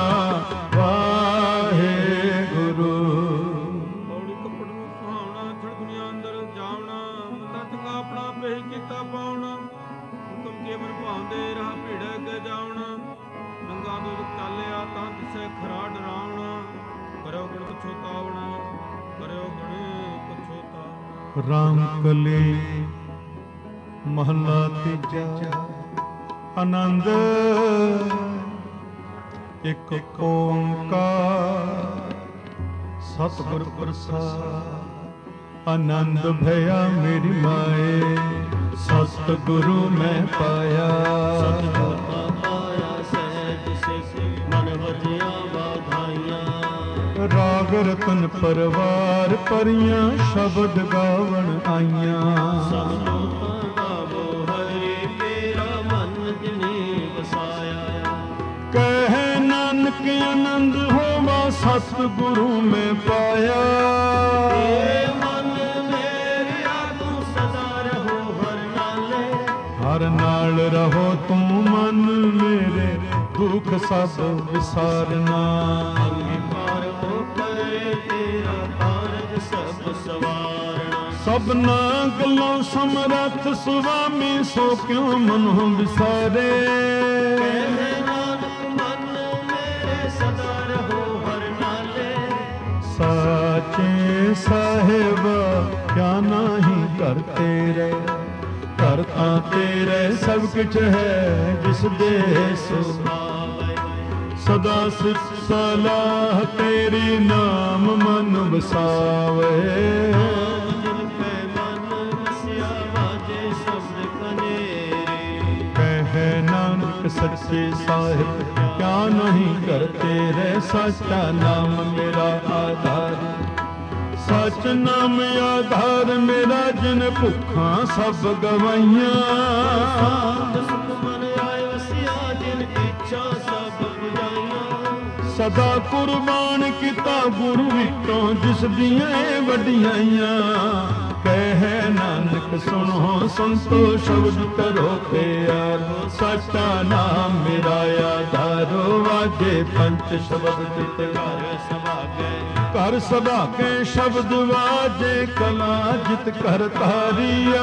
ਵਾਹਿਗੁਰੂ। ਪੌੜੀ ਕੱਪੜ ਨੂੰ ਸੁਹਾਵਣਾ ਛੜ ਦੁਨੀਆ ਅੰਦਰ ਜਾਵਣਾ। ਬੰਦਾ ਚੰਗਾ ਆਪਣਾ ਪੇਹ ਕੀਤਾ ਪਾਉਣਾ। ਹੁਕਮ ਕੇ ਮਨ ਭਾਉਂਦੇ ਰਾਹ ਭੀੜ ਅੱਗੇ ਜਾਵਣਾ। ਨੰਗਾ ਦੁੱਧ ਚਾਲਿਆ ਤਾਂ ਦਿਸੈ ਖਰਾ ਡਰਾਵਣਾ। ਕਰਿਓ ਗਣ ਪਛੋਤਾਵਣਾ ਕਰਿਓ ਗਣ ਪਛੋਤਾਵਣਾ। ਰਾਮ ਕਲੀ ਮਹਲਾ ਤੀਜਾ। ਆਨੰਦ ਇੱਕ ਓੰਕਾਰ ਸਤਿਗੁਰ ਪ੍ਰਸਾਦ। ਆਨੰਦ ਭਇਆ ਮੇਰੀ ਮਾਏ ਸਤਿਗੁਰੂ ਮੈਂ ਪਾਇਆ। ਸਤਿਗੁਰ ਤਾਂ ਪਾਇਆ ਸਹਿਜ ਸਿਖ ਮਨ ਵਜਿਆ ਵਾਧਾਈਆਂ। ਰਾਗ ਰਤਨ ਪਰਵਾਰ ਪਰੀਆਂ ਸ਼ਬਦ ਗਾਵਣ ਆਈਆਂ। ਸਭ ਲੋਕਾਂ ਗਾਵੋ ਹਰਿ ਮੇਰਾ ਮਨ ਜਿਨੇ ਵਸਾਇਆ। ਕਹਿ ਨਾਨਕ ਆਨੰਦ ਹੋਵਾ ਸਤਿਗੁਰੂ ਮੈਂ ਪਾਇਆ। ਏ ਮਨ ਮੇਰਿਆ ਤੂੰ ਸਦਾ ਰਹੋ ਹਰ ਨਾਲੇ। ਹਰ ਨਾਲ ਰਹੋ ਤੂੰ ਮਨ ਮੇਰੇ ਦੁੱਖ ਸਭ ਵਿਸਾਰਨਾ। ਅੰਗੀਕਾਰ ਹੋ ਕਰੇ ਤੇਰਾ ਕਾਰਜ ਸਭ ਸਵਾਰਨਾ। ਸਭਨਾ ਗੱਲੋਂ ਸਮਰੱਥ ਸੁਆਮੀ ਸੋ ਕਿਉ ਮਨੋਂ ਵਿਸਾਰੇ। ਕਹਿ ਨਾਨਕ ਮਨ ਮੇਰੇ ਸਦਾ ਰਹੋ ਹਰ ਨਾਲੇ। ਸਾਚੇ ਸਾਹਿਬ ਕਿਆ ਨਾਹੀ ਘਰ ਤੇਰੇ। ਘਰ ਤਾਂ ਤੇਰੇ ਸਭ ਕੁਛ ਹੈ ਜਿਸ ਦੇ ਸੋ ਸਦਾ ਸਿਫਤ ਸਲਾਹ ਤੇਰੀ ਨਾਮ ਮਨ ਵਸਾਵੇ। ਜਿਨ ਪੈ ਮਨ ਵਸਿਆ ਵਾਜੇ ਸ਼ਬਦ ਕਨੇਰੇ। ਕਹਿ ਨਾਨਕ ਸੱਚੇ ਸਾਹਿਬ ਕਿਆ ਨਹੀਂ ਕਰ ਤੇਰੇ। ਸੱਚਾ ਨਾਮ ਮੇਰਾ ਆਧਾਰ। ਸੱਚ ਨਾਮ ਆਧਾਰ ਮੇਰਾ ਜਿਨ ਭੁੱਖਾਂ ਸਭ ਗਵਾਈਆਂ। ਸੁਖ ਮਨ ਆਏ ਵਸਿਆ ਜਿਨ ਇੱਛਾ ਸਭ ਪੁਜਾਈਆਂ। ਸਦਾ ਕੁਰਬਾਨ ਕੀਤਾ ਗੁਰੂ ਵਿੱਚੋਂ ਜਿਸ ਦੀਆਂ ਇਹ ਵਡਿਆਈਆਂ। ਕਹਿ ਨਾਨਕ ਸੁਣੋ ਸੰਤੋ ਸ਼ਬਦ ਕਰੋ ਪਿਆਰ। ਸੱਚਾ ਨਾਮ ਮੇਰਾ ਆਧਾਰੋ ਵਾਜੇ ਪੰਚ ਸ਼ਬਦ ਚਿਤ ਘਰ ਸੁਭਾਗੈ। ਘਰ ਸੁਭਾਗੈ ਸ਼ਬਦ ਵਾਜੇ ਕਲਾ ਜਿਤ ਕਰ ਤਾਰੀਆ।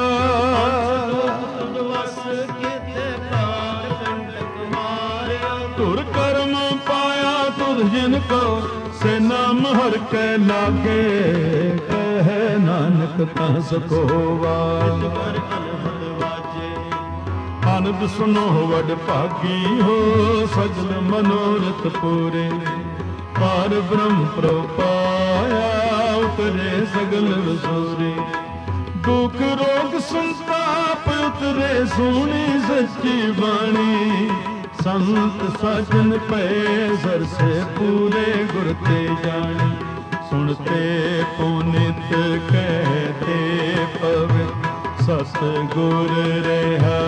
ਵਸ ਕੀਤੇ ਪਾਰ ਕੰਟਕ ਮਾਰਿਆ। ਧੁਰ ਕਰਮ ਪਾਇਆ ਤੁਧ ਜਿਨ ਕੋ ਸੇ ਨਾਮ ਹਰ ਕੈ ਲਾਗੇ। ਕਹਿ ਨਾਨਕ ਤਾਂ ਸਕੋ ਵਾਜ। ਕਰ ਅਨਹਦ ਵਾਜੇ ਆਨੰਦ ਸੁਨੋ ਵਡ ਭਾਗੀ ਹੋ ਸਜਲ ਮਨੋਰਥ ਪੂਰੇ। ਪਾਰ ਬ੍ਰਹਮ ਪ੍ਰਪਾਇਆ ਉਤਰੇ ਸਗਲ ਵਸੂਰੇ। ਦੁਖ ਰੋਗ ਸੰਤਾਪ ਉਤਰੇ ਸੋਹਣੀ ਸੱਚੀ ਬਾਣੀ। ਸੰਤ ਸਾਜਨ ਪਏ ਸਰਸੇ ਪੂਰੇ ਗੁਰ ਤੇ ਜਾਣੀ। ਸੁਣਤੇ ਪੁਨਿਤ ਕਹਤੇ ਪਵਿ ਸਤ ਗੁਰ ਰਹਾ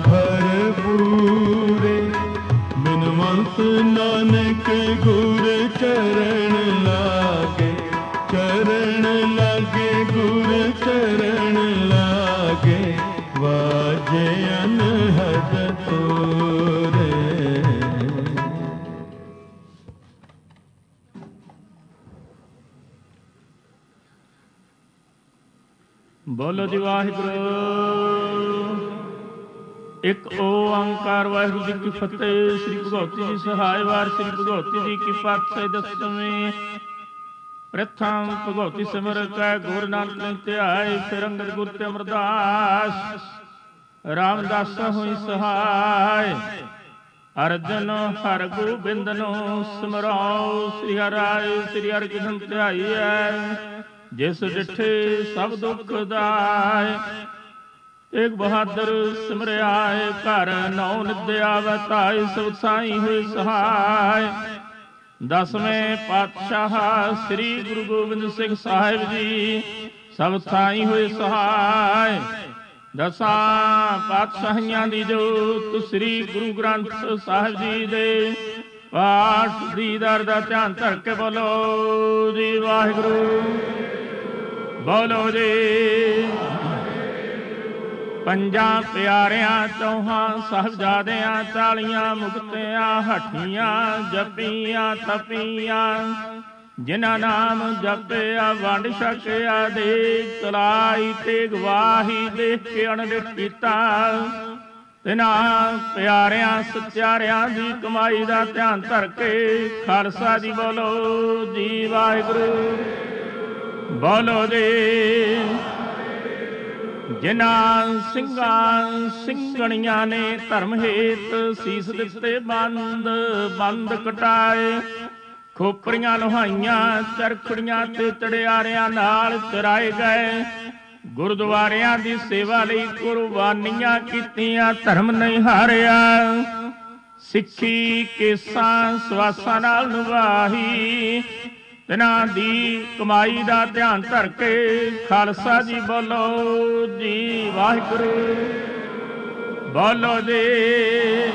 ਭਰਪੂਰੇ। ਬਿਨਵੰਤ ਨਾਨਕ ਗੁਰ ਚਰਨ ਲਾਗੇ। ਚਰਨ ਲਾਗੇ ਗੁਰ ਚਰਨ ਲਾਗੇ। ਵਾਜੇ ਅਨਹਦ ਤੋਰੇ। ਬੋਲੋ ਜੀ ਵਾਹਿਗੁਰੂ। ਇੱਕ ਓੰਕਾਰ ਵਾਹਿਗੁਰੂ ਜੀ ਕੀ ਫਤਿਹ। ਸ੍ਰੀ ਭਗਵਤੀ ਜੀ ਸਹਾਇ ਵਾਰ ਸ੍ਰੀ ਭਗਵਤੀ ਜੀ ਕੀ ਪਾਤਸ਼ਾਹੀ ਦਸਵੇਂ। ਪ੍ਰਥਮ ਭਗਵਤੀ ਸਿਮਰ ਕੈ ਗੁਰ ਨਾਨਕ ਨੇ ਧਿਆਏ। ਫਿਰ ਅੰਗਦ ਗੁਰ ਤੇ ਅਮਰਦਾਸ ਰਾਮਦਾਸ ਹੋਈ ਸਹਾਇ। ਅਰਜਨ ਹਰਿ ਗੋਬਿੰਦ ਨੂੰ ਸਿਮਰਾਓ। ਸ੍ਰੀ ਹਰਿ ਸ੍ਰੀ ਹਰਿ ਧਿਆਈਐ। ਜਿਸ ਡਿਠੇ ਸਭ ਦੁਖ ਦਾਇ। ਏਕ ਬਹਾਦਰ ਸਿਮਰਿਆਏ। ਘਰ ਨੌ ਨਿਦਿਆ ਵਤਾਈ। ਸਭ ਸਾਈ ਹੋਏ ਸਹਾਇ। ਦਸਵੇਂ ਪਾਤਸ਼ਾਹ ਸ੍ਰੀ ਗੁਰੂ ਗੋਬਿੰਦ ਸਿੰਘ ਸਾਹਿਬ ਜੀ ਸਭ ਥਾਈ ਹੋਏ ਸਹਾਇ। ਦਸਾਂ ਪਾਤਸ਼ਾਹੀਆਂ ਦੀ ਜੋਤ ਸ੍ਰੀ ਗੁਰੂ ਗ੍ਰੰਥ ਸਾਹਿਬ ਜੀ ਦੇ ਪਾਠ ਦੀਦਾਰ ਦਾ ਧਿਆਨ ਧਰ ਕੇ ਬੋਲੋ ਜੀ ਵਾਹਿਗੁਰੂ। ਬੋਲੋ ਜੀ। ਪੰਜਾਂ ਪਿਆਰਿਆਂ ਚੌਹਾਂ ਸਾਹਿਬਜ਼ਾਦਿਆਂ 40 ਮੁਕਤਿਆਂ ਹੱਠੀਆਂ ਜਪੀਆਂ ਤਪੀਆਂ ਜਿਨ੍ਹਾਂ ਨਾਮ ਜਪਿਆ ਵੰਡ ਛਕਿਆ ਦੇਗ ਚਲਾਈ ਤੇ ਗਵਾਹੀ ਦੇਖ ਕੇ ਅਣਡਿਠ ਕੀਤਾ ਤਿਨਾਂ ਪਿਆਰਿਆਂ ਸਚਿਆਰਿਆਂ ਦੀ ਕਮਾਈ ਦਾ ਧਿਆਨ ਧਰ ਕੇ ਖਾਲਸਾ ਜੀ ਬੋਲੋ ਜੀ ਵਾਹਿਗੁਰੂ। ਬੋਲੋ ਜੀ। ਜਿਨ੍ਹਾਂ ਸਿੰਘਾਂ ਸਿੰਘਣੀਆਂ ਨੇ ਧਰਮ ਹੇਤ ਸੀਸ ਦਿੱਤੇ ਬੰਦ ਕਟਾਏ ਖੋਪਰੀਆਂ ਲੋਹਾਈਆਂ ਚਰਖੜੀਆਂ ਤੇ ਚੜਿਆਰਿਆਂ ਨਾਲ ਚਰਾਏ ਗਏ ਗੁਰਦੁਆਰਿਆਂ ਦੀ ਸੇਵਾ ਲਈ ਕੁਰਬਾਨੀਆਂ ਕੀਤੀਆਂ ਧਰਮ ਨਹੀਂ ਹਾਰਿਆ ਸਿੱਖੀ ਕੇਸਾਂ ਸਵਾਸਾਂ ਨਾਲ ਨਿਭਾਈ ਤਿਨਾਂ ਦੀ ਕਮਾਈ ਦਾ ਧਿਆਨ ਧਰ ਕੇ ਖਾਲਸਾ ਜੀ ਬੋਲੋ ਜੀ ਵਾਹਿਗੁਰੂ। ਬੋਲੋ ਜੀ।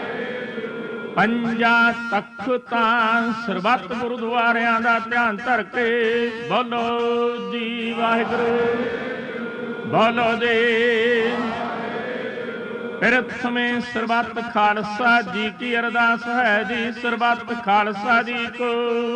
ਪੰਜਾਂ ਤਖਤਾਂ ਸਰਬੱਤ ਗੁਰਦੁਆਰਿਆਂ ਦਾ ਧਿਆਨ ਧਰ ਕੇ ਬੋਲੋ ਜੀ ਵਾਹਿਗੁਰੂ। ਬੋਲੋ ਜੀ। ਪ੍ਰਥਮੇ ਸਰਬੱਤ ਖਾਲਸਾ ਜੀ ਕੀ ਅਰਦਾਸ ਹੈ ਜੀ ਸਰਬੱਤ ਖਾਲਸਾ ਜੀ ਕੋ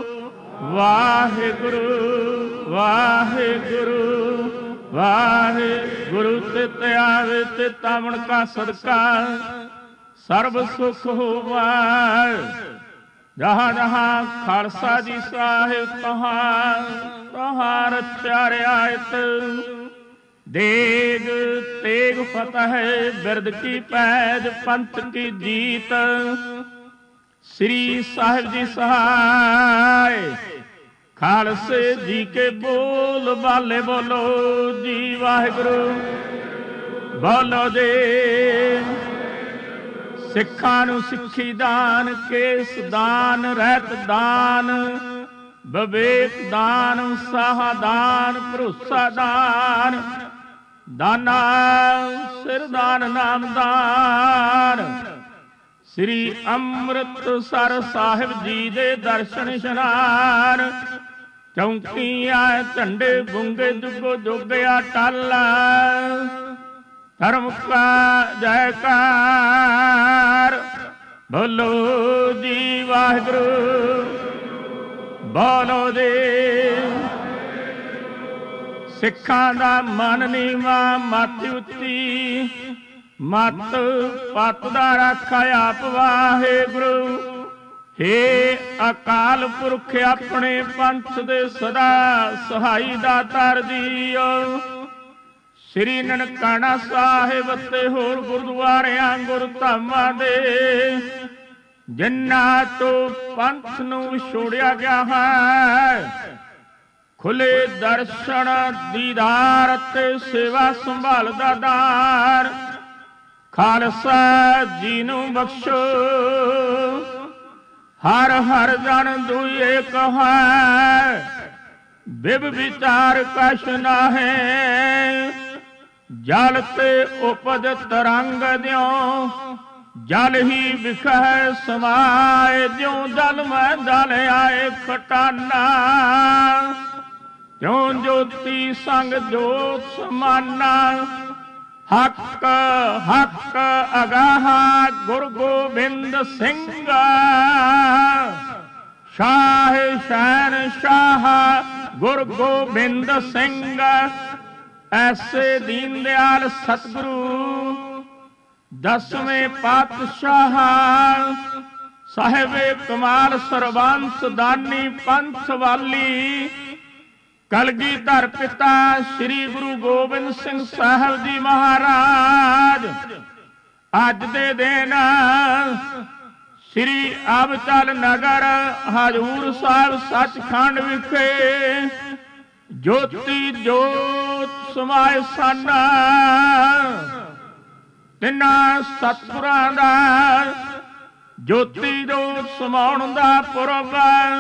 ਵਾਹਿਗੁਰੂ ਵਾਹਿਗੁਰੂ ਵਾਹਿਗੁਰੂ। ਤਿਤ ਆਵੇ ਤਿਤ ਆਵਣ ਕਾ ਸਦਕਾ ਸਰਬ ਸੁਖ ਹੋਵੈ ਜਹਾਂ ਜਹਾਂ ਖਾਲਸਾ ਜੀ ਸਾਹਿਬ ਤਹਾਂ ਰਚਿਆ ਰਿਆਇਤ ਦੇਗ ਤੇਗ ਫਤਿਹ ਬਿਰਦ ਕੀ ਪੈਜ ਪੰਥ ਕੀ ਜੀਤ ਸ੍ਰੀ ਸਾਹਿਬ ਜੀ ਸਹਾਇ ਖਾਲਸੇ ਜੀ ਕੇ ਬੋਲ ਬਾਲੇ ਬੋਲੋ ਜੀ ਵਾਹਿਗੁਰੂ। ਬੋਲੋ ਜੀ। ਸਿੱਖਾਂ ਨੂੰ ਸਿੱਖੀ ਦਾਨ ਕੇਸ ਦਾਨ ਰਹਿਤ ਦਾਨ ਵਿਵੇਕ ਦਾਨ ਸਾਹ ਦਾਨ ਭਰੋਸਾ ਦਾਨ ਦਾਨਾ ਸਿਰ ਦਾਨ ਨਾਮ ਦਾਨ ਸ੍ਰੀ ਅੰਮ੍ਰਿਤਸਰ ਸਾਹਿਬ ਜੀ ਦੇ ਦਰਸ਼ਨ ਇਸ਼ਨਾਨ ਚੌਂਕੀਆਂ ਝੰਡੇ ਬੁੰਗੇ ਜੁਗੋ ਜੋਗਿਆ ਟਾਲਾ ਧਰਮ ਕਾ ਜੈਕਾਰ ਬੋਲੋ ਜੀ ਵਾਹਿਗੁਰੂ। ਬੋਲੋ ਜੀ। ਸਿੱਖਾਂ ਦਾ ਮਨ ਨੀਵਾਂ ਮੱਤ ਉੱਚੀ ਮੱਤ ਪੱਤ ਦਾ ਰਾਖਾ ਆਪ ਵਾਹਿਗੁਰੂ। ਹੇ ਅਕਾਲ ਪੁਰਖ ਆਪਣੇ ਪੰਥ ਦੇ ਸਦਾ ਸਹਾਈ ਦਾਤਾਰ ਜੀਓ ਸ੍ਰੀ ਨਨਕਾਣਾ ਸਾਹਿਬ ਤੇ ਹੋਰ ਗੁਰਦੁਆਰਿਆਂ ਗੁਰਧਾਮਾਂ ਦੇ ਜਿਨ੍ਹਾਂ ਤੋਂ ਪੰਥ ਨੂੰ ਵਿਛੋੜਿਆ ਗਿਆ ਹੈ ਖੁੱਲੇ ਦਰਸ਼ਨ ਦੀਦਾਰ ਤੇ ਸੇਵਾ ਸੰਭਾਲ ਦਾ ਦਾਰ ਖਾਲਸਾ ਜੀ ਨੂੰ ਬਖਸ਼ੋ। ਹਰ ਹਰ ਜਨ ਦੁਇ ਕਹੈ ਬਿਬ ਵਿਚਾਰ ਕਛ ਨਾਹੈ ਜਲ ਤੇ ਉਪਜ ਤਰੰਗ ਦਿਓ ਜਲ ਹੀ ਵਿਖੈ ਸਮਾਏ ਜਿਉ ਜਲ ਮੈਂ ਜਲ ਆਏ ਖਟਾਨਾ ਤਿਉ ਜੋਤੀ ਸੰਗ ਜੋਤ ਸਮਾਨਾ ਹੱਕ ਹੱਕ ਅਗਾਹਾ ਗੁਰੂ ਗੋਬਿੰਦ ਸਿੰਘ ਸ਼ਾਹ ਸ਼ਹਿਨ ਸ਼ਾਹ ਗੁਰੂ ਗੋਬਿੰਦ ਸਿੰਘ ਐਸੇ ਦੀਨ ਦਿਆਲ ਸਤਿਗੁਰੂ ਦਸਵੇਂ ਪਾਤਸ਼ਾਹ ਸਾਹਿਬੇ ਕਮਾਲ ਸਰਬੰਸ ਦਾਨੀ ਪੰਥ ਵਾਲੀ ਕਲਗੀਧਰ ਪਿਤਾ ਸ੍ਰੀ ਗੁਰੂ ਗੋਬਿੰਦ ਸਿੰਘ ਸਾਹਿਬ ਜੀ ਮਹਾਰਾਜ ਅੱਜ ਦੇ ਦਿਨ ਸ੍ਰੀ ਅਬਚਲ ਨਗਰ ਹਜੂਰ ਸਾਹਿਬ ਸੱਚਖੰਡ ਵਿਖੇ ਜੋਤੀ ਜੋਤ ਸਮਾਏ ਸਨ। ਤਿੰਨਾਂ ਸਤਿਗੁਰਾਂ ਦਾ ਜੋਤੀ ਜੋਤ ਸਮਾਉਣ ਦਾ ਪੁਰਬ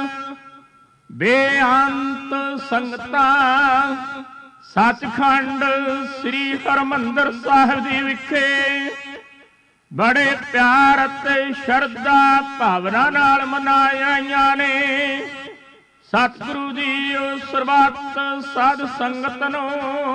ਬੇਅੰਤ ਸੰਗਤਾਂ ਸੱਚਖੰਡ ਸ੍ਰੀ ਹਰਿਮੰਦਰ ਸਾਹਿਬ ਜੀ ਵਿਖੇ ਬੜੇ ਪਿਆਰ ਅਤੇ ਸ਼ਰਧਾ ਭਾਵਨਾ ਨਾਲ ਮਨਾਈਆਂ ਨੇ। सतगुरु जी सरबत साध संगत नो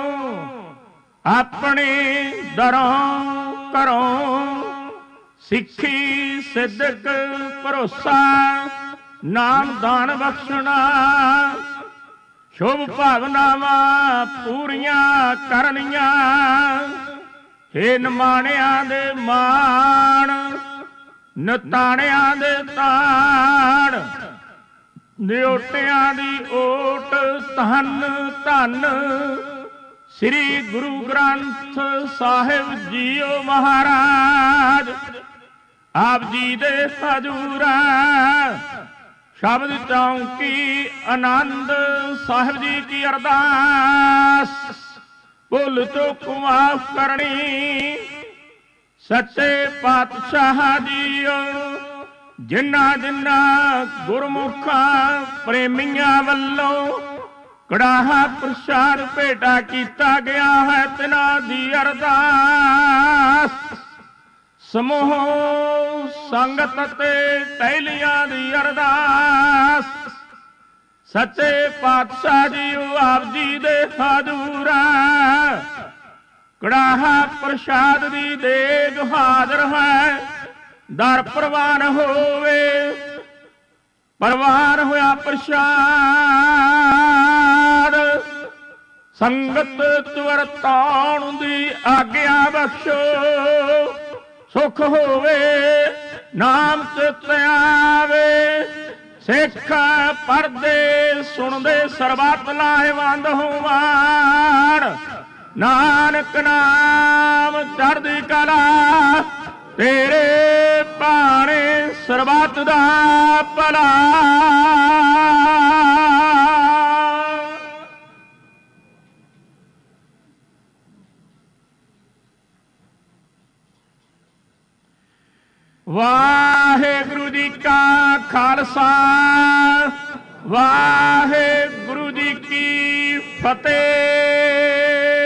अपने दरों घरों सिक्खी सिद्दक भरोसा नाम दान बख्शना शुभ भावनावां पूरियां करनियां हे नमाणियां दे मान नताणियां दे ताण निओटियां दी ओट धन धन श्री गुरु ग्रंथ साहिब जीओ महाराज आप जी दे हजूरा शब्द चौंकी आनंद साहिब जी की अरदास भुल चूक माफ करनी सच्चे पातशाह जीओ जिन्ना जिन्ना गुरमुखा प्रेमिया वल्लों कड़ाहा प्रसाद भेटा किया गया है तिना दी अरदास समूह संगत ते टहलियां दी अरदास सच्चे पातशाह जी आप जी दे हजूरा कड़ाहा प्रसाद दी देग हाजर है दर प्रवान होवे परवान होया प्रसाद संगत तुवर ताण दी आग्या बख्शो सुख होवे नाम चित आवे सिख पढ़दे सुनदे सरबत लाहेवंद होवान नानक नाम चढ़दी कला तेरे भाणे सरबत दा भला वाहेगुरु जी का खालसा वाहेगुरु जी की फतेह।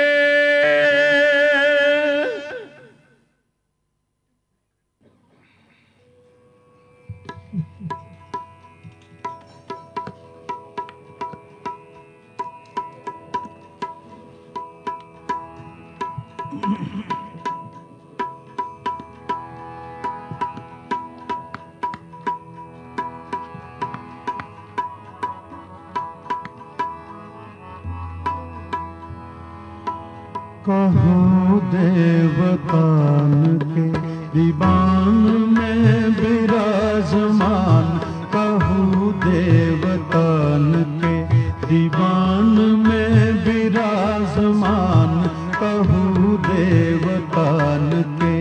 कहो देवतान के दीवान में विराजमान कहो देवतान के दीवान में विराजमान कहो देवतान के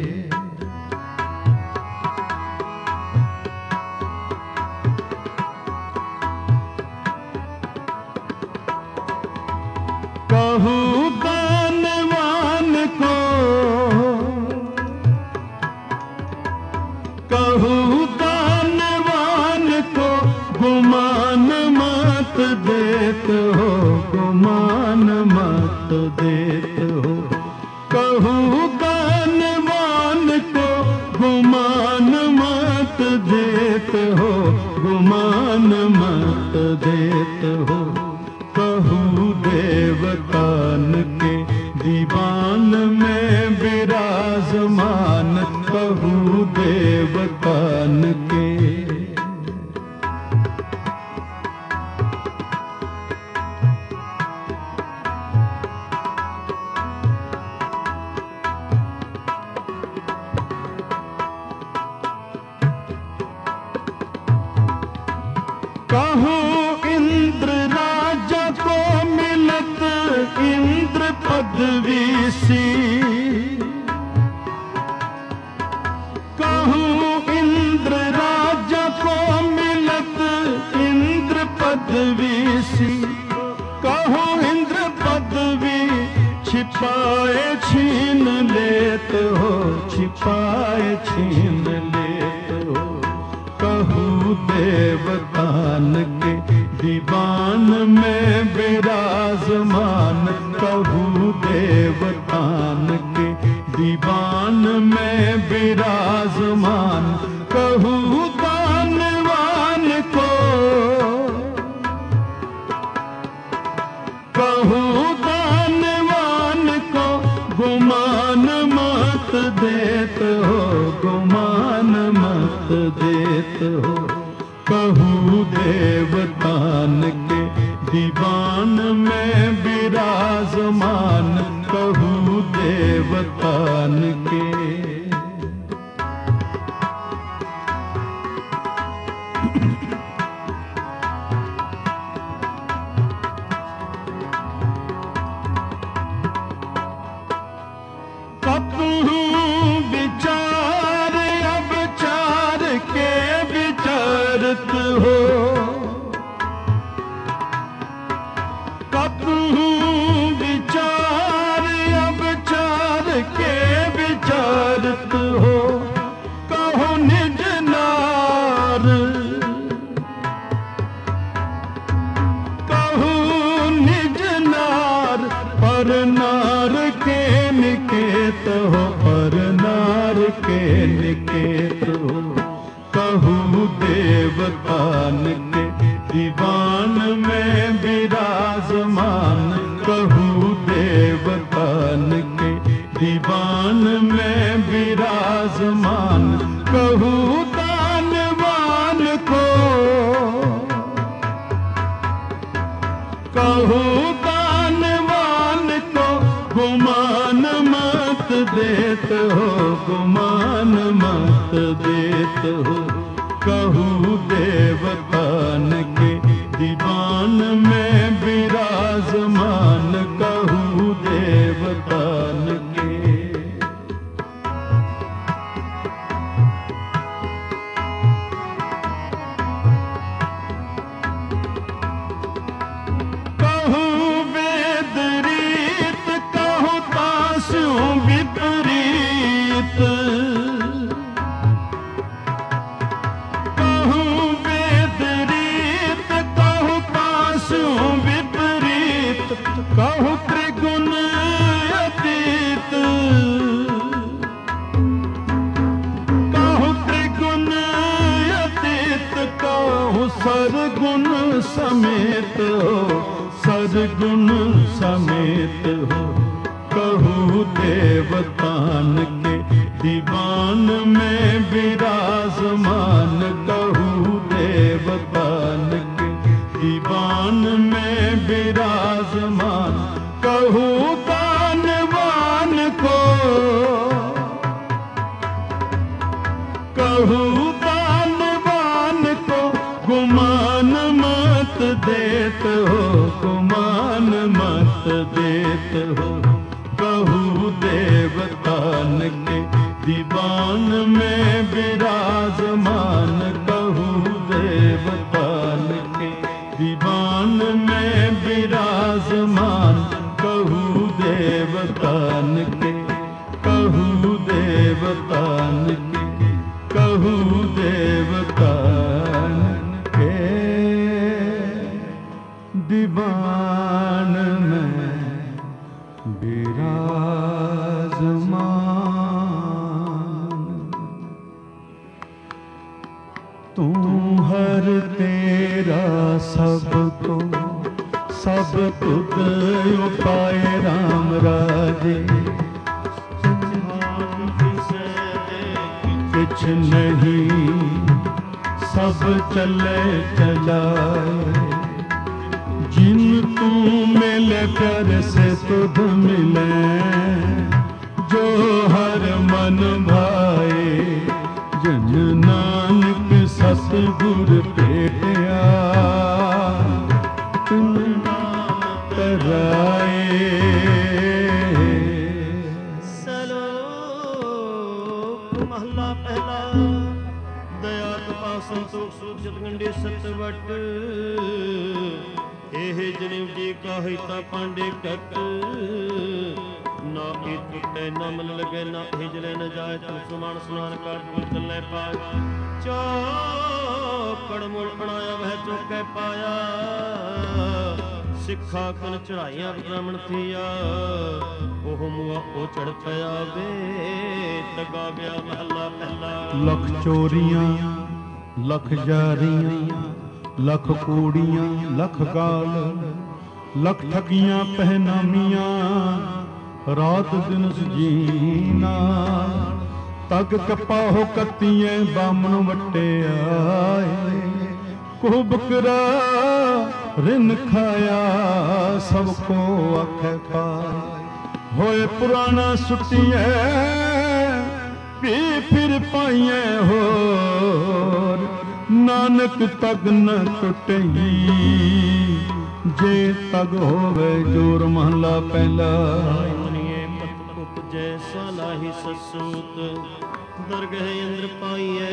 कहो कहूँ दानवान को गुमान मत देत हो गुमान मत देत हो कहूँ दानवान को गुमान मत देत हो गुमान मत देत हो कहूँ देवतान के दीवान में विराजमान कहूँ देवतान के कहूँ इंद्र राजा को मिलत इंद्र पदवी सी कहूँ इंद्र राजा को मिलत इंद्र पदवी सी कहूँ इंद्र पदवी छिपाए छीन लेत हो छिपाए छीन लेत हो कहूँ देवतान के दीवान में विराजमान कहूँ देवतान के दीवान में विराजमान कहूँ दानवान को देत हो। कहूँ देवतान के दीवान में विराजमान, कहूँ देवतान के। विचार अवचार के विचारत हो। कतहूँ विचार अवचार के विचारत हो। कहो निज नार, कहो निज नार, पर नार के निकेत हो, पर नार के निकेत हो। कहूँ देवतान के दीवान में विराजमान, कहूँ देवतान के दीवान में विराजमान। कहूँ दानवान को, कहूँ दानवान को गुमान मत देत हो, गुमान मत देत हो। कहूँ देवतान के दीवान में विराजमान, कहूँ देवतान के। कहूँ वेद रीत, कहूँ तास्यों विपरीत। कहूँ वेद रीत, कहूँ तास्यों विपरीत। कहूँ त्रिगुण अतीत, कहूँ त्रिगुण अतीत। कहूँ सरगुण समेत हो, सरगुण समेत हो। कहूँ देवतान के दीवान में विराजमान, कहूँ देवतान के दीवान में विराजमान। कहूँ दानवान को, कहूँ दानवान को गुमान मत देत हो, गुमान मत देत हो। कहूँ देवतान के दीवान में विराजमान, कहूँ देवतान के दीवान में विराजमान। कहूँ देवतान के, कहूँ देवतान के, कहूँ देवतान के दीवान में विराजमान। तू हर तेरा सबको, सब तुद उपाय राम राजे। कुछ नहीं सब चले चलाए। जिन तू मिले प्यार से तुध मिले, जो हर मन भाए। जन नानक सतगुर पेटिया, तुम नाम कराए। महला पहला। दया कृपा संतोष सुख जतगंडे सतवट। एह जनिम जी का हिता पांडे कट। ना ए टूटे ना मन लगे, ना हिजले न जाए। तुम सुमान स्नान कर तुम चले पाए। चौकड़ मुड़ बनाया वह चौके पाया। सिखा कन चढ़ाइया ब्राह्मण थिया। ओह मुआ ओ चढ़ पया वे तगा गया महला पहला। लख चोरियां लख जारियां, लख कूड़ियां लख गाल। लख ठगियां पहनामियां, रात दिन सजीना। ਤਗ ਕਪਾਹੋ ਕਤੀਏ ਬਾਮਣ ਵਟਿਆਏ ਕੋ ਬਕਰਾ ਰਿਨ ਖਾਇਆ ਸਭ ਕੋ ਆਖੇ ਪਾਏ ਹੋਏ ਪੁਰਾਣਾ ਸੁਟੀਏ ਵੀ ਫਿਰ ਪਾਈਏ ਹੋਰ ਨਾਨਕ ਤਗ ਨ ਟੁੱਟਈ ਜੇ ਤਗ ਹੋਵੇ ਜੋਰ ਮਹਲਾ ਪਹਿਲਾ ਮਨੀਏ ਪਤ ਉਪਜੈ ਸਲਾਹੀ ਸਸੂਤ ਦਰਗਹਿ ਅੰਦਰ ਪਾਈਏ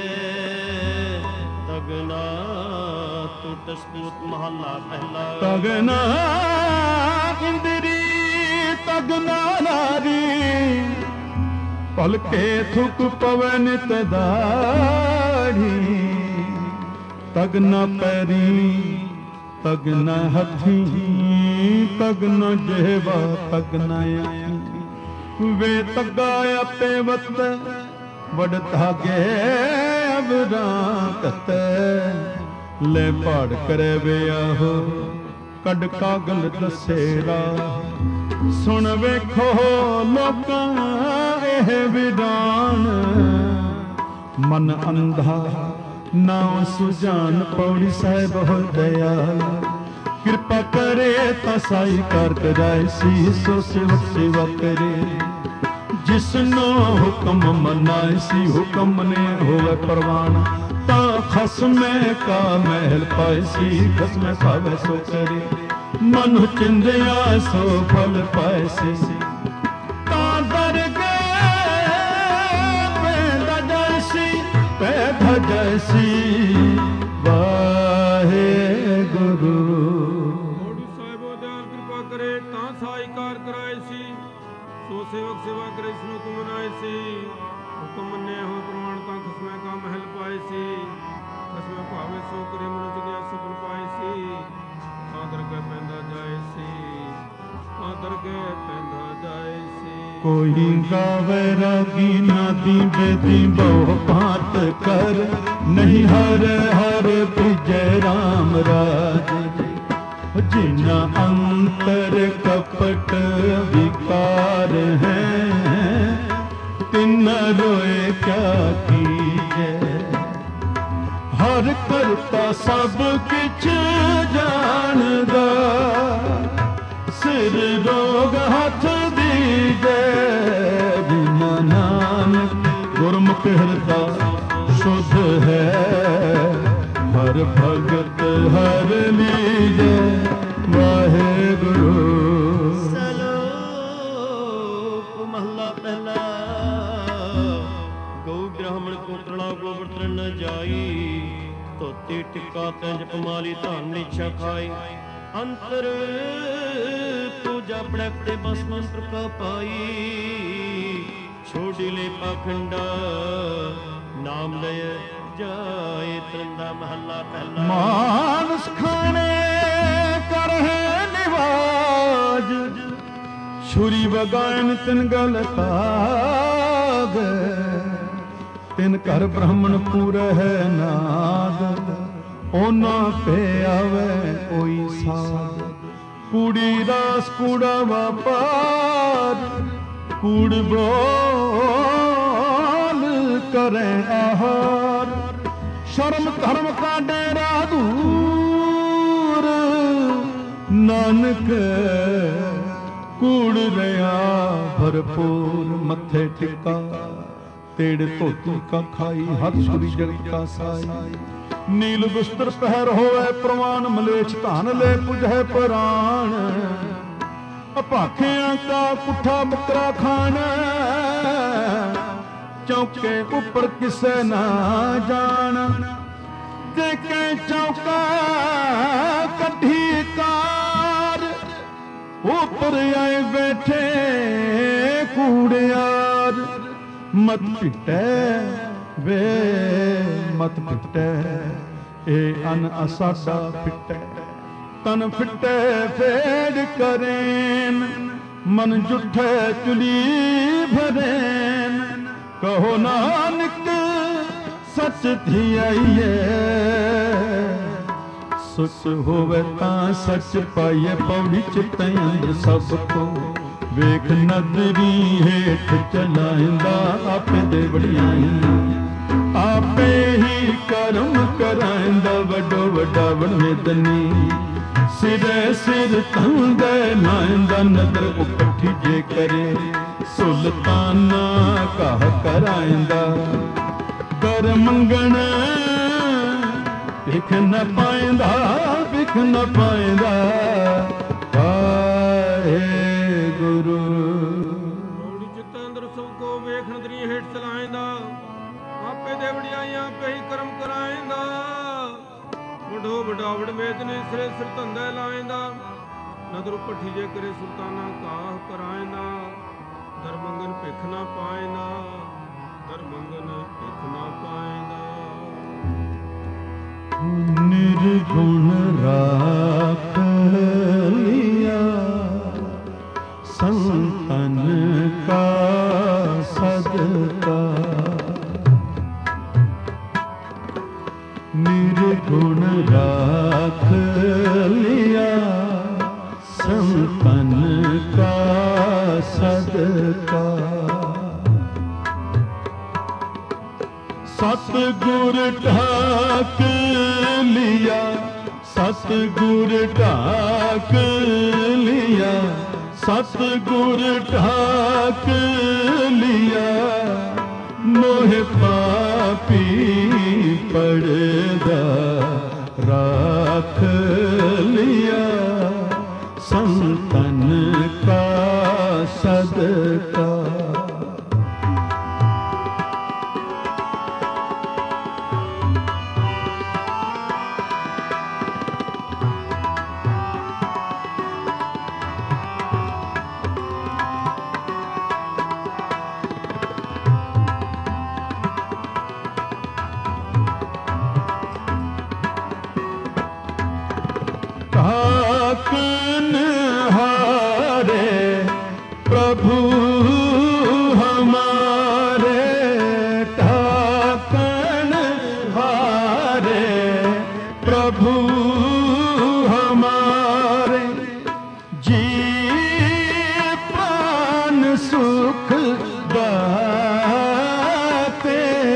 ਤਗ ਨਾ ਟੁੱਟ ਸਪੂਤ ਮਹਲਾ ਪਹਿਲਾ ਤਗ ਨਾ ਇੰਦਰੀ ਤਗ ਨਾ ਨਾਰੀ ਭਲਕੇ ਥੁਕ ਪਵੈ ਨਿਤ ਦਾੜੀ ਤਗ ਨਾ ਪੈਰੀ ਤਗ ਨਾ ਹੱਥੀ ਤਗ ਨਾ ਜਿਹਵਾ ਤਗ ਨਾ ਆਖੀ ਵੇ ਤਗਾ ਆਪੇ ਵਤ ਵਡ ਧਾਗੇ ਅਬਰਾਂ ਕਤ ਲੈ ਪਾੜ ਕਰੇ ਵਿਆਹੋ ਕੱਢ ਕਾਗਲ ਦੱਸੇ ਰਾਹ ਸੁਣ ਵੇਖੋ ਲੋਕਾਂ ਇਹ ਵਿਦਾਨ ਮਨ ਅੰਧਾ ਨਾ ਸੁਜਾਨ ਪੌੜੀ ਸਾਹਿਬ ਹੋ ਦਇਆਲ ਕਿਰਪਾ ਕਰੇ ਤਾਂ ਸਾਈ ਕਰ ਕਰਾਏ ਸੀ ਸੋ ਸੇਵਕ ਸੇਵਾ ਕਰੇ ਜਿਸਨੋ ਹੁਕਮ ਮਨਾਏ ਸੀ ਹੁਕਮ ਨੇ ਹੋਵੇ ਪ੍ਰਵਾਨ ਤਾਂ ਖਸਮੇ ਕਾ ਮਹਿਲ ਪਾਏ ਸੀ ਖਸਮੇ ਖਾਵੇ ਸੋ ਕਰੇ ਮਨ ਚਿੰਦਿਆ ਸੋ ਫਲ ਪਾਏ ਸੀ ਤਾਂ ਦਰਗਹਿ ਪੈਦਾ ਜੈਸੀ ਪੈਦਾ ਜੈਸੀ ਵਾਹਿਗੁਰੂ ਮੋੜੀ ਸਾਹਿਬੋ ਦਿਆਲ ਕਿਰਪਾ ਕਰੇ ਤਾਂ ਸਾਈ ਕਾਰ ਕਰਾਏ ਸੀ ਸੋ ਸੇਵਕ ਸੇਵਾ ਕਰੇ ਇਸ ਨੂੰ ਤੁਮ ਮਨਾਏ ਸੀ ਹੁਕਮ ਮੰਨਿਆ ਹੋ ਪ੍ਰਮਾਣ ਤਾਂ ਖਸਮੇ ਕਾ ਮਹਿਲ ਪਾਏ ਸੀ ਖਸਮੇ ਭਾਵੇ ਸੋ ਕਰੇ ਮਨੁ ਜਗਿਆ ਸੁਪਨ ਪਾਏ ਸੀ ਤਾਂ ਦਰਗਹਿ ਪੈਂਦਾ ਜਾਏ ਸੀ ਤਾਂ ਦਰਗਹਿ ਪੈਂਦਾ ਜਾਏ ਸੀ ਕੋਈ ਗਾਵੇ ਰਾਗੀ ਨਾਦੀ ਬੇਦੀ ਬਹੁ ਭਾਂਤ ਕਰ ਨਹੀਂ ਹਰ ਹਰ ਭਿਜੈ ਰਾਮ ਰਾਜ ਜਿਨਾ ਅੰਤਰ ਕਪਟ ਵਿਕਾਰ ਹੈ ਤਿਨ ਰੋਏ ਕਿਆ ਕੀਜੈ ਹਰ ਕਰਤਾ ਸਭ ਕਿਛ ਜਾਣਦਾ ਸਿਰ ਰੋਗ ਹੱਥ ਦੀਜੈ ਬਿਨਾ ਨਾਨਕ ਗੁਰਮੁਖ ਹਿਰਦਾ ਸ਼ੁੱਧ ਹੈ ਹਰ ਭਗਤ ਹਰ ਲੀਜੈ ਵਾਹਿਗੁਰੂ ਸਲੋਕ ਮਹਲਾ ਪਹਿਲਾ ਗਊ ਬ੍ਰਾਹਮਣ ਕੋ ਤ੍ਰਣਾ ਗੋਬਰ ਤ੍ਰਨ ਨ ਜਾਈ ਧੋਤੀ ਟਿੱਕਾ ਤੰਜ ਪਮਾਲੀ ਧਨ ਨਿਛਾ ਖਾਈ ਅੰਤਰ ਪੂਜਾ ਬੜਕਤੇ ਬਸ ਮੰਤਰ ਕਾ ਪਾਈ ਛੋੜੀ ਲੈ ਪਾਖੰਡਾ ਨਾਮ ਲਏ ਜਾਏ ਤੰਦਾ ਮਹੱਲਾ ਪਹਿਲਾ ਮਾਨਸ ਖਾਣੇ ਕਰਹਿ ਨਿਵਾਜ ਛੁਰੀ ਵਗਾਇਨ ਤਿਨ ਗਲ ਤਾਗ ਤਿਨ ਘਰ ਬ੍ਰਾਹਮਣ ਪੂਰੈ ਹੈ ਨਾਦ ਉਹਨਾਂ ਤੇ ਆਵੇ ਕੋਈ ਸਾਧ ਕੂੜੀ ਰਾਸ ਕੂੜਾ ਵਪਾਰ ਕੂੜ ਬੋਲ ਕਰੇ ਆਹਾਰ ਸ਼ਰਮ ਧਰਮ ਕਾ ਡੇਰਾ ਦੂਰ ਨਾਨਕ ਕੂੜ ਰਿਆ ਭਰਪੂਰ ਮੱਥੇ ਟਿਕਾ ਤੇੜ ਧੋਤੀ ਕਾ ਖਾਈ ਹੱਥ ਛੁਰੀ ਜਗਤ ਕਾ ਸਾਈ ਨੀਲ ਬਿਸਤਰ ਪਹਿਰ ਹੋਵੇ ਪ੍ਰਵਾਨ ਮਲੇਛ ਧਨ ਲੈ ਪੁਜੈ ਪ੍ਰਾਣ ਅਭਾਖਿਆਂ ਕਾ ਪੁੱਠਾ ਬੱਕਰਾ ਖਾਣ ਚੌਕੇ ਉੱਪਰ ਕਿਸੇ ਨਾ ਜਾਣ ਤੇ ਕੇ ਚੌਕਾ ਕੱਢੀ ਕਾਰ ਉੱਪਰ ਆਏ ਬੈਠੇ ਕੂੜਿਆਰ ਮਤ ਪਿਟੈ ਵੇ ਮਤ ਪਿਟੈ ਇਹ ਅਨ ਅਸਾਡਾ ਪਿਟੈ ਤਨ ਫਿਟੈ ਫੇੜ ਕਰੇਨ ਮਨ ਜੁਠੈ ਚੁਲੀ ਭਰੇਨ ਕਹੋ ਨਾਨਕ ਸੱਚ ਧਿਆਈਏ ਸੁਚ ਹੋਵੇ ਤਾਂ ਸੱਚ ਪਾਈਏ ਪੌੜੀ ਚਿਤੈ ਅੰਦਰ ਸਭ ਕੋ ਵੇਖ ਨਦਰੀ ਹੇਠ ਚਲਾਇਂਦਾ ਆਪੇ ਦੇ ਵਡਿਆਈ ਆਪੇ ਹੀ ਕਰਮ ਕਰਾਇਂਦਾ ਵੱਡੋ ਵੱਡਾ ਵਡਵੇਦਨੀ ਸਿਰੇ ਸਿਰ ਤੰਦੇ ਲਾਇਂਦਾ ਨਦਰ ਉਪੱਠੀ ਜੇ ਕਰੇ ਸੁਲਤਾਨਾ ਕਹ ਕਰਾਇਂਦਾ ਦਰ ਮੰਗਣ ਵਿਖ ਨ ਪਾਇਂਦਾ ਵਿਖ ਨ ਪਾਇਂਦਾ ਵਾਹਿਗੁਰੂ ਰੋੜੀ ਚਿੱਤ ਅੰਦਰ ਸਭ ਕੋ ਵੇਖ ਨਦਰੀ ਹੇਠ ਚਲਾਇਂਦਾ ਆਪੇ ਦੇ ਵਡਿਆਈਆਂ ਆਪੇ ਹੀ ਕਰਮ ਕਰਾਇਂਦਾ ਵੱਡੋ ਵੱਡਾ ਵਡਵੇਦ ਨੇ ਸਿਰੇ ਸਿਰ ਧੰਦੇ ਲਾਇਂਦਾ ਨਦਰ ਉਪੱਠੀ ਜੇ ਕਰੇ ਸੁਲਤਾਨਾ ਕਾਹ ਕਰਾਇਂਦਾ ਦਰ ਮੰਗਨ ਭਿਖ ਨਾ ਪਾਇਂਦਾ ਦਰ ਮੰਗਨ ਭਿਖ ਨਾ ਪਾਇਂਦਾ निर्गुण राख लिया संतन का सदका निर्गुण राख लिया संतन का सदका सतगुर ढाक लिया सतगुर ढाक लिया सतगुर ढाक लिया मोह पापी पड़दा राख लिया संतन का सदका ठाकन हारे प्रभु हमारे ठाकन हारे प्रभु हमारे जी प्राण सुख दाते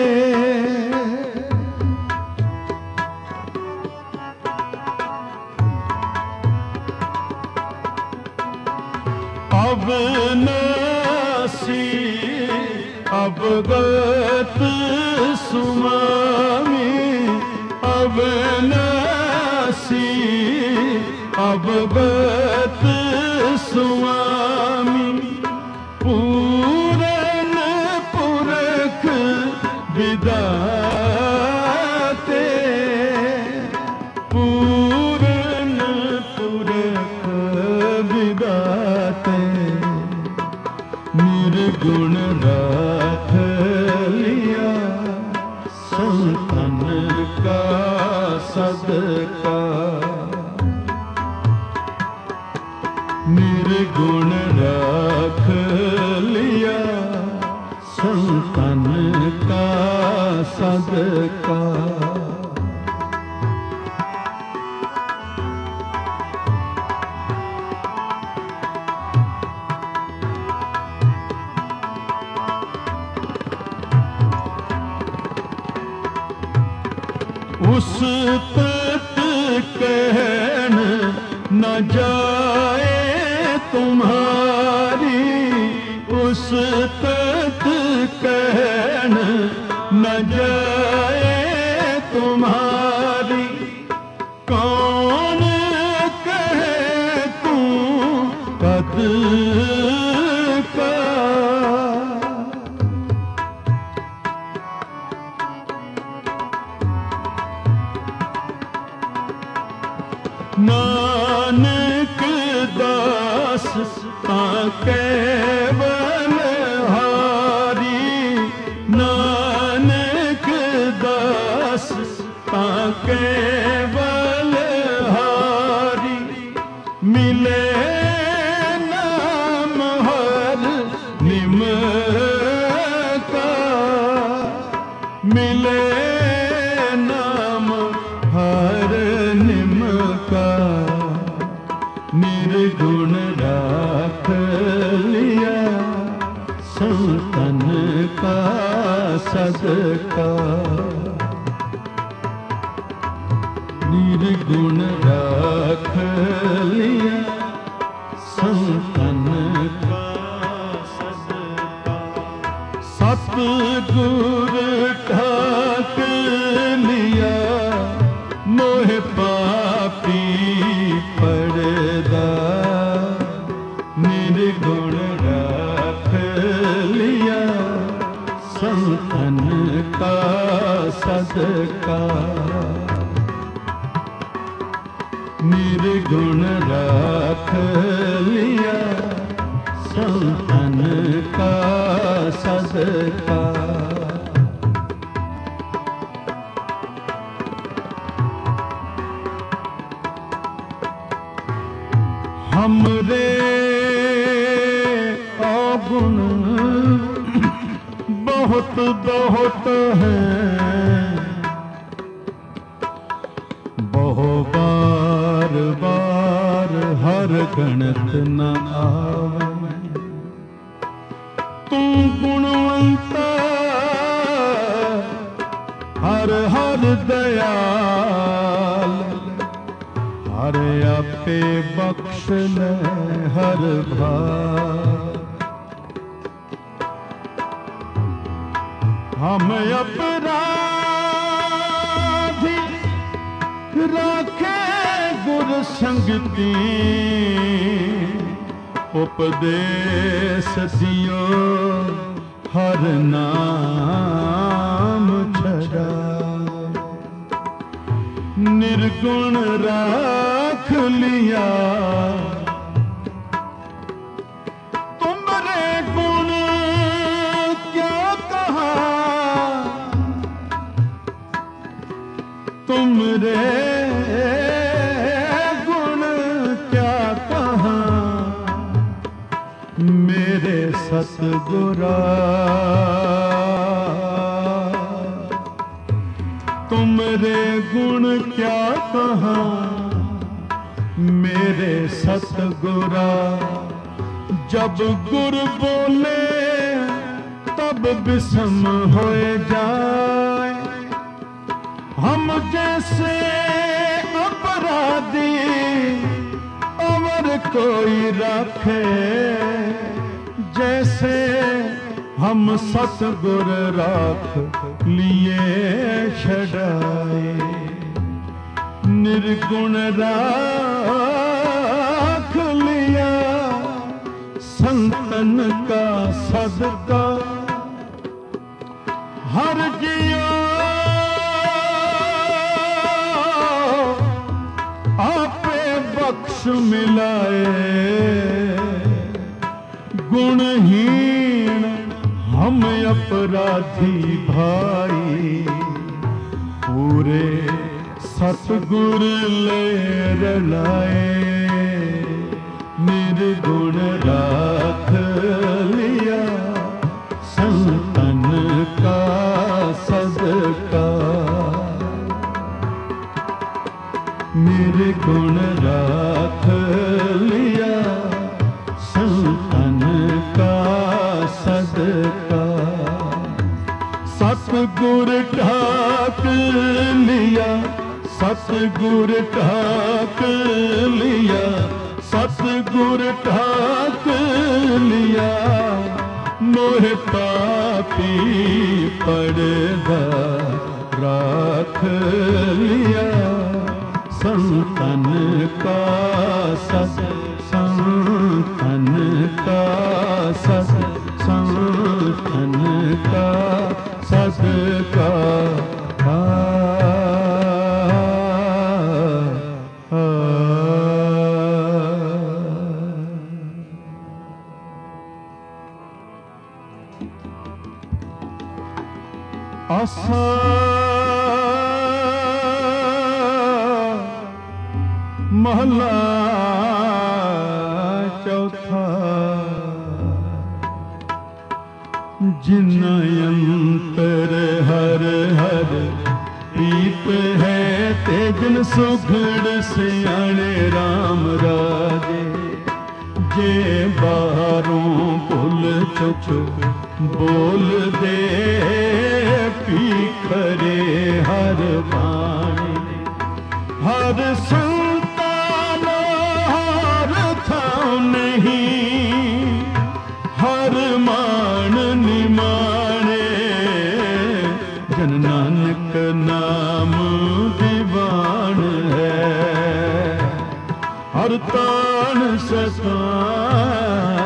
अविनाशी अवगत सुमामी अविनाशी अवगत सुमामी पूरन पुरख विदाते पूरन पुरख विदाते निर्गुण राख लिया संतन का सदका निर्गुण राख लिया संतन का सदका उस तत कहन न जाए तुम्हारी उस तत कहन न जाए तुम्हारी कौन कहे तू कद का नानक दास केवल हारी नानक दास केवल हारी मिले नाम हर निम का मिले नाम हर निम का निर्गुण राख संतन का सदका। निर्गुण राख लिया संतन का सदका। सतगुर ढाक लिया मोह पापी पड़दा। निर्गुण राख लिया संतन का सदका। निर्गुण राख लिया संतन का सदका। हमरे अवगुण बहुत बहुत हैं, बहु बार बार हर गणत न आवे। तू गुणवंता हर हर दयाल। हर आपे बख्श ले हर भार। हम अपराधी राखे गुर संगति। उपदेश दियो हर नाम छड़ा। निर्गुण राख लिया तुमरे गुण क्या कहा। तुमरे गुण क्या कहा मेरे सतगुरा। तुमरे गुण क्या कहा मेरे सतगुरा। जब गुर बोले तब विषम हो जाए। हम जैसे अपराधी अवर कोई रखे। जैसे हम सतगुर राख लिए छड़ाए। निर्गुण राख लिया संतन का सदका। हर जियो आपे बख्श मिलाए। गुणहीन हम अपराधी भाई। पूरे सतगुर ले रलाए। निर्गुण राख लिया संतन का सदका। निर्गुण राख लिया संतन का सदका। सतगुर ढाक लिया सतगुर ढाक लिया। सतगुर ढाक लिया मोह पापी पड़दा। राख लिया संतन का संतन का संतन का सदका। आसा महला चौथा। जिन्ना अंतर हर हर प्रीत है। तेजन सुघड़ सियाणे राम राजे। जे बारों भुल ਚੁੱਪ ਬੋਲਦੇ ਭੀਖਰੇ ਹਰ ਬਾਣੀ ਹਰ ਸੰਤਾਨ ਹਰ ਥਾਂ ਨਹੀਂ ਹਰ ਮਾਣ ਨਿਮਾਣੇ ਜਨ ਨਾਨਕ ਨਾਮ ਦੀਵਾਨ ਹੈ ਹਰ ਤਾਣ ਸਤਾਣੇ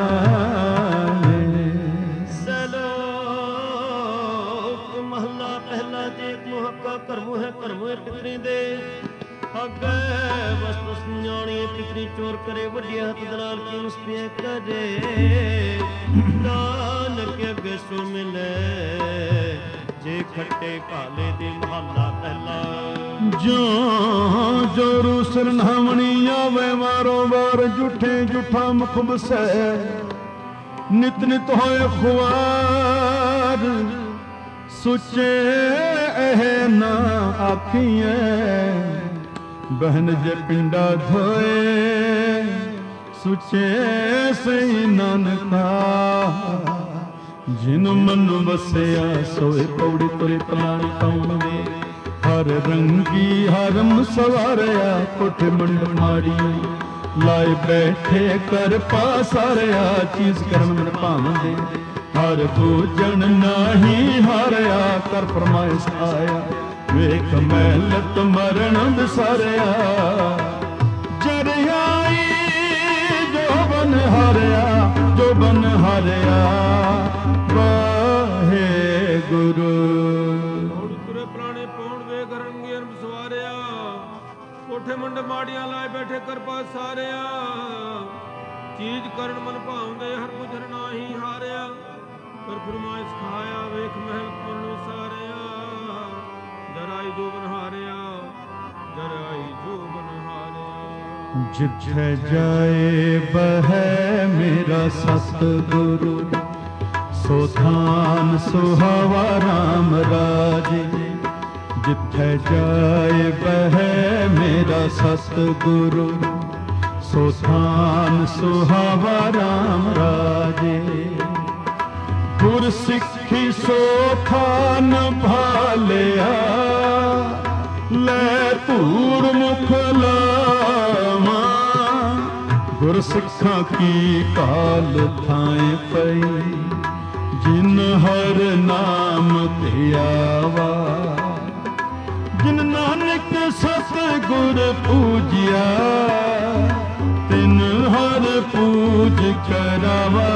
ਚੋਰ ਕਰੇ ਵੱਡਿਆ ਹੱਥ ਦਲਾਲ ਕੀ ਮੁਸਤਿਆ ਕਰੇ ਨਾਨਕ ਅੱਗੇ ਸੋ ਮਿਲੇ ਜੇ ਖੱਟੇ ਕਾਲੇ ਦੇ ਮਹੱਲਾ ਪਹਿਲਾ ਜੋ ਰੂ ਸਰਨਾਮਣੀ ਆਵੇ ਵਾਰੋ ਵਾਰ ਝੂਠੇ ਝੂਠਾ ਮੁਖ ਬਸੈ ਨਿਤ ਨਿਤ ਹੋਏ ਖੁਆਰ ਸੁਚੇ ਇਹ ਨਾ ਆਖੀਐ ਬਹਨ ਜੇ ਪਿੰਡਾ ਧੋਏ ਸੁਚੇ ਸਈ ਨਾਨਕਾ ਜਿਨ ਮਨ ਵਸਿਆ ਸੋਏ ਪੌੜੀ ਤੁਰੇ ਪਲਾਣੀ ਪਾਉਂਦੇ ਹਰ ਰੰਗੀ ਹਰਮ ਸਵਾਰਿਆ ਕੋਠੇ ਮੰਡ ਮਾੜੀ ਲਾਏ ਬੈਠੇ ਕਰ ਪਾਸਾਰਿਆ ਚੀਜ਼ ਕਰਮ ਮਨ ਭਾਵਦੇ ਹਰ ਪੂਜਣ ਨਾਹੀ ਹਾਰਿਆ ਕਰ ਫਰਮਾਇਸ਼ ਆਇਆ ਵੇਖ ਮਹਿਲਤ ਮਰਨ ਵਿਸਾਰਿਆ ਜਰਿਆਈ ਜੋ ਬਨ ਹਾਰਿਆ ਵਾਹੇ ਗੁਰੂ ਤੁਰੇ ਪ੍ਰਾਣੇ ਪੌਣ ਵੇ ਕਰਨਗੇ ਅਰਮ ਸਵਾਰਿਆ ਕੋਠੇ ਮੰਡ ਮਾੜੀਆਂ ਲਾਏ ਬੈਠੇ ਕਰਪਾ ਸਾਰਿਆ ਚੀਜ਼ ਕਰਨ ਮਨ ਭਾਉਂਦੇ ਹਰ ਪੁੱਜਰ ਨਾਹੀ ਹਾਰਿਆ ਕਰ ਫਰਮਾਇਸ਼ ਖਾਇਆ ਵੇਖ ਮਹਿਲ ਮਰਨ ਵਿਸਾਰਿਆ ਜਰਾਈ ਜੋ ਬਨਹਾਰਿਆ ਜਰਾਈ ਜੋ ਬਨਹਾਰਿਆ ਜਿੱਥੇ ਜਾਏ ਬਹਿ ਮੇਰਾ ਸਤਿਗੁਰੂ ਸੋ ਥਾਨ ਸੁਹਾਵਾ ਰਾਮ ਰਾਜੇ ਜਿੱਥੇ ਜਾਏ ਬਹਿ ਮੇਰਾ ਸਤਿਗੁਰੂ ਸੋ ਥਾਨ ਸੁਹਾਵਾ ਰਾਮ ਰਾਜੇ ਗੁਰ ਸਿੱਖੀ ਸੋ ਥਾਨ ਭਾਲਿਆ ਲੈ ਧੂੜ ਮੁਖ ਲਾਵਾਂ ਗੁਰ ਸਿੱਖਾਂ ਕੀ ਕਾਲ ਥਾਏ ਪਈ ਜਿਨ ਹਰ ਨਾਮ ਤੇ ਆਵਾ ਜਿਨ ਨਾਨਕ ਸਤਿਗੁਰ ਪੂਜਿਆ ਤਿਨ ਹਰ ਪੂਜ ਕਰਾਵਾ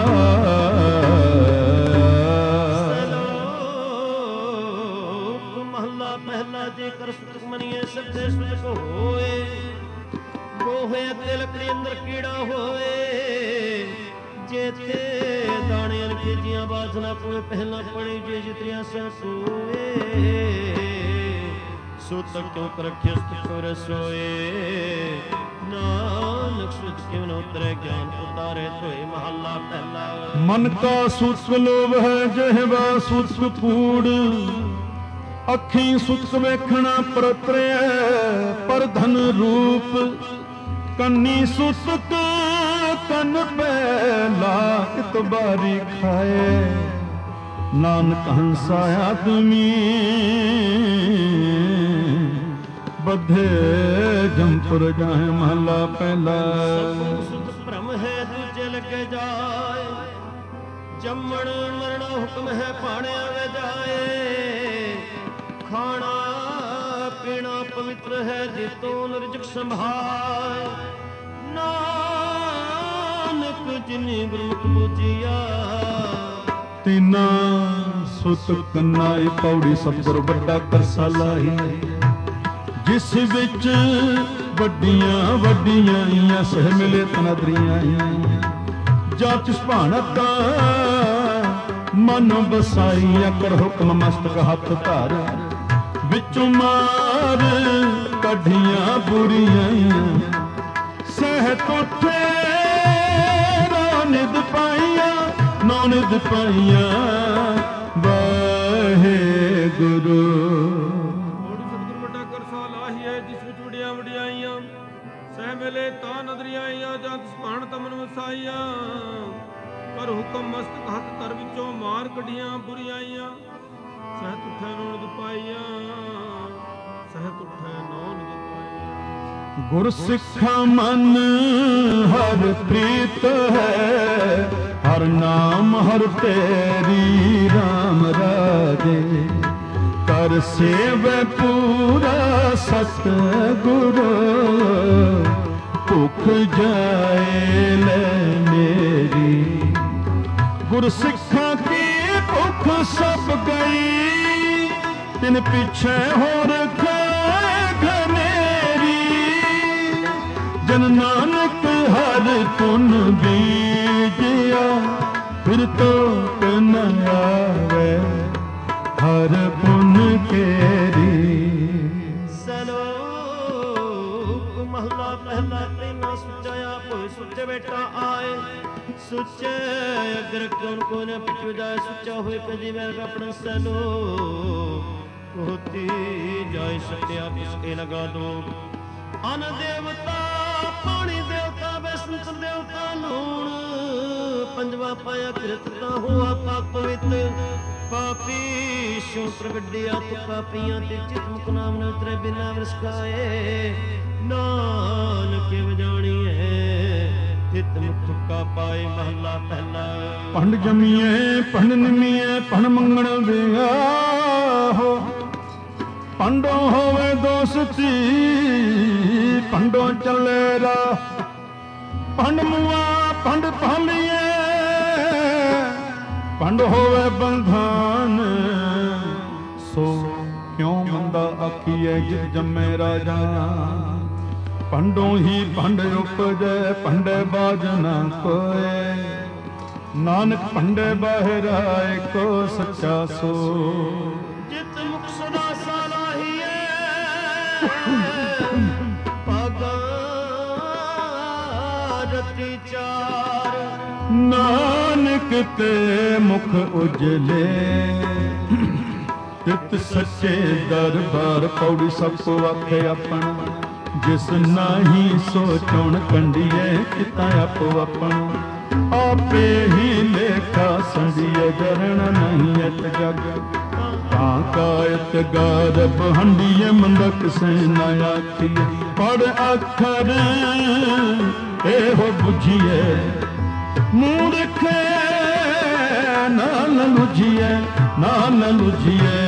ਮਹੱਲਾ ਪਹਿਲਾ ਜੇਕਰ ਸੁਖ ਮਨੀਏ ਸਭੇ ਸੁਖ ਹੋਏ ਗੋਹੇ ਤੇ ਲੱਕੜੀ ਅੰਦਰ ਕੀੜਾ ਹੋਏ ਜੇਤੇ ਦਾਣੇ ਅਨਖੇਜੀਆਂ ਬਾਸਨਾ ਕੋਏ ਪਹਿਲਾਂ ਪੜੇ ਜੇ ਜਿਤਰੀਆਂ ਸਹਿ ਸੋਏ ਸੁਤ ਕਿਉ ਕਰਖਿਆ ਸੁਤ ਸੋਏ ਨਾਨਕ ਸੁਤ ਕਿਉ ਨ ਉਤਰੇ ਗਿਆਨ ਉਤਾਰੇ ਧੋਏ ਮਹੱਲਾ ਪਹਿਲਾ ਮਨ ਕਾ ਸੁਖ ਲੋਭ ਹੈ ਜਿਹਵਾ ਸੁਖ ਕੂੜ ਅੱਖੀਂ ਸੁਖ ਵੇਖਣਾ ਪਰਤਰਿਆ ਪਰ ਧਨ ਰੂਪ ਕੰਨੀ ਸੁਸਕ ਕੰਨ ਪਹਿਲਾ ਇਤਬਾਰੀ ਖਾਏ ਨਾਨਕ ਹੰਸਾ ਆਦਮੀ ਬੱਧੇ ਜੰਪੁਰ ਜਾਏ ਮਹਲਾ ਪਹਿਲਾ ਸੁਖ ਭ੍ਰਮ ਹੈ ਦੂਜੇ ਲੱਗੇ ਜਾਏ ਜੰਮਣ ਮਰਣਾ ਹੁਕਮ ਹੈ ਭਾਣਿਆ ਵੇ ਜਾਏ ਖਾਣਾ ਪੀਣਾ ਪਵਿੱਤਰ ਹੈ ਜੀਤੋਂ ਨਿਰਜਕ ਸੰਭਾਏ ਨਾਨਕ ਜਿਨੀ ਗੁਰਮੁਖ ਬੁਝਿਆ ਤਿਨਾ ਸੁਤ ਕੰਨਾਈ ਪੌੜੀ ਸਤਿਗੁਰ ਵੱਡਾ ਕਰਸਾ ਲਾਈ ਜਿਸ ਵਿੱਚ ਵੱਡੀਆਂ ਵੱਡੀਆਂ ਸਹਿ ਮਿਲੇ ਤਨਦਰੀਆਂ ਜਾ ਤਿਸ ਭਾਣਤਾ ਮਨ ਬਸਾਈਆ ਕਰ ਹੁਕਮ ਮਸਤਕ ਹੱਥ ਧਰ ਵਿੱਚੋਂ ਮਾਰ ਕੱਢੀਆਂ ਬੁਰੀਆਂ ਸਹਿ ਤੋਠੇ ਨਿਦ ਪਾਈਆਂ ਨੌ ਨਿਦ ਪਾਈਆਂ ਵਾਹੇ ਗੁਰੂ ਸਤਿਗੁਰ ਵੱਡਾ ਕਰਸਾ ਲਾਹੀ ਹੈ ਜਿਸ ਵਿੱਚ ਵਡਿਆ ਵਡਿਆਈਆਂ ਸਹਿ ਮਿਲੇ ਤਾਂ ਨਦਰੀਆਂ ਆਈਆਂ ਜਾਂ ਤਿਸ ਭਾਣ ਤਮਨ ਵਸਾਈਆਂ ਪਰ ਹੁਕਮ ਮਸਤਕ ਹੱਥ ਧਰ ਵਿੱਚੋਂ ਮਾਰ ਕੱਢੀਆਂ ਬੁਰੀਆਈਆਂ। ਸਹਿਤ ਉਠੈ ਨੌ ਪਾਈਆਂ, ਸਹਿਤ ਉਠੈ ਨੌ ਪਾਈਆਂ। ਗੁਰ ਸਿੱਖਾ ਮਨ ਹਰ ਪ੍ਰੀਤ ਹੈ, ਹਰ ਨਾਮ ਹਰ ਤੇਰੀ ਰਾਮ ਰਾਜੇ। ਕਰ ਸੇਵੈ ਪੂਰਾ ਸਤ ਗੁਰੂ, ਭੁਖ ਜਾਏ ਲੈ ਮੇਰੀ। ਗੁਰ ਸਿੱਖਾਂ ਕੀ ਭੁਖ ਸਭ ਗਈ, ਤਿਨ ਪਿਛੇ ਹੋਰ ਜਨ ਨਾਨਕ ਹਰ ਪੁਨ ਬੀਜਿਆ, ਫਿਰ ਤੋਟ ਨ ਆਵੇ ਹਰ ਪੁਨ ਕੇਰੀ। ਸਲੋਕ ਮਹਲਾ ਪਹਿਲਾ ਤੈਨਾ ਸੁਚਿਆ ਕੋਈ ਸੁਚ ਬੇਟਾ ਆਏ। ਸੁਚੇ ਅਗਰ ਕੌਣ ਕੋ ਨ ਪਿਛ ਜਾਏ, ਸੁਚਾ ਹੋਏ ਕਦੀ ਮੈਂ ਆਪਣਾ ਸਲੋ। ਹੋਤੀ ਜਾਏ ਸਤਿਆ ਪੁਸਕੇ ਲਗਾ ਦੋ। ਅਨ ਦੇਵਤਾ ਪਾਣੀ ਦੇਵਤਾ ਬੈਸੰਤ ਦੇਵਤਾ ਲੂਣ। ਪੰਜਵਾ ਪਾਇਆ ਕਿਰਤਤਾ ਹੋਆ ਪਾਕ ਪਵਿੱਤ। ਪਾਪੀ ਸ਼ੋ ਪ੍ਰਗਟਿਆ ਤੁਕਾ ਪੀਆਂ ਤੇ ਚਿਤ ਮੁਖ ਨਾਮ ਨ ਉਤਰੇ ਬਿਨਾ ਵਿਸਕਾਏ। ਨਾਨਕ ਵਜਾਣੀਏ ਤਿਤ ਮੁਖ ਤੁਕਾ ਪਾਏ। ਮਹਲਾ ਪਹਿਲਾ। ਪੰਡ ਜਮੀਏ ਪੰਡ ਨਿਮੀਏ ਪੰਡ ਮੰਗਣ ਵਿਆਹੋ। ਪੰਡੋ ਹੋਵੇ ਦੋਸਤੀ ਪੰਡੋ ਚੱਲੇ ਰਾ। ਪੰਡ ਮੁਆ ਪੰਡ ਭਾਲੀਏ ਪੰਡ ਹੋਵੇ ਬੰਧਾਨ। ਸੋ ਕਿਉਂ ਮੰਦਾ ਆਖੀਐ ਜਿਤ ਜੰਮੇ ਰਾਜਾ। ਪੰਡੋਂ ਹੀ ਪੰਡ ਉਪਜੈ ਪੰਡੇ ਬਾਝ ਨਾ ਕੋਏ। ਨਾਨਕ ਪੰਡੇ ਬਾਹਿਰਾ ਏਕੋ ਸੱਚਾ ਸੋ। ਜਿਤ ਮੁਖ ਸਦਾ ਸਾਲਾਹੀਏ ਭਾਗਾ ਰਤੀ ਚਾਰ। ਨਾਨਕ ਤੇ ਮੁਖ ਉਜਲੇ ਤਿਤ ਸੱਚੇ ਦਰਬਾਰ। ਪੌੜੀ ਸਭ ਕੋ ਆਖੇ ਆਪਣ ਜਿਸ ਨਾਹੀ ਸੋਚਣ ਕੰਡੀਏ ਕਿਤਾ ਆਪੋ ਆਪਣ। ਆਪੇ ਹੀ ਲੇਖਾ ਸੰਧੀਏ ਜਰਣ ਨਹੀਂ ਅਤ ਜਗ। ਤਾਂ ਕਾਇਤ ਗਰਭ ਹੰਡੀਏ ਮੰਦਕ ਸੇ ਨਾ ਆਖੀਏ। ਪੜ ਅੱਖਰ ਇਹੋ ਬੁਝੀਏ ਮੂਰਖੇ ਨਾਲ ਲੁਝੀਏ ਨਾਲ ਲੁਝੀਏ।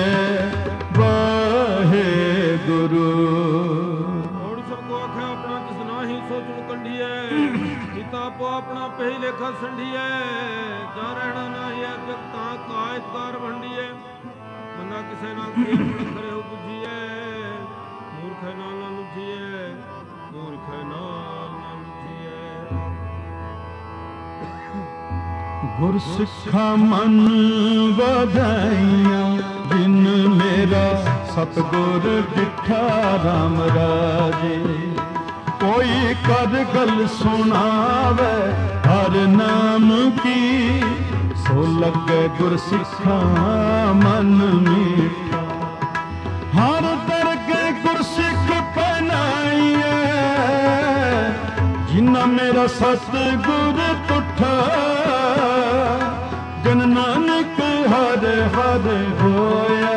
ਵਾਹਿਗੁਰੂ ਔੜ ਸਭ ਕੋ ਆਖਿਆ ਆਪਣਾ ਜਿਸ ਨਾਹੀ ਸੋਚਣ ਕੰਢੀਏ। ਕੀਤਾ ਆਪੋ ਆਪਣਾ ਪਹਿ ਲੇਖਾ ਸੰਢੀਏ। ਜਾ ਰਹਿਣਾ ਨਾਹੀ ਜਗ ਤਾਂ ਕਾਇਤਕਾਰ ਵੰਡੀਏ। ਬੰਦਾ ਕਿਸੇ ਨਾਲ ਕੀ ਆਪਣਾ ਕਰੇ ਹੋ ਬੁਝੀਏ। ਮੂਰਖੇ ਨਾਲ ਨਾ ਲੁਝੀਏ ਮੂਰਖੇ ਨਾਲ ਨਾ ਲੁਝੀਏ। ਗੁਰ ਸਿੱਖਾ ਮਨ ਵਧਾਈਆਂ ਜਿਨ ਮੇਰਾ ਸਤਿਗੁਰ ਡਿਠਾ ਰਾਮ ਰਾਜੇ। ਕੋਈ ਕਰ ਗਲ ਸੁਣਾਵੇ ਹਰ ਨਾਮ ਕੀ। ਸੋ ਲੱਗੇ ਗੁਰ ਸਿੱਖਾ ਮਨ ਮੀਠਾ। ਹਰ ਦਰਗੇ ਗੁਰ ਸਿੱਖ ਪਹਿਨਾਈਏ ਜਿਨਾ ਮੇਰਾ ਸਤਿਗੁਰ ਤੁਠਾ। ਜਨ ਨਾਨਕ ਹਰ ਹਰ ਹੋਇਆ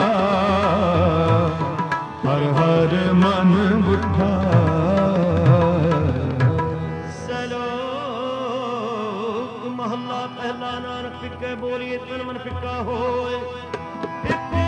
ਹਰ ਹਰ ਮਨ ਬੁੱਠਾ। ਸਲੋਕ ਮਹਲਾ ਪਹਿਲਾ ਨਾਨਕ ਫਿੱਕੇ ਬੋਲੀਏ ਤਨ ਮਨ ਫਿੱਕਾ ਹੋਏ। ਫਿੱਕੋ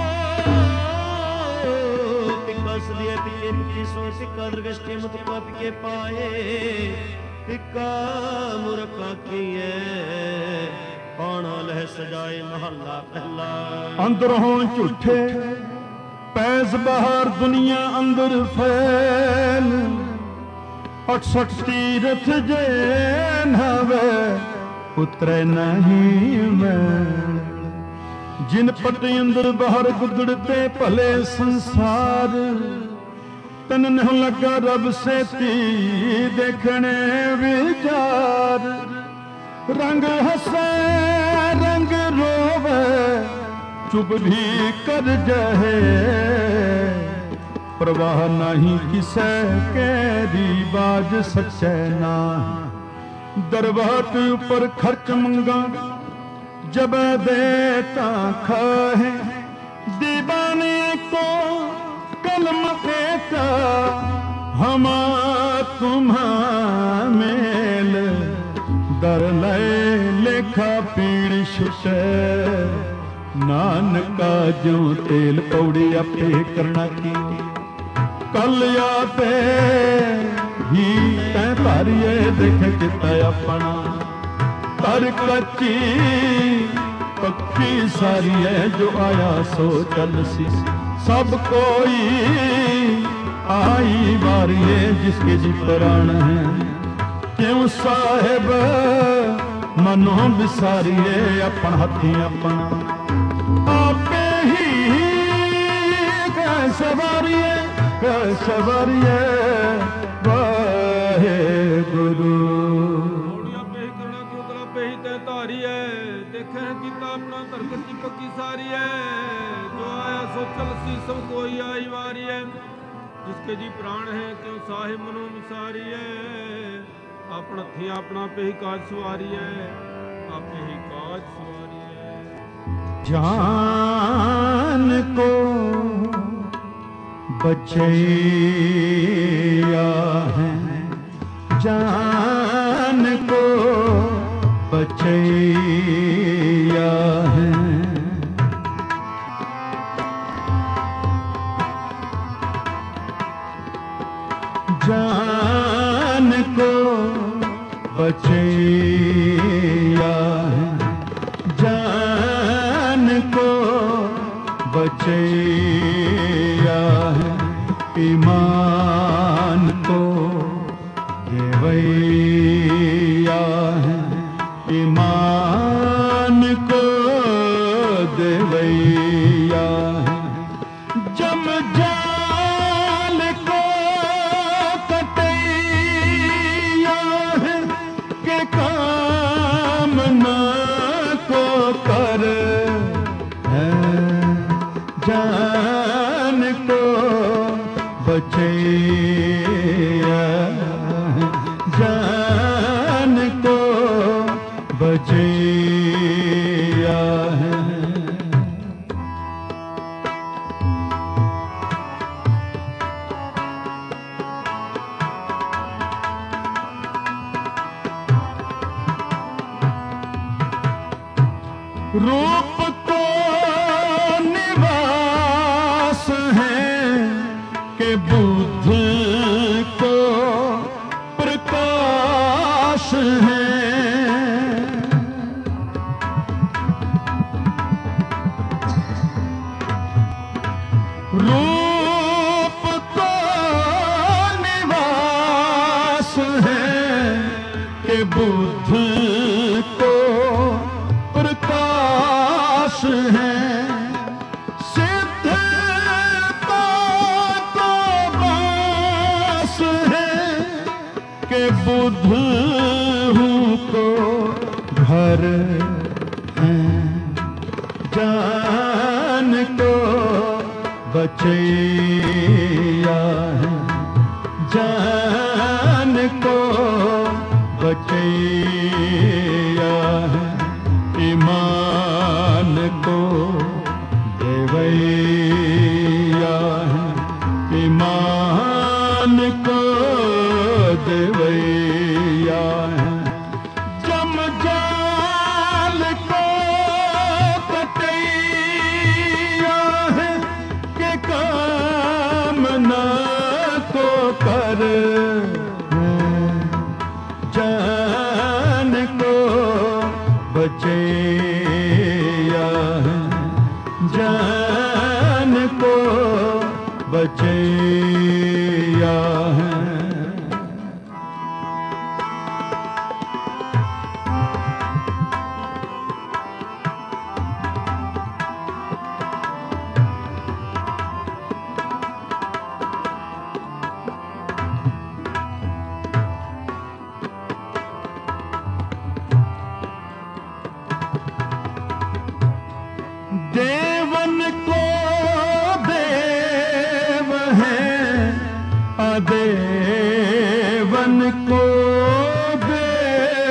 ਫਿੱਕਾ ਸਦੀਏ ਫਿੱਕੇ ਫਿੱਕੀ ਸੋਏ। ਫਿੱਕਾ ਦਰਗਸ਼ਟੇ ਮੁਤਕਾ ਫਿੱਕੇ ਪਾਏ। ਫਿੱਕਾ ਮੁਰਖਾ ਕੀਏ ਪਾਣਾ ਲਹਿ ਸਜਾਏ। ਮਹਲਾ ਪਹਿਲਾ। ਅੰਦਰੋਂ ਝੂਠੇ ਪੈਸ ਬਾਹਰ ਦੁਨੀਆ ਅੰਦਰ ਫੈਲ। 68 ਤੀਰਥ ਜੇ ਨਵੇ ਉਤਰੇ ਨਹੀਂ ਮੈਂ। ਜਿਨ ਪਟ ਅੰਦਰ ਬਾਹਰ ਗੁਦੜਤੇ ਭਲੇ ਸੰਸਾਰ। ਤਨ ਨਹੁ ਲੱਗਾ ਰਬ ਸੇਤੀ ਦੇਖਣੇ ਵਿਚਾਰ। ਰੰਗ ਹੱਸੇ ਰੰਗ ਰੋਵੇ ਚੁੱਪ ਵੀ ਕਰ ਜਾਏ। ਪ੍ਰਵਾਹ ਨਹੀਂ ਕਿਸੈ ਕੇਰੀ ਬਾਜ ਸੱਚੈ ਨਾ। दरबार के ऊपर खर्च मंगा जब देता खाए दीवाने को कलम देता हमा तुम्हा मेल दर लय लेखा पीड़ छुटे नानका जो तेल पौड़ी आपे करना की कल आपे ही तै तारिए देखे चिता अपना तर कच्ची पक्की सारी है जो आया सो चल सी सब कोई आई बारी है जिसके जी प्राण है क्यों साहेब मनो बिसारिए अपन हथी अपना आपे ही सवारिए वाहे गुरु देखे किता अपना तरकत की पक्की सारी है जो आया सो चल सी सब कोई आई वारी है जिसके जी प्राण है क्यों साहिब मनो मिसारी है अपना थी अपना पे ही काज सवारी है आपे ही काज सवारी है जान को बचैया है जान को बचैया है जान को बचैया है जान को बचैया है ईमान को देवैया है ईमान को देवैया है जम जाल को कटैया है के काम ना को कर है जान को बचैया जान को बचैया है रूप तो निवास है के बुद्ध को प्रकाश है रूप तो निवास है के बुद्ध को प्रकाश है सिद्धता को वास है के बुद्ध हूँ को घर है जान को बचैया है जान को बचैया है ईमान को देवैया है ईमान को देवैया है जम जाल को कटैया है के काम ना को कर जान को बचैया है जान को बचैया है देवन को देव है अदेवन को देव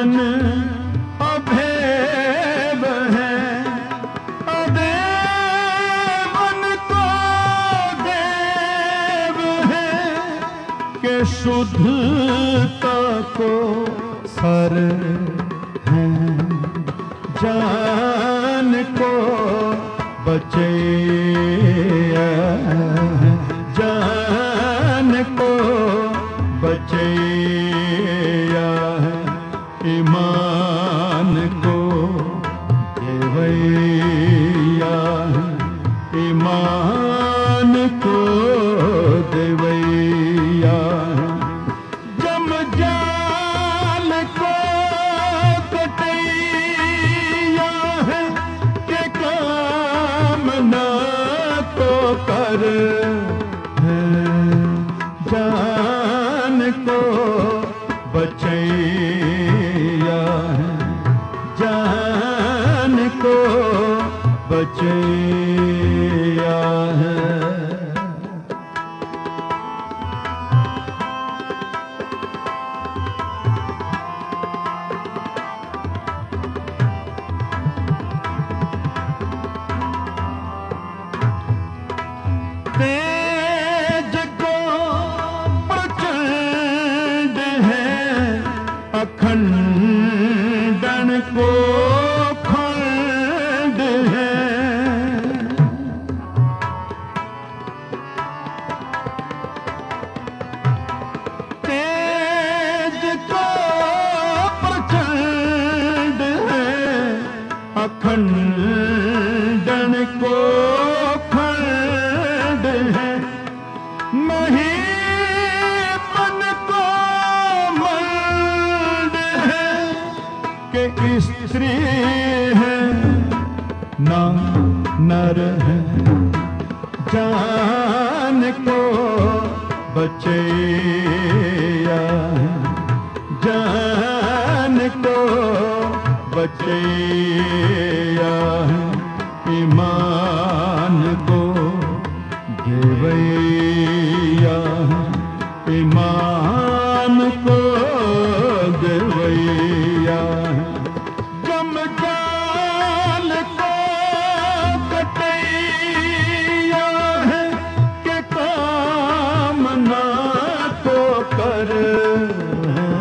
जिन अभेद है, अदेवन को देव है, के शुद्धता को सर है, जान को बचे, जान को बचे, ईमान को देवैया, ईमान को देवैया, जम जाल को कटैया है, के कामना को कर है, जान को बचैया, जान को बचैया है। तेज को प्रचंड है, अखंडन को खंड है, तेज को प्रचंड है, अखंडन को खंड है, महीपन को मंड है, के स्त्री है ना नर है, जान को बचैया, जान को बचैया, ईमान को देवैया, ईमान को देवैया, जम जाल को कटैया है, के कामना को कर है,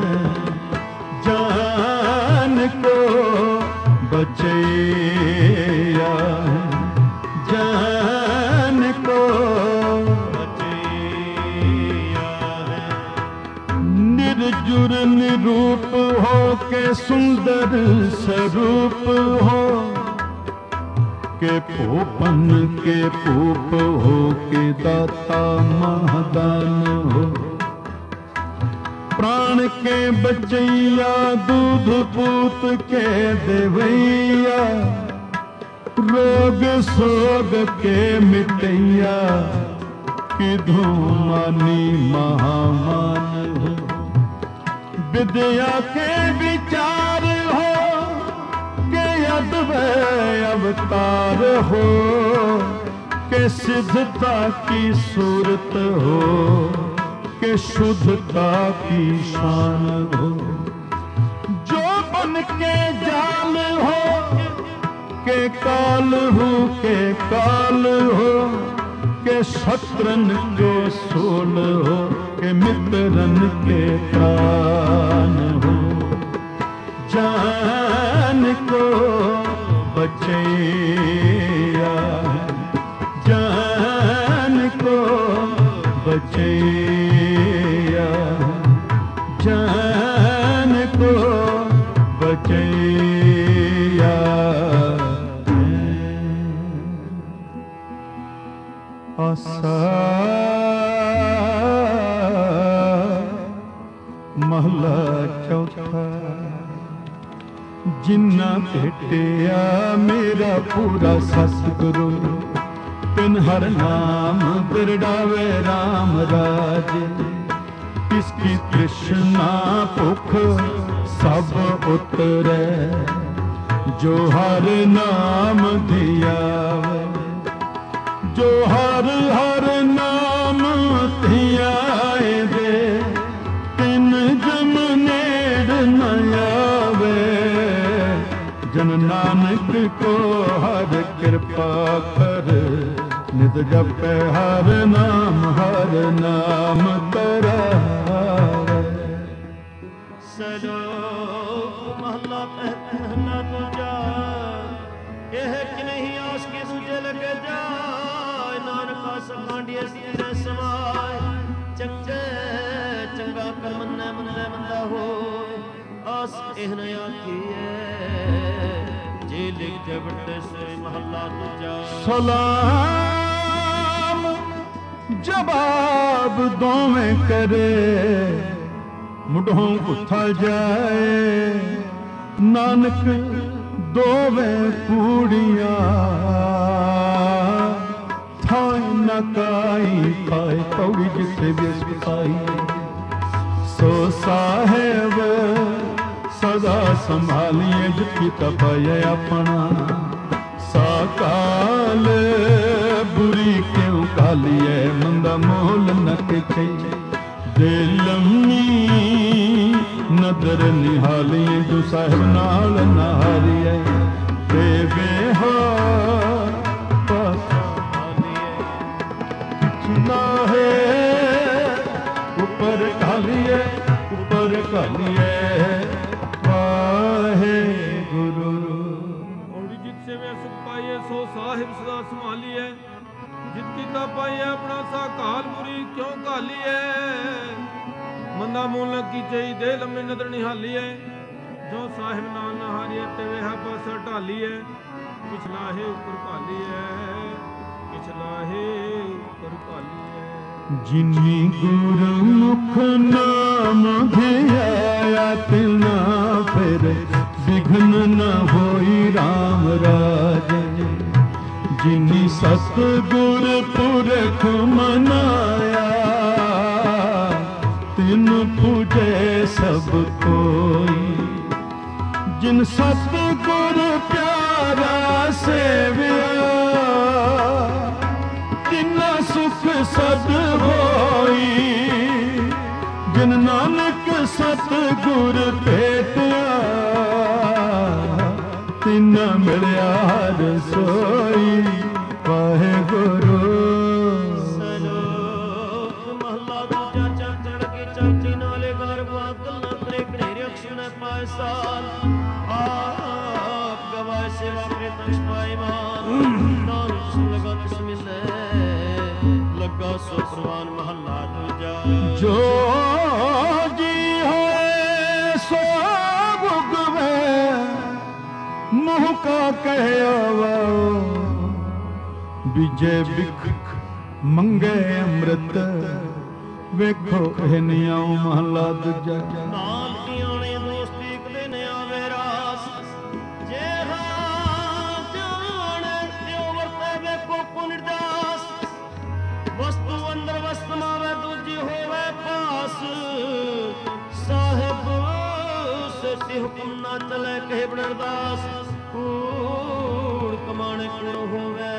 जान को बचैया, जान को बचैया है। निर्जुर निरूप हो के सुंदर स्वरूप हो, के पोपन के पूप हो, के दाता महादान हो, प्राण के बचैया, दूध पूत के देवैया, रोग सोग के मिटैया, कि धूमानी महामान हो, विद्या के विचार हो, के अद्वय अवतार हो, के सिद्धता की सूरत हो, के शुद्धता की शान हो, जो बन के जाल हो, के काल हो, के काल हो, के शत्रन के सोल हो, के मित्रन के प्राण हो, जान को बचैया, जान को बचैया, जान को बचैया। आसा महला चौथा, जिन्ना भेटिया मेरा पूरा सतगुरु, तिन हर नाम बिरडावे राम राज, इसकी तृष्णा भुख सब उतरे, जो हर नाम धियावे, जो हर हर नाम धियाए दे, तिन जम नेड़ न आवे। ਜਨ ਨਾਨਕ ਕੋ ਹਰ ਕਿਰਪਾ ਕਰ, ਨਿਤ ਜਪੈ ਹਰ ਨਾਮ ਤਰਾਵੈ। ਸਲੋਕ ਮਹਲਾ ਪਹਿਲਾ ਦੂਜਾ, ਇਹ ਕਿ ਨਹੀਂ ਆਸ ਕੇ ਸੁਝੇ ਲਗੇ ਜਾਏ, ਨਾਨਕਾ ਸਖਾਂਡੀਏ ਸੀਰੇ ਸਮਾਏ। ਚੰਗੇ ਚੰਗਾ ਕਰ ਮੰਨੈ ਮੰਦਾ ਹੋਏ, ਆਸ ਇਹ ਨ ਆਖੀਐ ਜੇ ਲਿਖੇ ਵੱਡੇ ਸੋਈ। ਮਹਲਾ ਦੂਜਾ। ਸਲਾਮ ਜਵਾਬ ਦੋਵੇਂ ਕਰੇ, ਮੁਢੋਂ ਉਥਲ ਜਾਏ, ਨਾਨਕ ਦੋਵੇਂ ਕੂੜੀਆਂ ਥਾਈ ਨ ਕਾਈ ਪਾਏ, ਪੌੜੀ ਜਿੱਥੇ ਵਿਸ ਪਾਈ। ਸੋ ਸਾਹਿਬ ਸਦਾ ਸੰਭਾਲੀਏ, ਜਿਤ ਕੀਤਾ ਪਾਏ ਆਪਣਾ। ਸਾਕਾਲ ਬੁਰੀ ਕਿਉ ਕਾਲੀਏ, ਮੰਦਾ ਮੋਲ ਨ ਕਿਛੇ। ਦੇ ਲੰਮੀ ਨਦਰ ਨਿਹਾਲੀਏ, ਜੋ ਸਾਹਿਬ ਨਾਲ ਨਹਾਰੀਏ। ਤੇ ਵਿਹਾਰ ਪਿਛਲਾ ਹੈ, ਉੱਪਰ ਘਾਲੀਏ, ਉੱਪਰ ਘਾਲੀਏ। ਵਾਹਿਗੁਰੂ। ਔੜੀ ਜਿਤ ਸੇਵੇ ਸੁਖ ਪਾਈਏ, ਸੋ ਸਾਹਿਬ ਸਦਾ ਸੰਭਾਲੀਏ। ਜਿਤ ਕੀਤਾ ਪਾਈਏ, ਆਪਣਾ ਸਾਕਾਲ ਬੁਰੀ ਕਿਉਂ ਘਾਲੀਏ। ਮੰਦਾ ਮੂਲ ਨ ਕੀਚੇ, ਦੇ ਲੰਮੀ ਨਦਰ ਨਿਹਾਲੀਏ। ਜੋ ਸਾਹਿਬ ਨਾਲ ਨਹਾਰੀਏ, ਤੇ ਵੇਹਾ ਪਾਸਾ ਢਾਲੀਏ। ਪਿਛਲਾ ਹੈ ਉੱਪਰ ਘਾਲੀਏ, ਪਿਛਲਾ ਹੈ ਉੱਪਰ ਘਾਲੀਏ। ਜਿਨੀ ਗੁਰਮੁਖ ਨਾਮ ਧਿਆਇਆ, ਤਿਨਾ ਫਿਰ ਵਿਘਨ ਨ ਹੋਈ ਰਾਮ ਰਾਜੇ। ਜਿਨੀ ਸਤਿਗੁਰ ਪੁਰਖ ਮਨਾਇਆ, ਤਿਨ ਪੂਜੇ ਸਭ ਕੋਈ। ਜਿਨ ਸਤਿਗੁਰ ਪਿਆਰਾ ਸੇਵਿਆ, ਤਿਨਾ ਸੁਖ ਸਦ ਹੋਈ। ਜਿਨ ਨਾਨਕ ਸਤਿਗੁਰ ਭੇਟਿਆ, ਤਿਨਾ ਮਿਲਿਆ ਰਸੋਈ। ਵਾਹਿਗੁਰੂ। ਸਲੋਕ ਮਹਲਾ ਦੂਜਾ। ਚੜ ਕੇ ਚਾਚੀ ਨਾਲੇ ਘਰ ਬਾਦਲ ਨਾ ਤਰੇ, ਘਨੇਰੇ ਅਕਸ਼ਣ ਪਾਏ ਸਾਲ। ਆਪ ਗਵਾਏ ਸੇਵਾ ਕਰੇ ਤਖਸ਼ ਪਾਏ ਮਾਨ, ਨਾਨਕ ਜਿਸ ਲਗਾ ਤਿਸ ਮਿਲੈ, ਲੱਗਾ ਸੋ ਪ੍ਰਵਾਨ। ਮਹਲਾ ਦੂਜਾ। ਜੋ ਜੀ ਹੋਏ ਸੋ ਭੁਗਵੇ, ਮੁਹ ਕਾ ਕਹਿਆ ਵਾਓ। ਵਿਜੇ ਬਿਖ ਮੰਗੇ ਅੰਮ੍ਰਿਤ, ਵੇਖੋ ਇਹ ਨਿਆਉ। ਮਹਲਾ ਦੂਜਾ। ਨਾਮ ਧਿਆਣੇ ਦੋਸਤੀ ਕਦੇ ਨ ਆਵੇ ਰਾਸ, ਜੇ ਹਾਂ ਜਾਣੇ ਤਿਉ ਵਰਤੇ ਵੇਖੋ ਕੋ ਨਿਰਦਾਸ। ਵਸਤੂ ਅੰਦਰ ਵਸਤ ਮਾਵੇ, ਦੂਜੀ ਹੋਵੇ ਪਾਸ। ਸਾਹਿਬ ਸੇ ਹੁਕਮ ਨਾ ਚਲੇ, ਕਹੇ ਬਣ ਅਰਦਾਸ। ਕੂੜ ਕਮਾਣੇ ਕੂੜ ਹੋਵੇ,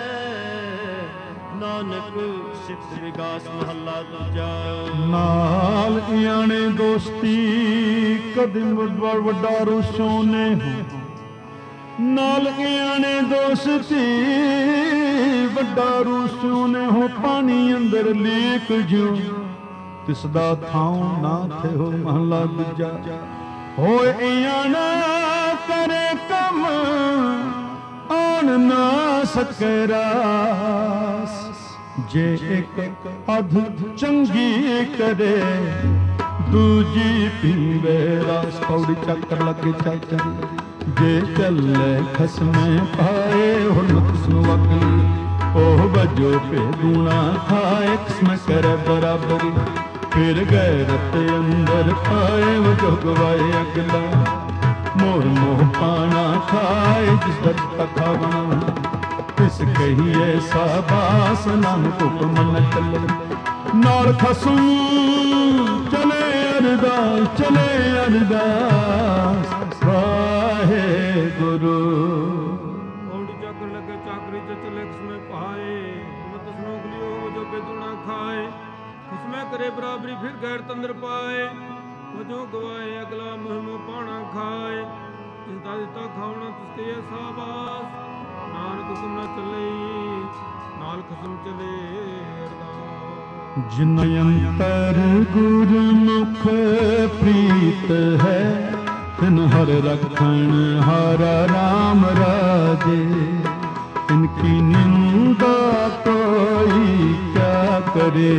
ਨਾਨਕ ਸਿੱਧ ਵਿਗਾਸ। ਮਹੱਲਾ ਦੂਜਾ। ਨਾਲ ਇਆਣੇ ਦੋਸਤੀ, ਕਦੇ ਵੱਡਾ ਰੁਸੋਂ ਨੇ ਹੋ। ਨਾਲ ਇਆਣੇ ਦੋਸਤੀ, ਵੱਡਾ ਰੁਸੋਂ ਨੇ ਹੋ। ਪਾਣੀ ਅੰਦਰ ਲੀਕ ਜਿਉ, ਤਿਸ ਦਾ ਥਾਉ ਨਾ ਥੇ ਹੋ। ਮਹੱਲਾ ਦੂਜਾ। ਹੋਏ ਇਆਣਾ ਕਰੇ ਕੰਮ, ਆਣ ਨਾ ਸਕੇ ਰਾਸ। ਜੇ ਇੱਕ ਅਧ ਚੰਗੀ ਕਰੇ, ਦੂਜੀ ਪੀਵੇ ਰਸ। ਪੌੜੀ ਚੱਕਰ ਲੱਗੇ ਚਾਚਾ। ਜੇ ਚੱਲੇ ਖਸਮੇ ਪਾਏ, ਹੁਣ ਕਿਸਨੂੰ ਅਕਲੀ। ਉਹ ਵਜੋ ਭੇਦੂਣਾ ਖਾਏ, ਕਿਸਮ ਕਰੇ ਬਰਾਬਰੀ। ਫਿਰ ਗੈਰਤ ਅੰਦਰ ਪਾਏ, ਵਜੋ ਗਵਾਏ ਅਗਲਾ। ਮੋਹ ਮੋਹ ਪਾਣਾ ਖਾਏ, ਜਿਸ ਦਾ ਖਾਵਣਾ। ਤਿਸ ਕਹੀਏ ਸਾਬਾਸ, ਨਾਨਕ ਹੁਕਮ ਨ ਚੱਲੇ। ਨਾਲ ਖਸਮ ਚਲੇ ਅਰਦਾਸ, ਚਲੇ ਅਰਦਾਸ। ਵਾਹਿਗੁਰੂ। ਔੜੀ ਚੱਕਰ ਲੱਗੇ ਚਾਕਰੀ ਚ ਚਲੇ, ਕਿਸਮੇ ਪਾਏ। ਮਤ ਸਨੋਕ ਲਿਓ ਜੋ ਬੇਦੁਣਾ ਖਾਏ। ਕਿਸਮੇ ਕਰੇ ਬਰਾਬਰੀ, ਫਿਰ ਗੈਰ ਤੰਦਰ ਪਾਏ। ਵਜੋਂ ਗਵਾਏ ਅਗਲਾ, ਮੁਹਿਮ ਪਾਣਾ ਖਾਏ। ਜਿਸ ਦਾ ਦਿੱਤਾ ਖਾਵਣਾ ਤਿਸਕੇ ਸਾਬਾਸ ਨਾਨਕ ਹੁਕਮ ਨਾ ਚੱਲੇ ਨਾਲ ਖਸਮ ਚਲੇ ਅਰਦਾਸ। ਜਿਨ ਅੰਤਰ ਗੁਰਮੁਖ ਪ੍ਰੀਤ ਹੈ ਤਿਨ ਹਰ ਰਖਣ ਹਰ ਰਾਮ ਰਾਜੇ। इनकी निंदा कोई क्या करे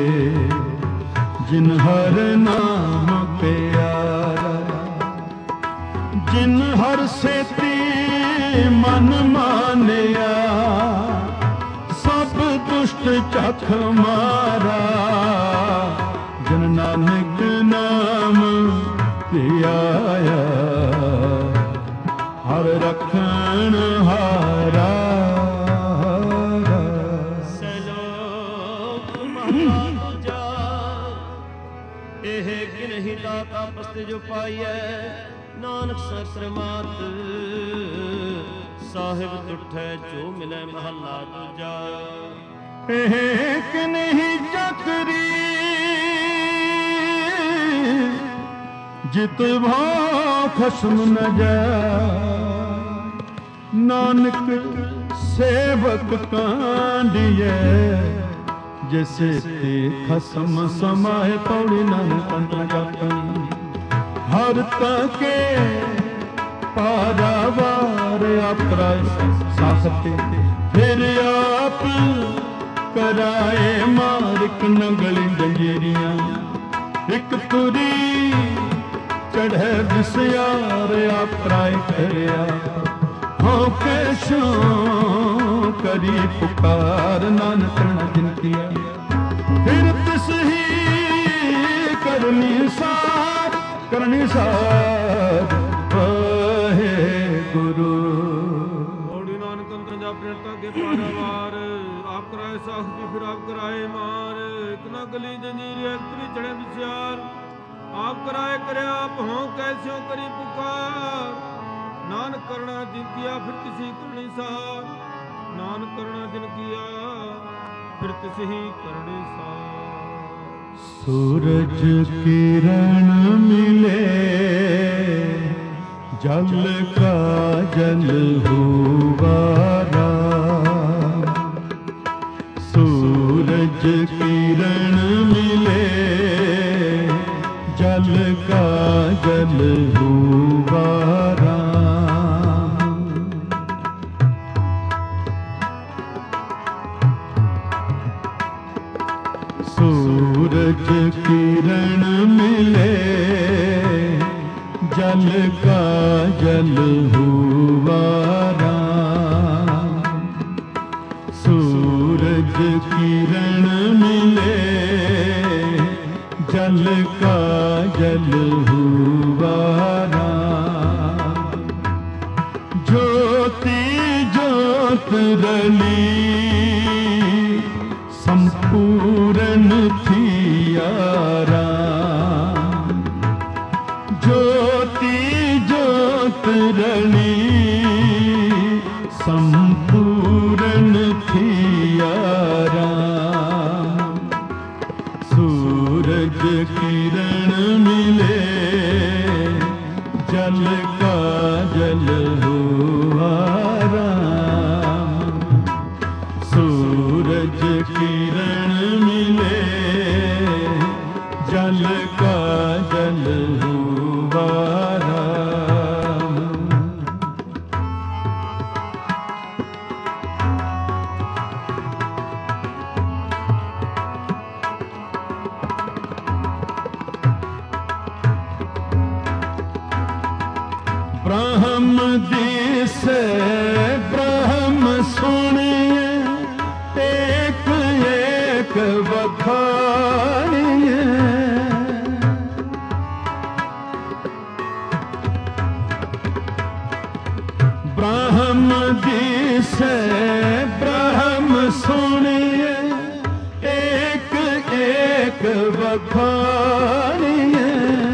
जिन हर नाम प्यारा। जिन हर सेती मन मानिया सब दुष्ट चख मारा। जिन नानक नाम धियाया हर रखण हारा। आपस जो पाइए नानक संक्रमात साहिब तुठै जो मिले महला दूजा। एक नहीं चकरी जित भाव खसम न जाए। नानक सेवक कांडिए जैसे ते खसम समाए। पौड़ी नानक जापनी हर तके पारावार अपराय साखते। फिर आप कराए मारिक नगली जंजीरियां। एक तुरी चढ़े विसयार अपराय करया। हाँ कैसो करी पुकार नानक जिन किया। फिर तिस ही करनी सार वाहे गुरु। बौड़ी नानक अंतर जा प्रेरता के पारावार आप कराए साखती फिर आप कराए मार। एक ना गली जंजीर एक तुरी चढ़े विचार। आप कराए करे आप हों कैस्यों करी पुकार। नानक करना जिन किया फिर किसी करनी सार। नानक करना जिन किया फिर किसी ही करनी सार। सूरज किरण मिले जल का जल हुवारा। सूरज किरण मिले जल का जल हुवारा। सूरज किरण मिले जल का जल हुवारा। सूरज किरण मिले जल का जल हुवारा। ज्योति ज्योत रली संपूर्ण थियारा। ज्योति ज्योत रली संपूर्ण थियारा। सूरज किरण मिले जल का जल हुवारा। सूरज किरण मिले जल का जल हुवारा। ब्रह्म दिसे ब्रह्म सुनिए एक एक बखानिए। ब्रह्म दिसे ब्रह्म सुनिए एक एक बखानिए।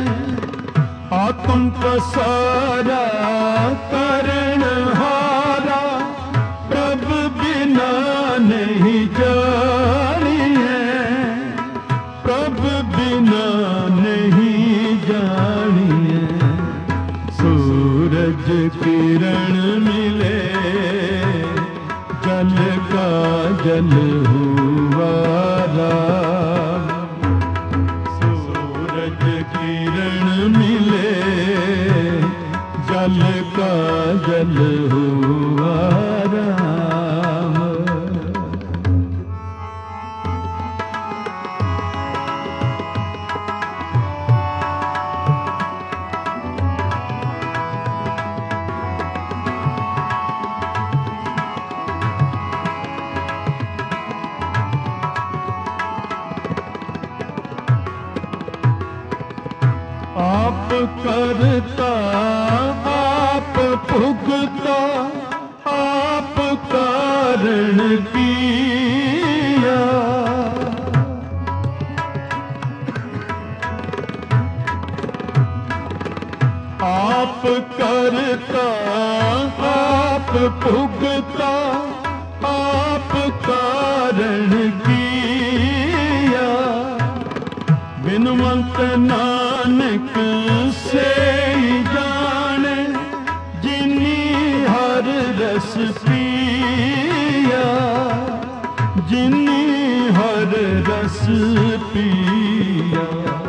आत्म पसारा करण हारा प्रभ बिना नहीं जानिए। प्रभ बिना नहीं जानिए। सूरज सूरज किरण मिले जल का जल हुआ राम। सूरज किरण मिले जल का जल हुआ राम। आप करता आप भुगता आप कारण किया। आप करता आप भुगता आप कारण किया। बिनवंत नानक से जाने जिनी हर रस पिया। जिनी हर रस पिया।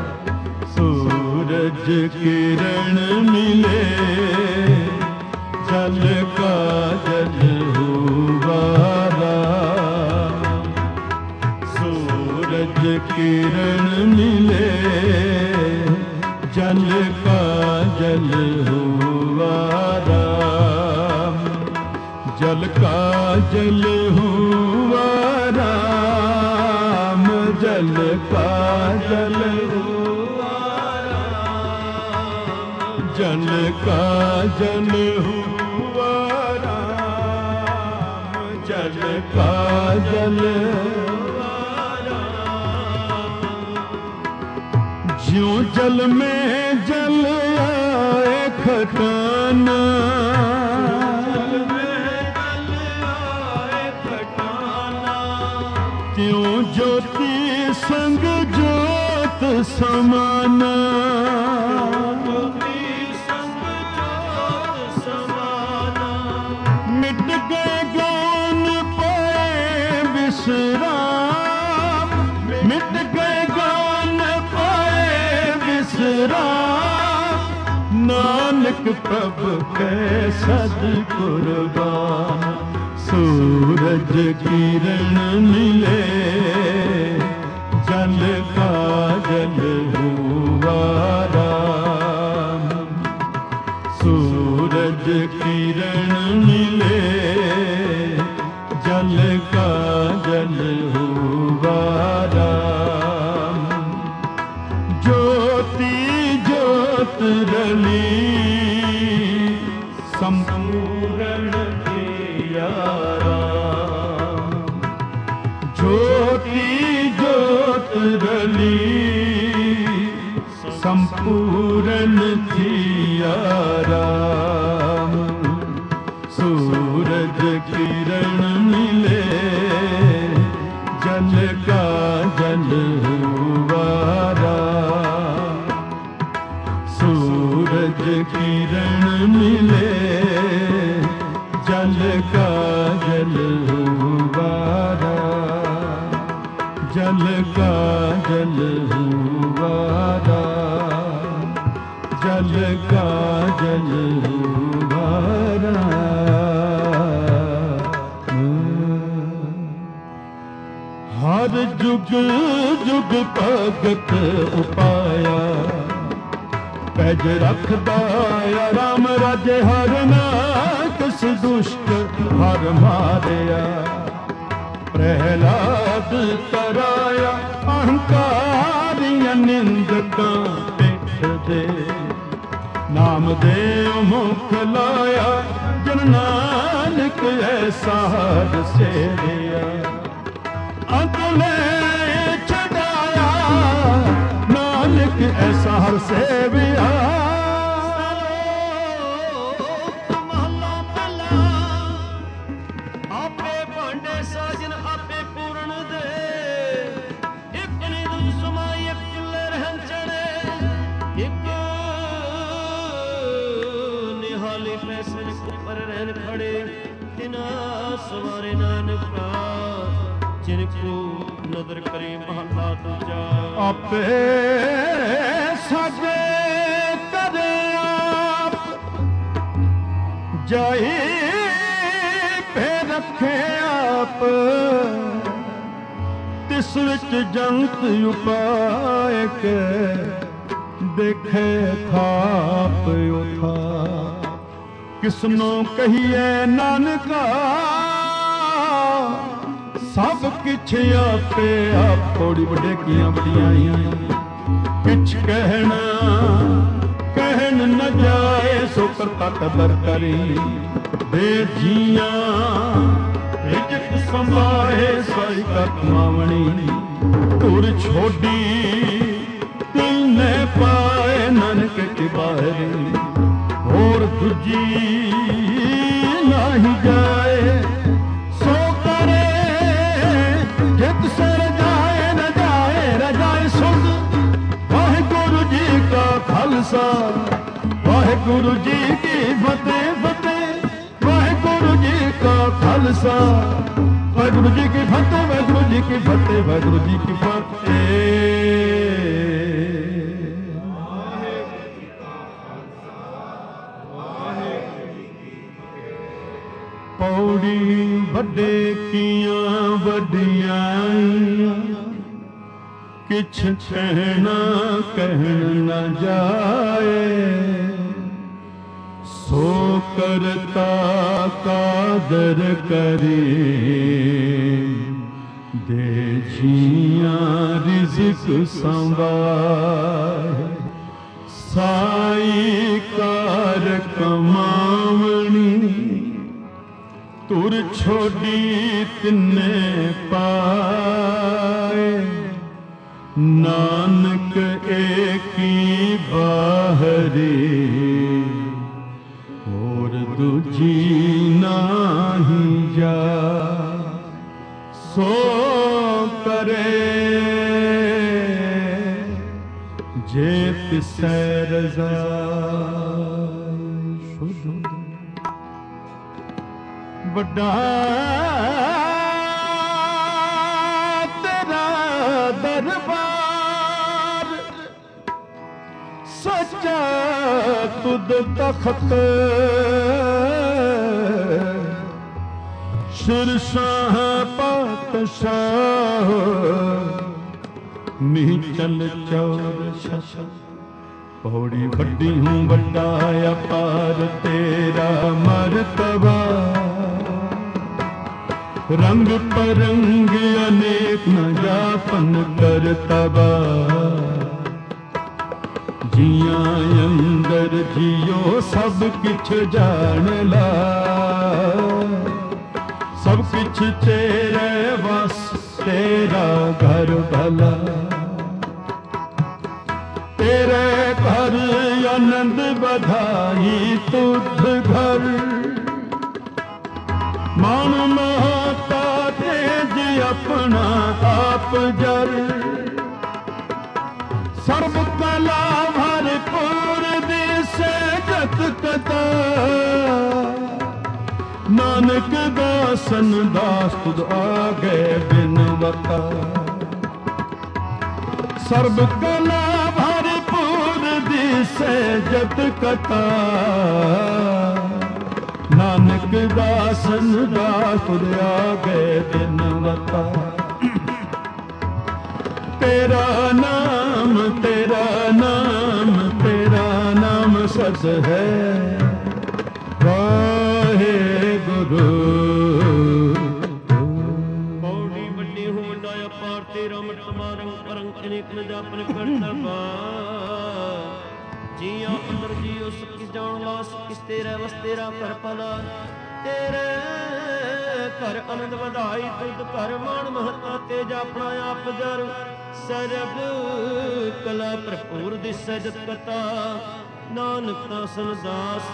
सूरज किरण मिले जल का जल हुआ राम। सूरज किरण मिले जल का जल हुआ राम। जल का जल हुआ राम। जल का जल हुआ राम। जल का जल हुआ राम। जल का जल ज्यों जल में जल आए खटाना। जल में जल आए खटाना। त्यों ज्योति संग ज्योत समाना। ज्योति संग ज्योत समाना। मिट गए ज्ञान पाए विश्राम। मिट गए ज्ञान विश्राम। नानक प्रभु के सद कुर्बान। सूरज किरण मिले जल का जल हुआ राम। सूरज किरण मिले जल का जल हुआ राम। ज्योति ज्योत रली संपूर्ण किया राम। ज्योति ज्योत रली संपूर्ण किया राम। सूरज किरण मिले जल का जल हुआ राम। सूरज किरण मिले जल का जल हुआ राम। जल का जल हुआ राम। जल का जल हुआ हर जुग जुग भगत उपाया। पैज रखदा राम राजे हर ना किस दुष्ट हर मारिया। प्रहलाद तराया अहंकारिया निंदका पिठ दे। नामदेव मुख लाया जन नानक ऐसा हर सेविया। अगले छड़ाया नानक ऐसा हर सेविया। महला पहला आपे भांडे साजन आपे पूर्ण दे। एक ने दूज समाई एक चुल्ले रहन चढ़े। एक निहाली ਫੈਸਲੇ ਉੱਪਰ ਰਹਿਣ ਖੜੇ ਤਿਨਾ ਸਵਾਰੇ ਨਾਨਕਾ ਜਿਨ ਕੋ ਨਦਰ ਕਰੇ ਮਹਲਾ ਦੂਜਾ ਆਪੇ ਸਾਡੇ ਕਰੇ ਆਪ ਜਾਈ ਫੇਰ ਰੱਖੇ ਆਪ ਤਿਸ ਵਿੱਚ ਜੰਤ ਉਪਾਇ ਕੇ ਦੇਖੇ ਥਾਪ ਉਠਾ ਕਿਸਨੋਂ ਕਹੀਏ ਨਾਨਕਾ ਸਭ ਕਿਛ ਆਪੇ ਆਪ ਥੋੜੀ ਵਡੇਕੀਆਂ ਵਡਿਆਈਆਂ ਕਿਛ ਕਹਿਣ ਨ ਜਾਏ ਸੋ ਕਰਤਾ ਕਦਰ ਕਰੀ ਦੇ ਜੀਆਂ ਇੱਜ਼ਤ ਸੰਭਾਏ ਸਾਈ ਕਰ ਕਮਾਵਣੀ ਧੁਰ ਛੋਡੀ ਦਿਲ ਨੇ ਪਾਏ ਨਾਨਕ ਕੀ ਬਾਹਰੀ ਹੋਰ ਦੂਜੀ ਨਹੀਂ ਜਾਏ ਸੋ ਕਰੇ ਜਿਤ ਸਰ ਜਾਏ ਨ ਜਾਏ ਰਜਾਏ ਸੁਧ ਵਾਹਿਗੁਰੂ ਜੀ ਕਾ ਖਾਲਸਾ ਵਾਹਿਗੁਰੂ ਜੀ ਕੀ ਫਤਿਹ ਫਤਿਹ ਵਾਹਿਗੁਰੂ ਜੀ ਕਾ ਖਾਲਸਾ ਵਾਹਿਗੁਰੂ ਜੀ ਕੀ ਫਤਿਹ ਵਾਹਿਗੁਰੂ ਜੀ ਕੀ ਫਤਿਹ ਵਾਹਿਗੁਰੂ ਜੀ ਕੀ ਫਤਿਹ ਪੌੜੀ ਵੱਡੇ ਕੀਆਂ ਵੱਡਿਆਈਆਂ ਕਿਛ ਕਹਿਣਾ ਕਹਿਣ ਨ ਜਾਏ ਸੋ ਕਰਤਾ ਕਾਦਰ ਕਰੇ ਦੇ ਜੀਆਂ ਰਿਜ਼ਕ ਸੰਭਾਏ ਸਾਈ ਕਾਰ ਕਮਾਵਣੀ ਤੁਰ ਛੋਡੀ ਤਿੰਨੇ ਪਾਏ ਨਾਨਕ ਏਕੀ ਬਾਹਰੀ ਹੋਰ ਦੂਜੀ ਨਾਹੀ ਜਾ ਸੋ ਕਰੇ ਜੇ ਤਿਸੈ ਰਜ਼ਾ ਸ਼ੁੱਧ ਵੱਡਾ ਤੇਰਾ ਦਰਬਾਰ ਸੱਚਾ ਤੁਧ ਤਖਤ ਸ਼ਿਰਸ਼ਾਹ ਪਾਤਸ਼ਾਹ ਨੀਚਲ ਚੌਰ ਛਛ ਪੌੜੀ ਵੱਡੀ ਹੂੰ ਵੱਡਾ ਅਪਾਰ ਤੇਰਾ ਮਰਤਬਾ ਰੰਗ ਪਰੰਗ ਅਨੇਕ ਨ ਜਾਪਨ ਕਰਤਬਾ ਜੀਆਂ ਅੰਦਰ ਜੀਓ ਸਭ ਕਿਛ ਜਾਣ ਲਾ ਸਭ ਕਿਛ ਤੇਰੇ ਵਸ ਤੇਰਾ ਘਰ ਭਲਾ ਤੇਰੇ ਘਰ ਆਨੰਦ ਵਧਾਈ ਤੁਧ ਘਰ ਮਨ ਮਹਤਾ ਤੇਜ ਆਪਣਾ ਆਪ ਜਰ ਸਰਬ ਕਲਾ ਭਰਪੂਰ ਦਿਸੇ ਜਤ ਕਤਾ ਨਾਨਕ ਦਾਸਨ ਦਾਸ ਤੁਧ ਆਗੇ ਬਿਨਵਤਾ ਸਰਬ ਕਲਾ ਭਰਪੂਰ ਦਿਸੇ ਜਤ ਕਤਾ ਨਾਨਕ ਦਾਸਨ ਦਾਸ ਤੁਧ ਆਗੇ ਬਿਨਵਤਾ ਤੇਰਾ ਨਾਮ ਤੇਰਾ ਨਾਮ ਤੇਰਾ ਨਾਮ ਸਚ ਹੈ ਵਾਹਿਗੁਰੂ ਪੌੜੀ ਵੱਡੀ ਹੋ ਵੱਡਾ ਅਪਾਰ ਤੇਰਾ ਮਰਤਬਾ ਰੰਗ ਪਰੰਗ ਅਨੇਕ ਨ ਜਾਪਨ ਕਰਤਬਾ ਜੀਆਂ ਅੰਦਰ ਜੀਉ ਸਭ ਕਿਸ ਜਾਣ ਵਾਸ ਕਿਸ ਤੇਰੇ ਵਸ ਤੇਰਾ ਘਰ ਭਲਾ ਤੇਰੇ ਘਰ ਆਨੰਦ ਵਧਾਈ ਤੁਧ ਘਰ ਮਾਣ ਮਹਤਾ ਤੇਜ ਆਪਣਾ ਆਪ ਜਰ ਸਰਬ ਕਲਾ ਭਰਪੂਰ ਦਿਸੈ ਜਤ ਕਤਾ ਨਾਨਕ ਦਾਸਨ ਦਾਸ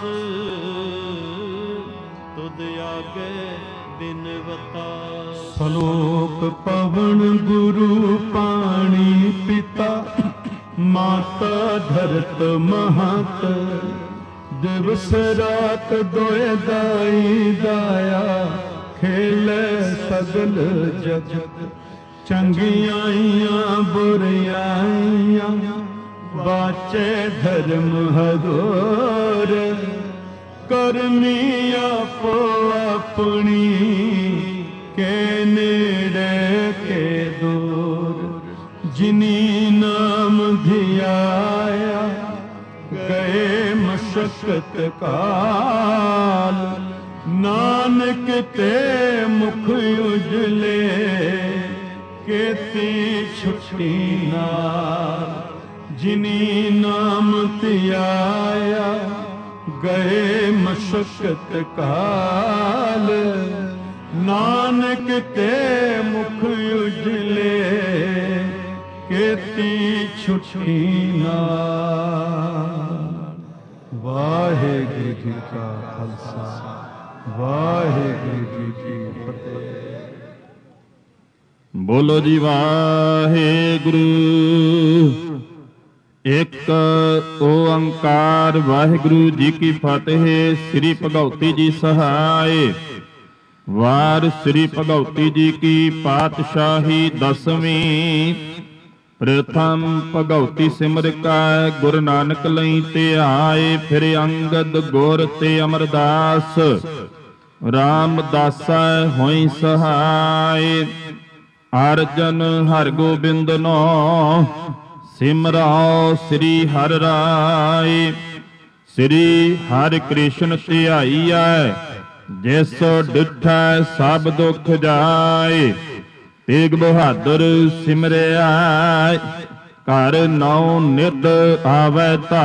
ਤੁਧ ਆਗੇ ਬਿਨਵਤਾ ਸਲੋਕ ਪਵਨ ਗੁਰੂ ਪਾਣੀ ਪਿਤਾ ਮਾਤਾ ਧਰਤ ਮਹਤ ਦਿਵਸ ਰਾਤ ਦੋਏ ਦਾਈ ਦਾਇਆ ਖੇਲੇ ਸਗਲ ਜਗਤ ਚੰਗੀਆਂ ਆਈਆਂ ਬੁਰੀਆਂ ਬਾਚੇ ਧਰਮ ਹਦੋਰ ਕਰਮੀ ਆਪੋ ਆਪਣੀ ਕੇ ਨੇੜੇ ਕੇ ਦੂਰ ਜਿਨੀ ਨਾਮ ਧਿਆਇਆ ਗਏ ਮਸ਼ਕਤ ਕਾਲ ਨਾਨਕ ਤੇ ਮੁਖ ਉਜਲੇ ਕੀਤੀ ਛੁੱਟੀ ਨਾਲ ਜਿਨੀ ਨਾਮ ਧਿਆਇਆ ਗਏ ਮਸ਼ਕਤ ਕਾਲ ਨਾਨਕ ਤੇ ਮੁਖ ਉਜਲੇ ਕੀਤੀ ਛੁੱਟੀ ਨਾਲ। ਵਾਹਿਗੁਰੂ ਜੀ ਕਾ ਖਾਲਸਾ ਵਾਹਿਗੁਰੂ ਜੀ ਕੀ ਫਤਿਹ। ਬੋਲੋ ਜੀ ਵਾਹਿਗੁਰੂ। ਇੱਕ ਓੰਕਾਰ ਵਾਹਿਗੁਰੂ ਜੀ ਕੀ ਫਤਿਹ। ਸ੍ਰੀ ਭਗਉਤੀ ਜੀ ਸਹਾਇ। ਵਾਰ ਸ੍ਰੀ ਭਗਉਤੀ ਜੀ ਕੀ ਪਾਤਸ਼ਾਹੀ ਦਸਵੀਂ। ਪ੍ਰਥਮ ਭਗਉਤੀ ਸਿਮਰ ਕੈ ਗੁਰੂ ਨਾਨਕ ਲਈ ਧਿਆਏ। ਫਿਰ ਅੰਗਦ ਗੁਰ ਤੇ ਅਮਰਦਾਸ ਰਾਮਦਾਸਾ ਹੋਈ ਸਹਾਇ। ਅਰਜਨ ਹਰਿ ਗੋਬਿੰਦ ਨੋ ਸਿਮਰਾਓ ਸ੍ਰੀ ਹਰਿ ਰਾਇ। ਸ੍ਰੀ ਹਰਿ ਕ੍ਰਿਸ਼ਨ ਧਿਆਈਐ ਜਿਸ ਡਿਠੈ ਸਭ ਦੁਖ ਜਾਏ। ਤੇਗ ਬਹਾਦਰ ਸਿਮਰਿਆ ਘਰ ਨੌ ਨਿਤ ਆਵੈ ਧਾਰ।